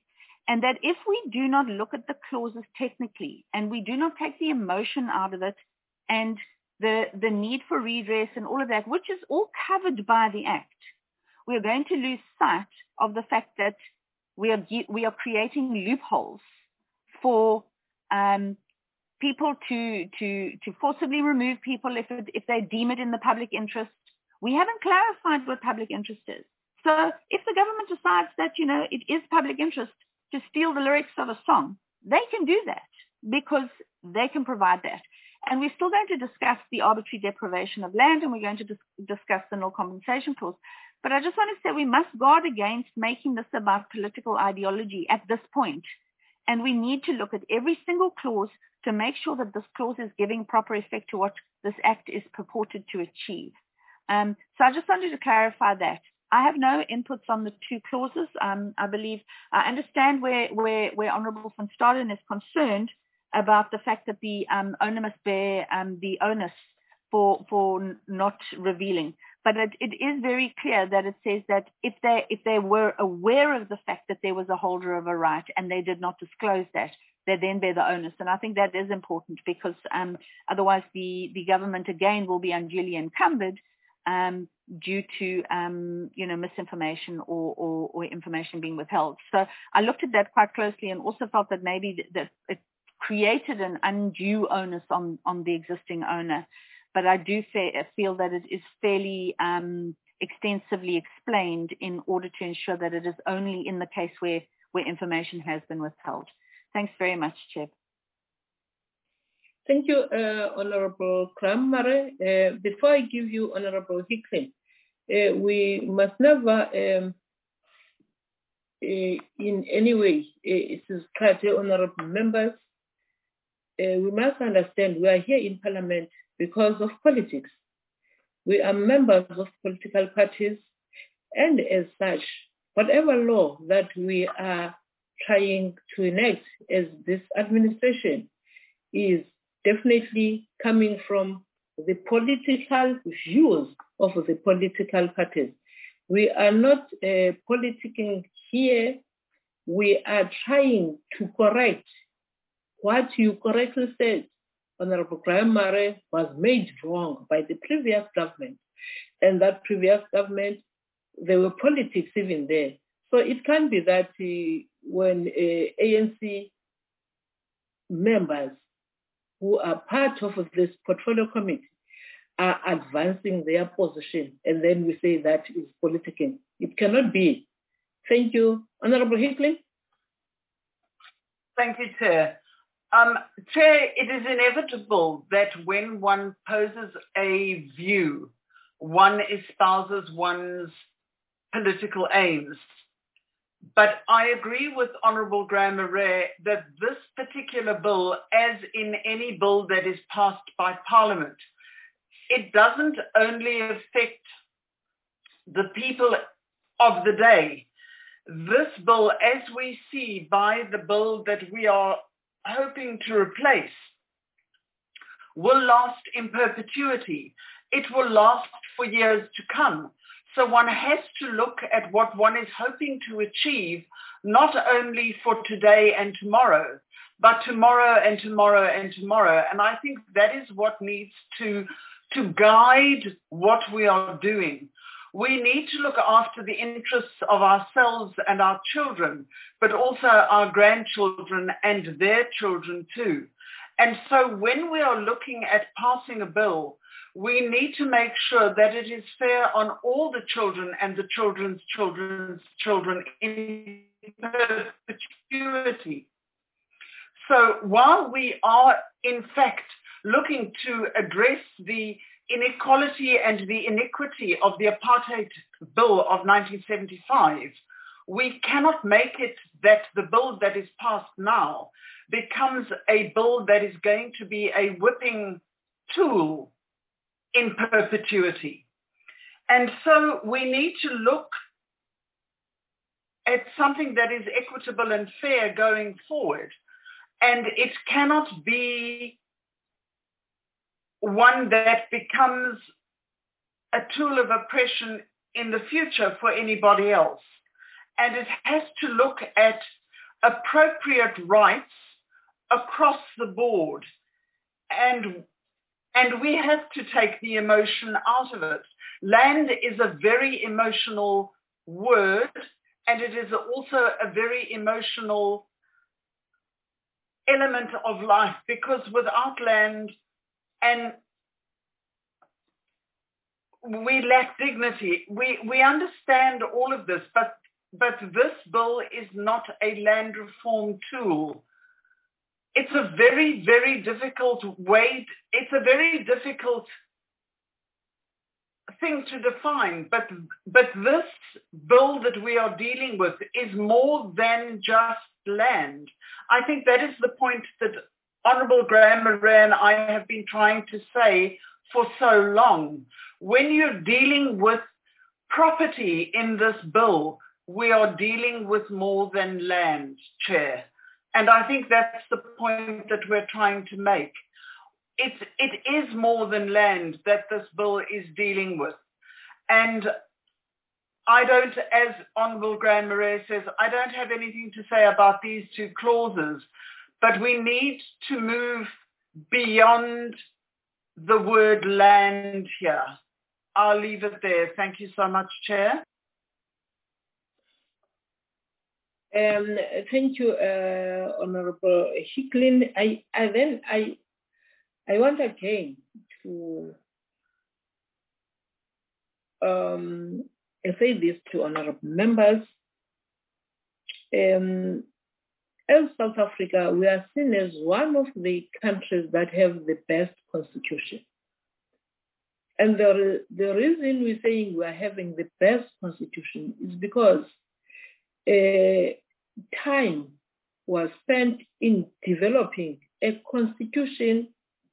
And that if we do not look at the clauses technically and we do not take the emotion out of it and the, the need for redress and all of that, which is all covered by the Act, we are going to lose sight of the fact that we are, we are creating loopholes for um, people to, to, to forcibly remove people if, it, if they deem it in the public interest. We haven't clarified what public interest is. So if the government decides that, you know, it is public interest to steal the lyrics of a song, they can do that because they can provide that. And we're still going to discuss the arbitrary deprivation of land, and we're going to dis- discuss the null compensation clause. But I just want to say we must guard against making this about political ideology at this point. And we need to look at every single clause to make sure that this clause is giving proper effect to what this Act is purported to achieve. Um, so I just wanted to clarify that. I have no inputs on the two clauses. Um, I believe, I understand where, where, where Honourable van Staden is concerned about the fact that the um, owner must bear um, the onus for, for not revealing. But it, it is very clear that it says that if they, if they were aware of the fact that there was a holder of a right and they did not disclose that, they then bear the onus. And I think that is important because um, otherwise the, the government again will be unduly encumbered Um, due to, um, you know, misinformation or, or, or information being withheld. So I looked at that quite closely and also felt that maybe th- that it created an undue onus on, on the existing owner. But I do fa- feel that it is fairly um, extensively explained in order to ensure that it is only in the case where, where information has been withheld. Thanks very much, Chair. Thank you, uh, Honorable Krahn-Murray. Uh, before I give you Honorable Hickling, uh, we must never, um, uh, in any way, uh, it is clear, honorable members, uh, we must understand we are here in Parliament because of politics. We are members of political parties, and as such, whatever law that we are trying to enact as this administration is definitely coming from the political views of the political parties. We are not uh, politicking here. We are trying to correct what you correctly said. Honorable Krahn-Murray was made wrong by the previous government. And that previous government, there were politics even there. So it can be that uh, when uh, A N C members who are part of this portfolio committee are advancing their position, and then we say that is politicking. It cannot be. Thank you. Honorable Hickling. Thank you, Chair. Um, Chair, it is inevitable that when one poses a view, one espouses one's political aims. But I agree with Honourable Krahn-Murray that this particular bill, as in any bill that is passed by Parliament, it doesn't only affect the people of the day. This bill, as we see by the bill that we are hoping to replace, will last in perpetuity. It will last for years to come. So one has to look at what one is hoping to achieve, not only for today and tomorrow, but tomorrow and tomorrow and tomorrow. And I think that is what needs to, to guide what we are doing. We need to look after the interests of ourselves and our children, but also our grandchildren and their children too. And so when we are looking at passing a bill, we need to make sure that it is fair on all the children and the children's children's children in perpetuity. So while we are, in fact, looking to address the inequality and the iniquity of the Apartheid Bill of nineteen seventy-five, we cannot make it that the bill that is passed now becomes a bill that is going to be a whipping tool in perpetuity. And so we need to look at something that is equitable and fair going forward. And it cannot be one that becomes a tool of oppression in the future for anybody else. And it has to look at appropriate rights across the board. And, and we have to take the emotion out of it. Land is a very emotional word, and it is also a very emotional element of life, because without land, and we lack dignity. We we understand all of this, but but this bill is not a land reform tool. It's a very, very difficult way, it's a very difficult thing to define, but but this bill that we are dealing with is more than just land. I think that is the point that Honourable Graham Murray and I have been trying to say for so long. When you're dealing with property in this bill, we are dealing with more than land, Chair. And I think that's the point that we're trying to make. It's, it is more than land that this bill is dealing with. And I don't, as Honourable Graham Murray says, I don't have anything to say about these two clauses, but we need to move beyond the word land here. I'll leave it there. Thank you so much, Chair. Um, thank you, uh, Honourable Hicklin. I, I then I I want again to um, say this to honourable members. Um, as South Africa, we are seen as one of the countries that have the best constitution. And the, the reason we're saying we are having the best constitution is because uh, time was spent in developing a constitution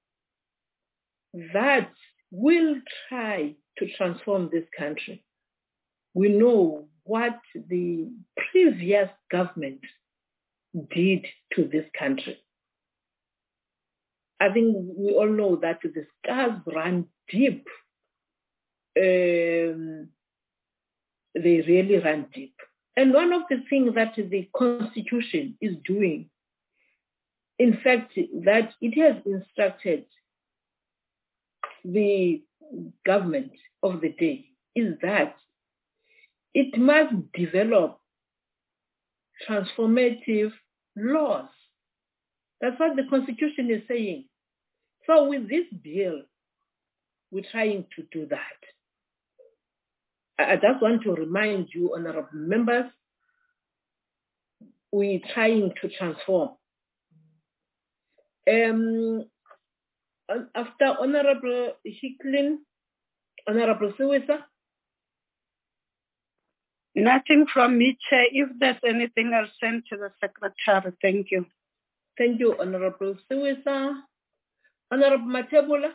that will try to transform this country. We know what the previous government did to this country. I think we all know that the scars run deep. Um, they really run deep. And one of the things that the Constitution is doing, in fact, that it has instructed the government of the day, is that it must develop transformative laws. That's what the Constitution is saying. So with this bill, we're trying to do that. I just want to remind you, honourable members, we're trying to transform. Um, after Honourable Hicklin, Honourable Siwisa. Nothing from me, Chair. If there's anything, I'll send to the Secretary. Thank you. Thank you, Honourable Siwisa. Honourable Matebula.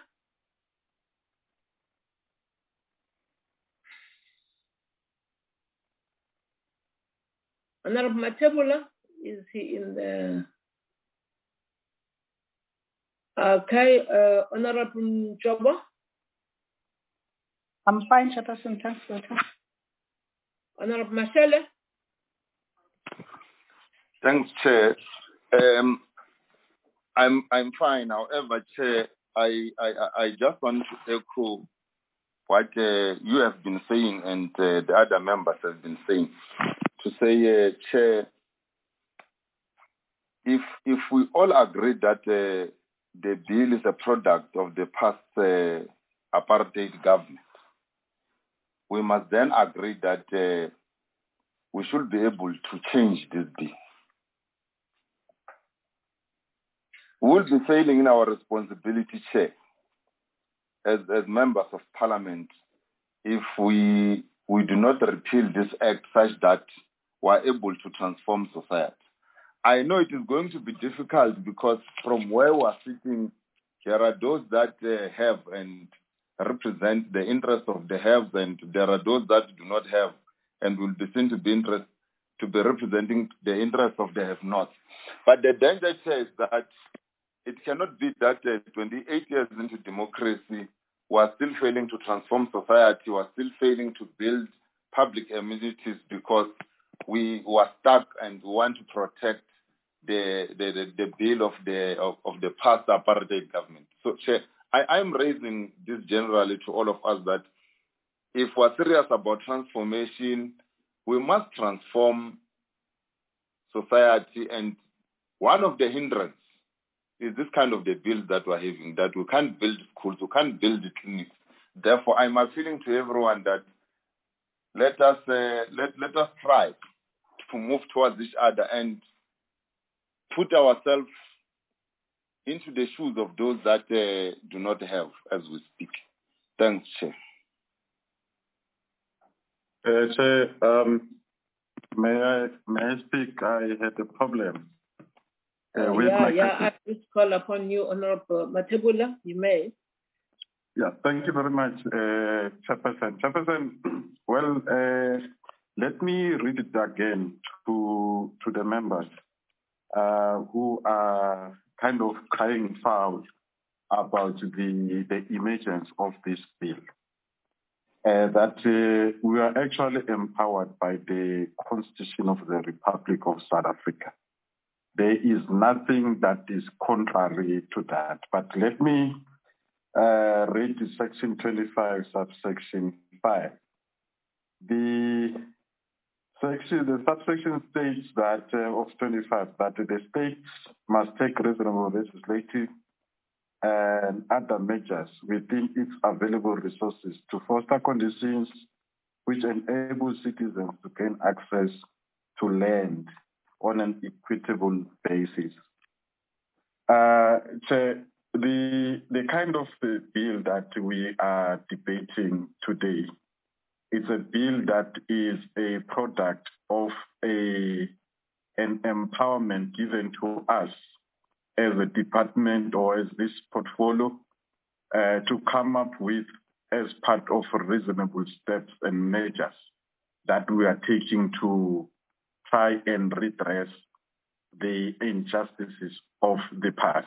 Honourable Matebula, is he in the... Okay, uh, Honourable Joba. I'm fine, Chairperson. Thanks for that. Honourable Mashele. Thanks, Chair. Um, I'm I'm fine. However, Chair, I I, I just want to echo what uh, you have been saying and uh, the other members have been saying. To say, uh, Chair, if if we all agree that uh, the bill is a product of the past uh, apartheid government, we must then agree that uh, we should be able to change this bill. We will be failing in our responsibility, Chair, as, as members of Parliament, if we we do not repeal this act such that we are able to transform society. I know it is going to be difficult because from where we are sitting, there are those that uh, have and represent the interests of the haves, and there are those that do not have and will be seen to be interest, to be representing the interests of the have-nots. But the danger is that it cannot be that uh, twenty-eight years into democracy, we are still failing to transform society, we are still failing to build public amenities because we were stuck and we want to protect the the, the, the bill of the of, of the past apartheid government. So, Chair, I, I'm raising this generally to all of us that if we're serious about transformation, we must transform society, and one of the hindrance is this kind of the bills that we're having, that we can't build schools, we can't build clinics. Therefore, I'm appealing to everyone that let us uh, let, let us try to move towards each other and put ourselves into the shoes of those that uh, do not have as we speak. Thanks, Chair. Uh, Chair, um, may I may I speak? I had a problem. Uh, Uh, with yeah, my yeah, question. I just call upon you, Honorable Matebula. You may. Yeah, thank you very much, uh, Chairperson. Chairperson, well, uh, let me read it again to to the members uh, who are kind of crying foul about the the emergence of this bill. Uh, that uh, we are actually empowered by the Constitution of the Republic of South Africa. There is nothing that is contrary to that. But let me uh, read section twenty-five, subsection five. The section, the subsection states that uh, of twenty-five that the states must take reasonable legislative and other measures within its available resources to foster conditions which enable citizens to gain access to land on an equitable basis. Uh, Chair, the, the kind of uh, bill that we are debating today is a bill that is a product of a, an empowerment given to us as a department or as this portfolio uh, to come up with as part of reasonable steps and measures that we are taking to try and redress the injustices of the past.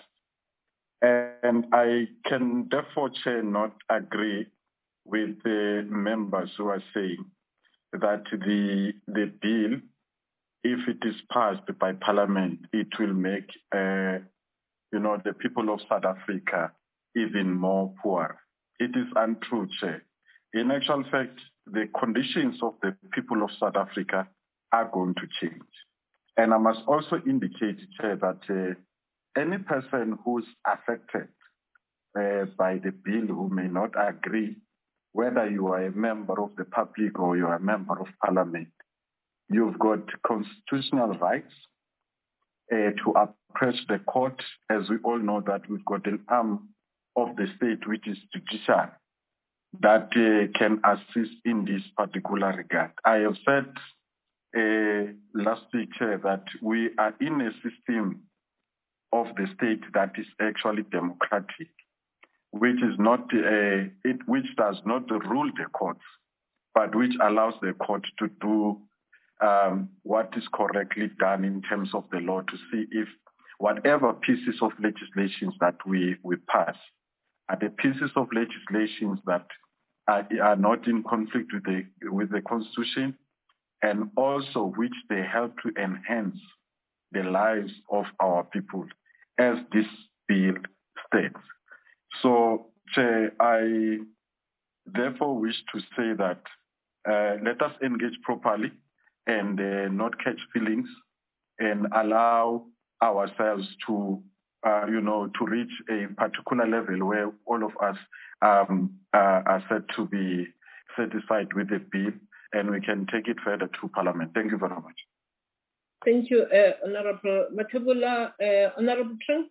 And I can therefore, Chair, not agree with the members who are saying that the, the bill, if it is passed by Parliament, it will make uh, you know, the people of South Africa even more poor. It is untrue, Chair. In actual fact, the conditions of the people of South Africa are going to change. And I must also indicate, Chair, that uh, any person who's affected uh, by the bill who may not agree, whether you are a member of the public or you are a member of Parliament, you've got constitutional rights uh, to approach the court. As we all know that we've got an arm of the state, which is judicial, that uh, can assist in this particular regard. I have said uh, last week, Chair, that we are in a system of the state that is actually democratic, which is not uh, it, which does not rule the courts, but which allows the court to do um, what is correctly done in terms of the law, to see if whatever pieces of legislation that we, we pass are the pieces of legislation that are, are not in conflict with the with the Constitution, and also which they help to enhance the lives of our people, as this bill states. So, Chair, I therefore wish to say that uh, let us engage properly and uh, not catch feelings, and allow ourselves to, uh, you know, to reach a particular level where all of us um, uh, are said to be satisfied with the bill, and we can take it further to Parliament. Thank you very much. Thank you, uh, Honorable Matebula. Uh, Honorable Trent?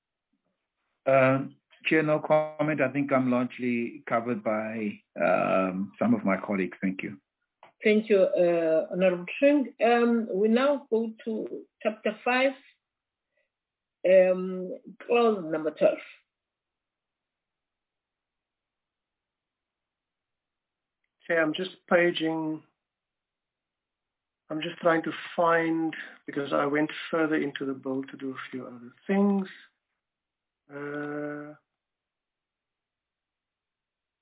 Um, Chair, no comment. I think I'm largely covered by um, some of my colleagues. Thank you. Thank you, uh, Honorable Trent. Um, we now go to chapter five, um, clause number twelve. Okay, I'm just paging. I'm just trying to find, because I went further into the bill to do a few other things. Uh,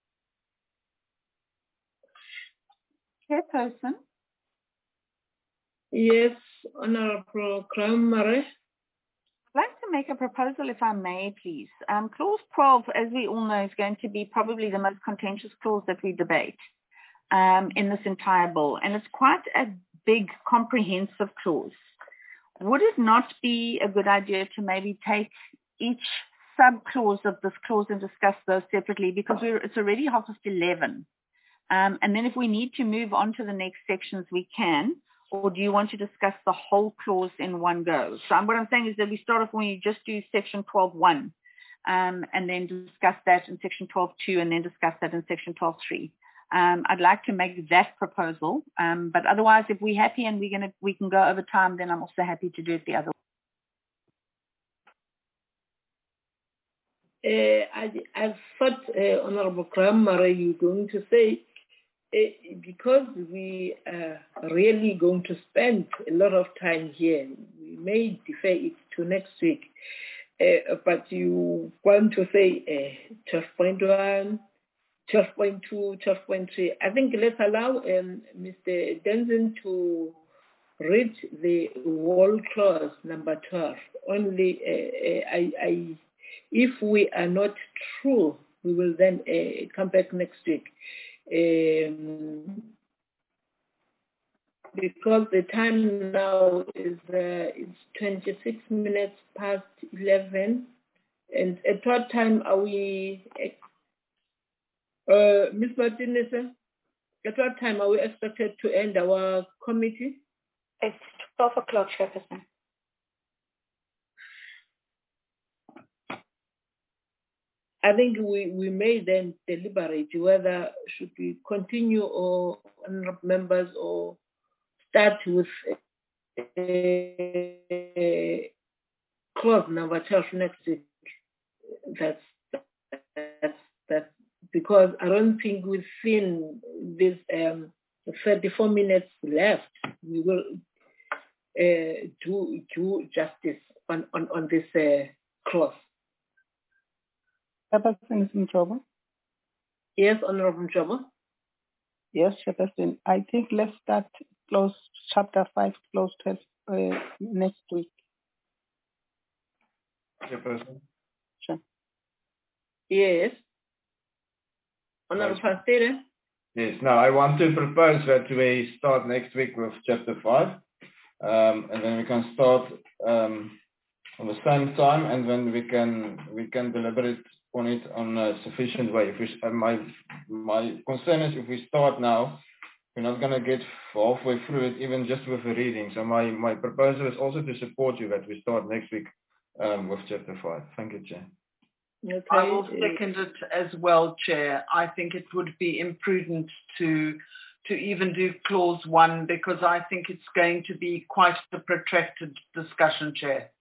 Chairperson, Yes, Honorable Kromare. I'd like to make a proposal, if I may, please. Um, clause twelve, as we all know, is going to be probably the most contentious clause that we debate um, in this entire bill. And it's quite a big, comprehensive clause. Would it not be a good idea to maybe take each sub-clause of this clause and discuss those separately? Because we're, it's already half past eleven. Um, and then if we need to move on to the next sections, we can. Or do you want to discuss the whole clause in one go? So what I'm saying is that we start off when you just do section twelve point one um, and then discuss that in section twelve point two and then discuss that in section twelve point three. Um, I'd like to make that proposal. Um, but otherwise, if we're happy and we're gonna, we can go over time, then I'm also happy to do it the other way. Uh, I, I thought, uh, Honorable Kromare, you're going to say, Uh, because we are really going to spend a lot of time here, we may defer it to next week. Uh, but you want to say uh, twelve point one, twelve point two, twelve point three. I think let's allow um, Mister Denson to read the whole clause number twelve. Only uh, I, I, if we are not true, we will then uh, come back next week. Um, because the time now is uh, it's twenty-six minutes past eleven, and at what time are we, uh, Miz Martinez, at what time are we expected to end our committee? It's twelve o'clock, Chairperson. I think we, we may then deliberate whether should we continue or honorable members or start with uh, clause number twelve next week. That's, that's, that's because I don't think within this um, thirty-four minutes left, we will uh, do, do justice on, on, on this uh, clause. Chairperson Mjobo? Yes, Honorable Mjobo. Yes, Chairperson. I think let's start close chapter five, close twelve uh, next week. Chairperson. Sure. Yes. Honorable Pastor. Yes. Now I want to propose that we start next week with chapter five, um, and then we can start um, on the same time, and then we can we can deliberate on it on a sufficient way. If we, uh, my my concern is if we start now, we're not going to get halfway through it, even just with the reading. So my, my proposal is also to support you that we start next week um, with chapter five. Thank you, Chair. Okay. I will second it as well, Chair. I think it would be imprudent to to even do clause one because I think it's going to be quite a protracted discussion, Chair.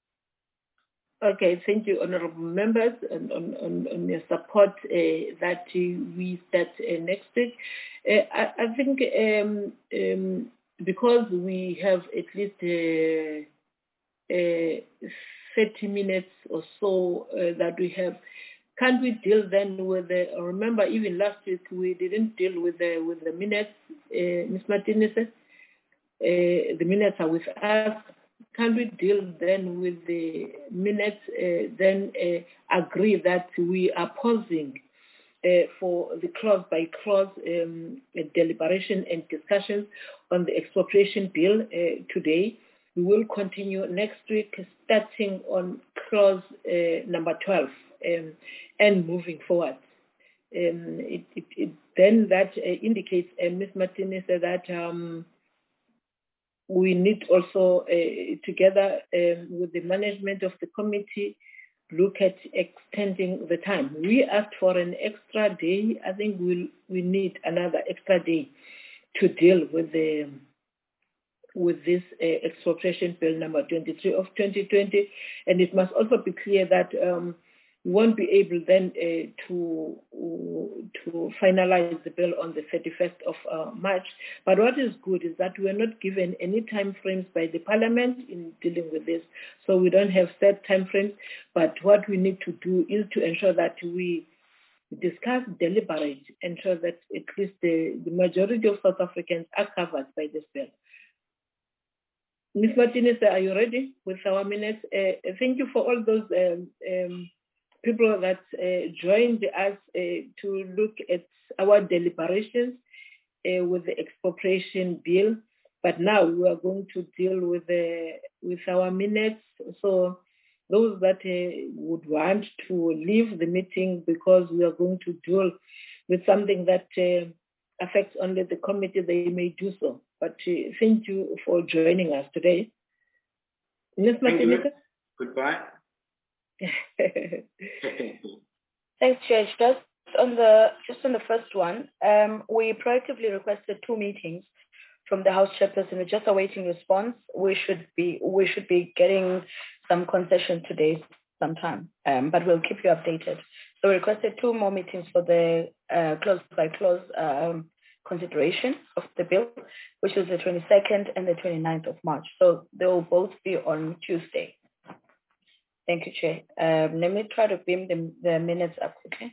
Okay, thank you, honourable members, on, on, on, on your support uh, that uh, we start uh, next week. Uh, I, I think um, um, because we have at least uh, uh, thirty minutes or so uh, that we have, can't we deal then with the, remember even last week we didn't deal with the, with the minutes, uh, Miz Martinez, uh, the minutes are with us. Can we deal then with the minutes, uh, then uh, agree that we are pausing uh, for the clause by clause um, deliberation and discussions on the expropriation bill uh, today? We will continue next week starting on clause uh, number twelve um, and moving forward. Um, it, it, it, then that uh, indicates, uh, Miz Martinez, that um, we need also, uh, together um, with the management of the committee, look at extending the time. We asked for an extra day. I think we'll, we need another extra day to deal with the with this uh, expropriation bill number twenty-three of twenty twenty. And it must also be clear that um, we won't be able then uh, to to finalize the bill on the thirty-first of uh, March. But what is good is that we are not given any time frames by the Parliament in dealing with this. So we don't have set time frames. But what we need to do is to ensure that we discuss, deliberate, ensure that at least the, the majority of South Africans are covered by this bill. Miz Martinez, are you ready with our minutes? Uh, thank you for all those um, um, people that uh, joined us uh, to look at our deliberations uh, with the expropriation bill. But now we are going to deal with the with our minutes. So those that uh, would want to leave the meeting because we are going to deal with something that uh, affects only the committee, they may do so. But uh, thank you for joining us today. Miz Martinez? Goodbye. Thanks, Judge. Just on the just on the first one, um, we proactively requested two meetings from the House chairperson. We're just awaiting response. We should be we should be getting some concession today sometime, um, but we'll keep you updated. So we requested two more meetings for the uh, clause by clause um, consideration of the bill, which is the twenty-second and the twenty-ninth of March. So they will both be on Tuesday. Thank you, Chair. Um, let me try to beam the, the minutes up quickly.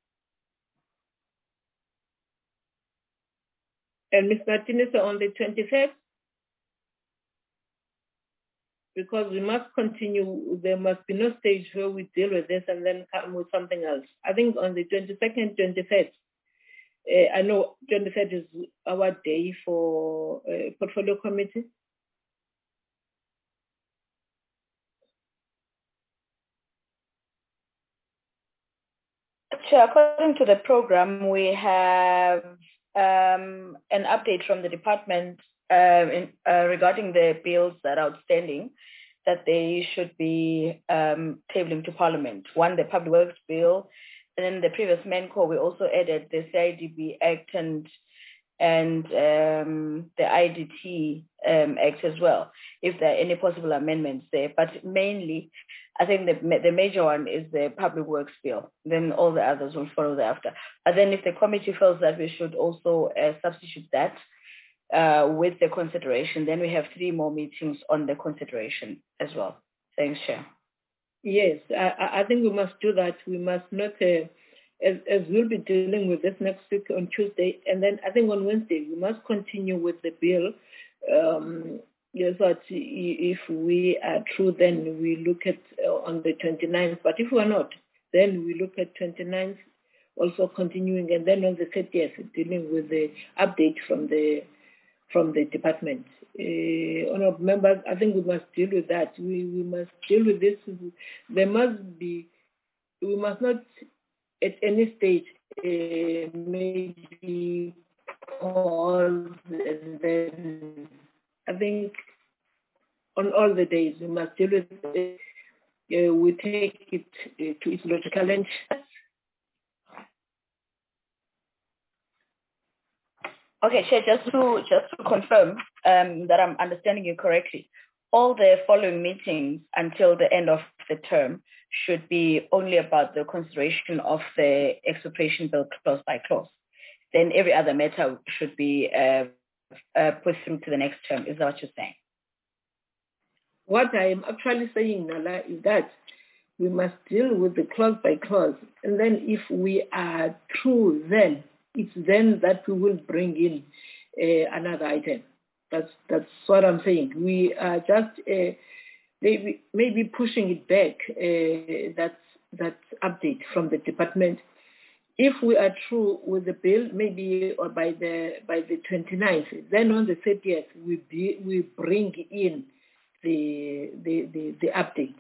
And Miz Martinez on the twenty-third, because we must continue. There must be no stage where we deal with this and then come with something else. I think on the twenty-second, twenty-third, uh, I know twenty-third is our day for uh, portfolio committee. Chair, according to the program, we have um, an update from the department uh, in, uh, regarding the bills that are outstanding that they should be um, tabling to Parliament. One, the Public Works Bill, and then the previous MENCO, we also added the C I D B Act and and um, the I D T um, Act as well, if there are any possible amendments there. But mainly, I think the, the major one is the Public Works Bill. Then all the others will follow thereafter. But then if the committee feels that we should also uh, substitute that uh, with the consideration, then we have three more meetings on the consideration as well. Thanks, Chair. Yes, I, I think we must do that. We must not, uh, as, as we'll be dealing with this next week on Tuesday, and then I think on Wednesday, we must continue with the bill. Um, yes, but if we are true, then we look at uh, on the twenty-ninth. But if we are not, then we look at twenty-ninth, also continuing, and then on the thirtieth, dealing with the update from the from the department. Uh, honorable members, I think we must deal with that. We we must deal with this. There must be, we must not at any stage uh, maybe pause and then I think on all the days we must deal with it. Uh, we take it uh, to its logical end. Okay, Chair, just to just to confirm um, that I'm understanding you correctly, all the following meetings until the end of the term should be only about the consideration of the expropriation bill clause by clause. Then every other matter should be uh, uh, put through to the next term. Is that what you're saying? What I am actually saying, Nala, is that we must deal with the clause by clause. And then if we are through, then it's then that we will bring in uh, another item. That's that's what I'm saying. We are just uh, maybe maybe pushing it back. Uh, that that update from the department. If we are through with the bill, maybe or by the by the twenty-ninth, then on the thirtieth we be, we bring in the the the, the update.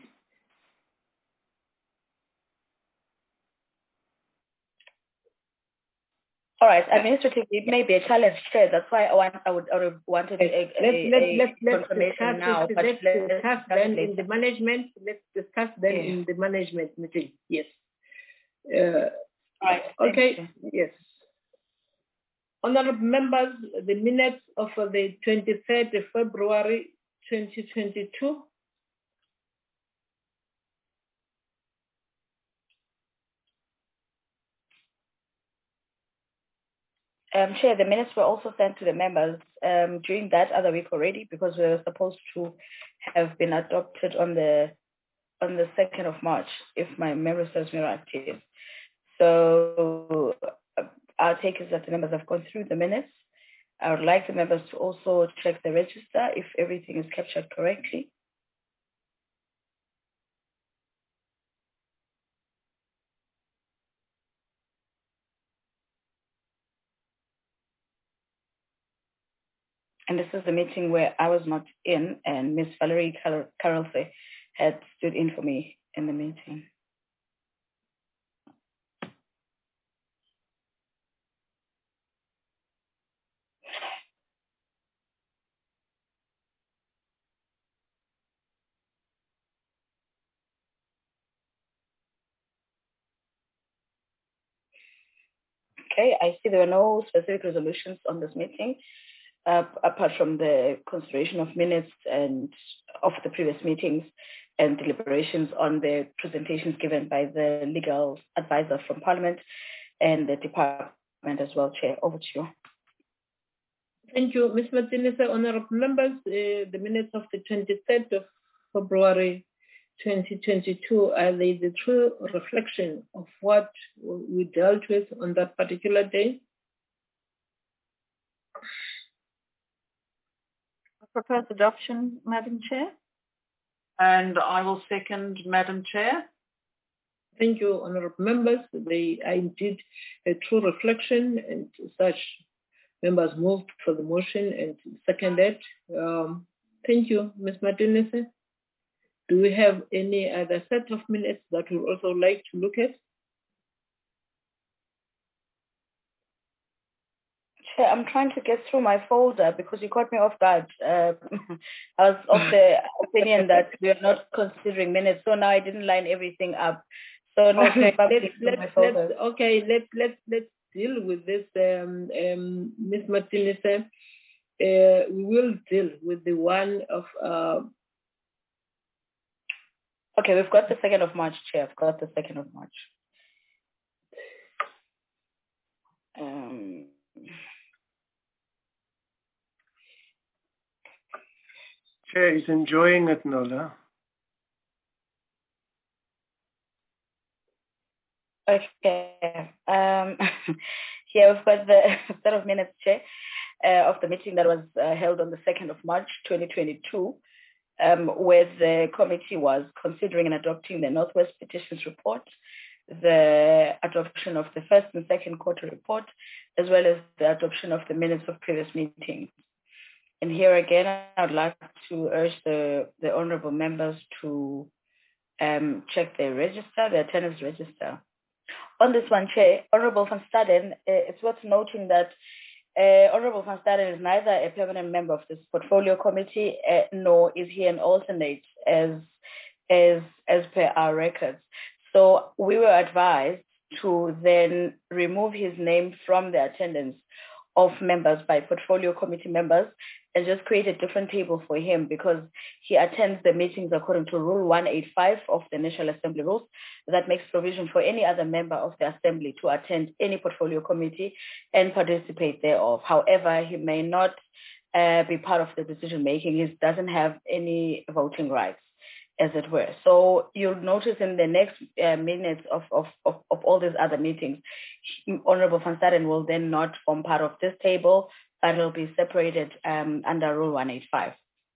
All right, administratively, it may be a challenge, Chair. That's why I want, I would, I would wanted a, let's, a, let's, a let's, let's confirmation discuss, now. Let's, but let's let's discuss then in the management. Let's discuss then yeah. in the management meeting. Yes. Uh, All right. Okay. Yes. Honourable members, the minutes of the twenty-third of February twenty twenty-two. Um, Chair, the minutes were also sent to the members um, during that other week already because we were supposed to have been adopted on the on the second of March, if my memory serves me right. So uh, I'll take it that the members have gone through the minutes I would like the members to also check the register if everything is captured correctly. And this is the meeting where I was not in, and Miss Valerie Carolse had stood in for me in the meeting. Okay, I see there were no specific resolutions on this meeting, uh, apart from the consideration of minutes and of the previous meetings and deliberations on the presentations given by the legal advisor from Parliament and the department as well. Chair, over to you. Thank you, Miz Martinez. Honorable members, uh, the minutes of the twenty-third of February twenty twenty-two are they the true reflection of what we dealt with on that particular day? Propose adoption, Madam Chair. And I will second, Madam Chair. Thank you, honorable members. They are indeed a true reflection, and such members moved for the motion and seconded. Um, thank you, Miz Martinez. Do we have any other set of minutes that we would also like to look at? I'm trying to get through my folder because you caught me off guard. Uh, I was of the opinion that we are not considering minutes, so now I didn't line everything up. So now okay, let's, let's, let's, okay, let's let's let's deal with this, um, um, Miz Martinez. Uh, we will deal with the one of. Uh, okay, we've got the second of March, Chair. I've got the second of March. Um. Chair is enjoying it, Nola. Okay. Um, here we've got the set of minutes, Chair, uh, of the meeting that was uh, held on the second of March twenty twenty-two, um, where the committee was considering and adopting the Northwest Petitions Report, the adoption of the first and second quarter report, as well as the adoption of the minutes of previous meetings. And here again, I would like to urge the, the honorable members to um, check their register, their attendance register. On this one, Chair, Honorable Van Staden, uh, it's worth noting that uh, Honorable Van Staden is neither a permanent member of this portfolio committee, uh, nor is he an alternate as, as, as per our records. So we were advised to then remove his name from the attendance of members by portfolio committee members and just create a different table for him because he attends the meetings according to Rule one eighty-five of the National Assembly Rules that makes provision for any other member of the Assembly to attend any portfolio committee and participate thereof. However, he may not uh, be part of the decision making. He doesn't have any voting rights, as it were. So you'll notice in the next uh, minutes of, of, of, of all these other meetings, Honorable Van Staden will then not form part of this table, but will be separated um, under Rule one eighty-five.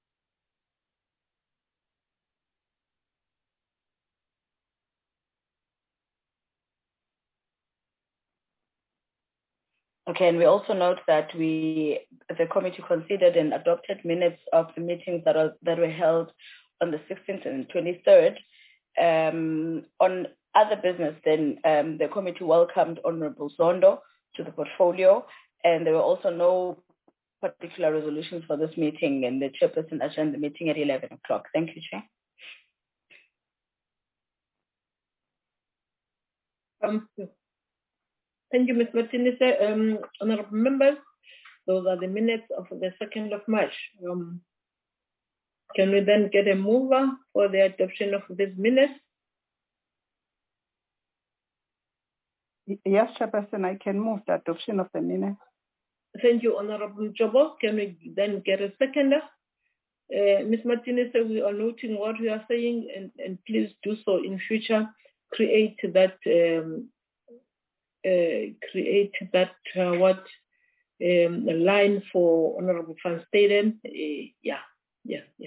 Okay, and we also note that we, the committee considered and adopted minutes of the meetings that, are, that were held on the sixteenth and twenty-third. Um, on other business, then um, the committee welcomed Honorable Zondo to the portfolio, and there were also no particular resolutions for this meeting, and the chairperson adjourned the meeting at eleven o'clock. Thank you, Chair. Um, thank you, Miz Martinez. Um, honorable members, those are the minutes of the second of March. Um, Can we then get a mover for the adoption of these minutes? Yes, Chairperson, I can move the adoption of the minutes. Thank you, Honorable Jobo. Can we then get a seconder? Uh, Miz Martinez, we are noting what we are saying, and, and please do so in future. Create that, um, uh, create that uh, what um, line for Honorable Van Staden. Uh, yeah, yeah, yeah.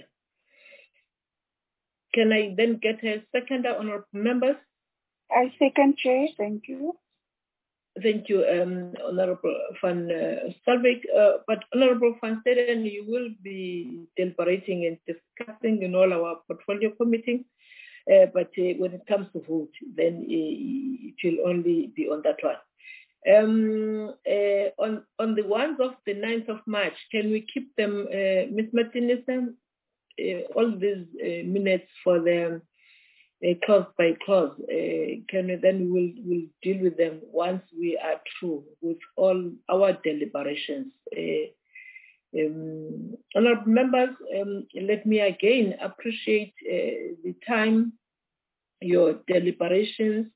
Can I then get a second, Honorable members? I second, Chair. Thank you. Thank you, um, Honorable Van uh, Stalbeck. Uh, but Honorable Van Staden, you will be deliberating and discussing in all our portfolio committee. Uh, but uh, when it comes to vote, then uh, it will only be on that one. Um, uh, on, on the ones of the ninth of March, can we keep them, uh, Miz Martinez, uh, all these uh, minutes for them uh, clause by clause? Uh, can we, then we'll, we'll deal with them once we are through with all our deliberations. Uh, Um, honorable members, um, let me again appreciate uh, the time, your deliberations,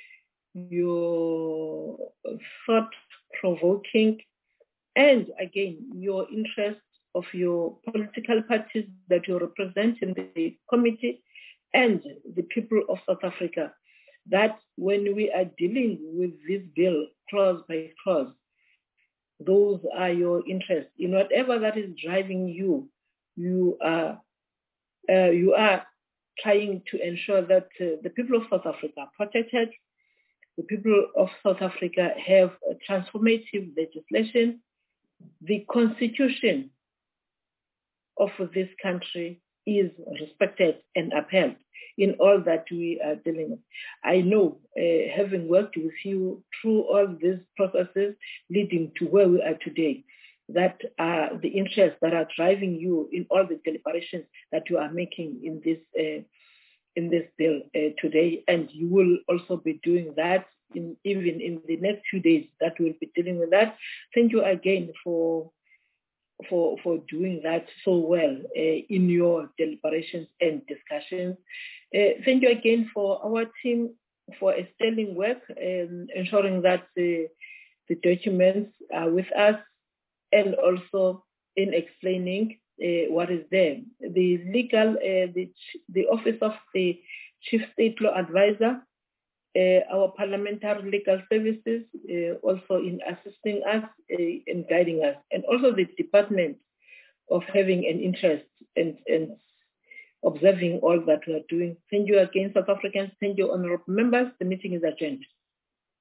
your thought-provoking, and again, your interest of your political parties that you represent in the committee and the people of South Africa, that when we are dealing with this bill clause by clause, those are your interests. In whatever that is driving you, you are uh, you are trying to ensure that uh, the people of South Africa are protected. The people of South Africa have a transformative legislation. The constitution of this country is respected and upheld in all that we are dealing with. I know, uh, having worked with you through all these processes leading to where we are today, that are the interests that are driving you in all the deliberations that you are making in this uh, in this bill uh, today, and you will also be doing that in, even in the next few days that we'll be dealing with that. Thank you again for for for doing that so well uh, in your deliberations and discussions. Uh, thank you again for our team for a sterling work, um, ensuring that the, the documents are with us and also in explaining uh, what is there. The legal, uh, the, the Office of the Chief State Law Advisor, Uh, our parliamentary legal services uh, also in assisting us uh, and guiding us, and also the department of having an interest and, and observing all that we are doing. Thank you again, South Africans. Thank you, honorable members. The meeting is adjourned.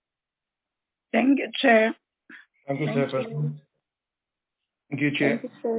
Thank you, Chair. Thank you, Chairperson. Thank you, Chair. Thank you, Chair.